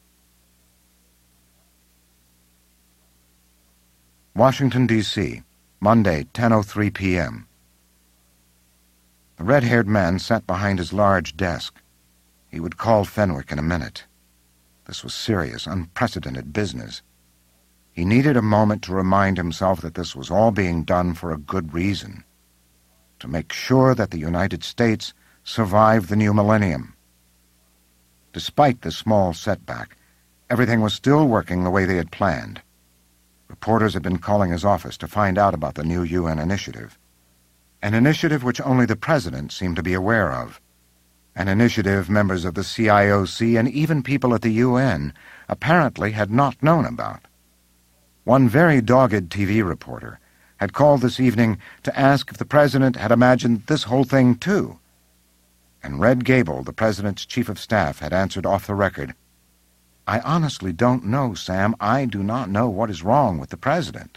Washington, D.C., Monday, 10:03 p.m. The red-haired man sat behind his large desk. He would call Fenwick in a minute. This was serious, unprecedented business. He needed a moment to remind himself that this was all being done for a good reason. to make sure that the United States survived the new millennium. Despite this small setback, everything was still working the way they had planned. Reporters had been calling his office to find out about the new UN initiative, an initiative which only the President seemed to be aware of, an initiative members of the CIOC and even people at the UN apparently had not known about. One very dogged TV reporter had called this evening to ask if the President had imagined this whole thing too. And Red Gable, the President's chief of staff, had answered off the record, "I honestly don't know, Sam. I do not know what is wrong with the President."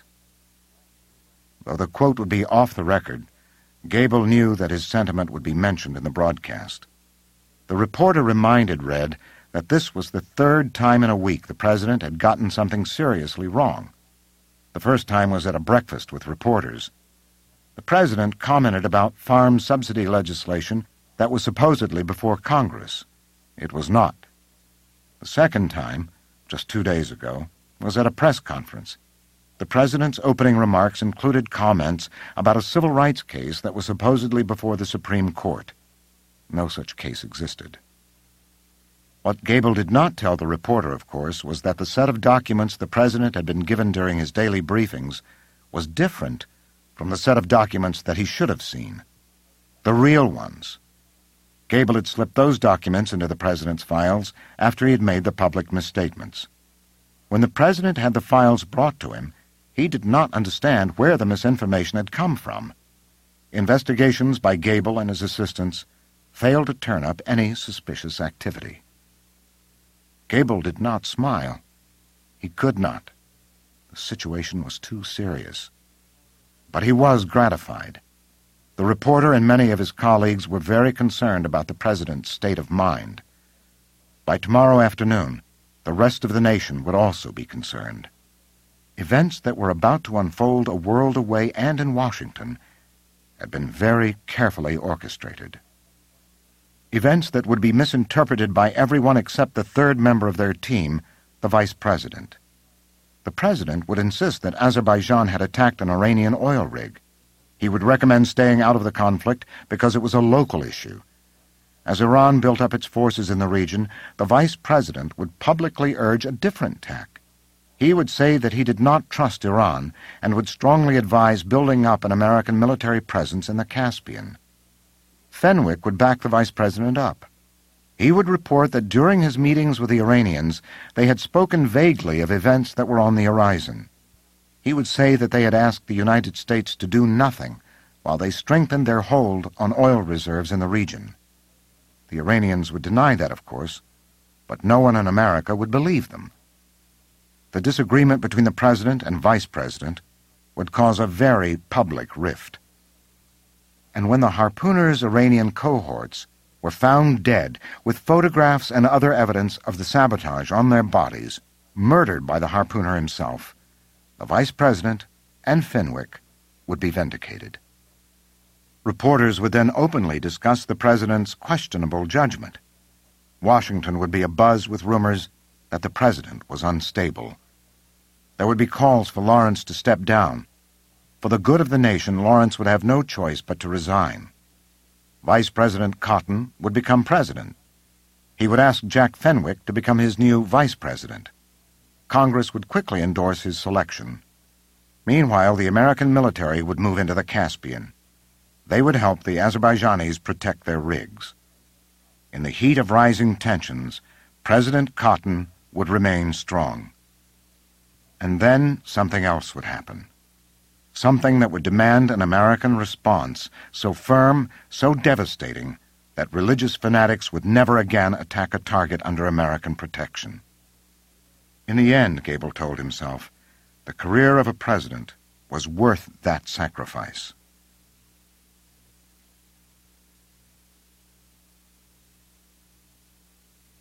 Though the quote would be off the record, Gable knew that his sentiment would be mentioned in the broadcast. The reporter reminded Red that this was the third time in a week the President had gotten something seriously wrong. The first time was at a breakfast with reporters. The President commented about farm subsidy legislation that was supposedly before Congress. It was not. The second time, just 2 days ago, was at a press conference. The President's opening remarks included comments about a civil rights case that was supposedly before the Supreme Court. No such case existed. What Gable did not tell the reporter, of course, was that the set of documents the President had been given during his daily briefings was different from the set of documents that he should have seen. The real ones. Gable had slipped those documents into the President's files after he had made the public misstatements. When the President had the files brought to him, he did not understand where the misinformation had come from. Investigations by Gable and his assistants failed to turn up any suspicious activity. Gable did not smile. He could not. The situation was too serious. But he was gratified. The reporter and many of his colleagues were very concerned about the President's state of mind. By tomorrow afternoon, the rest of the nation would also be concerned. Events that were about to unfold a world away and in Washington had been very carefully orchestrated. Events that would be misinterpreted by everyone except the third member of their team, the Vice President. The President would insist that Azerbaijan had attacked an Iranian oil rig. He would recommend staying out of the conflict because it was a local issue. As Iran built up its forces in the region, the Vice President would publicly urge a different tack. He would say that he did not trust Iran and would strongly advise building up an American military presence in the Caspian. Fenwick would back the Vice President up. He would report that during his meetings with the Iranians, they had spoken vaguely of events that were on the horizon. He would say that they had asked the United States to do nothing while they strengthened their hold on oil reserves in the region. The Iranians would deny that, of course, but no one in America would believe them. The disagreement between the President and Vice President would cause a very public rift. And when the harpooner's Iranian cohorts were found dead with photographs and other evidence of the sabotage on their bodies, murdered by the harpooner himself, the Vice President and Fenwick would be vindicated. Reporters would then openly discuss the President's questionable judgment. Washington would be abuzz with rumors that the President was unstable. There would be calls for Lawrence to step down. For the good of the nation, Lawrence would have no choice but to resign. Vice President Cotton would become president. He would ask Jack Fenwick to become his new vice president. Congress would quickly endorse his selection. Meanwhile, the American military would move into the Caspian. They would help the Azerbaijanis protect their rigs. In the heat of rising tensions, President Cotton would remain strong. And then something else would happen. Something that would demand an American response so firm, so devastating, that religious fanatics would never again attack a target under American protection. In the end, Gable told himself, the career of a president was worth that sacrifice.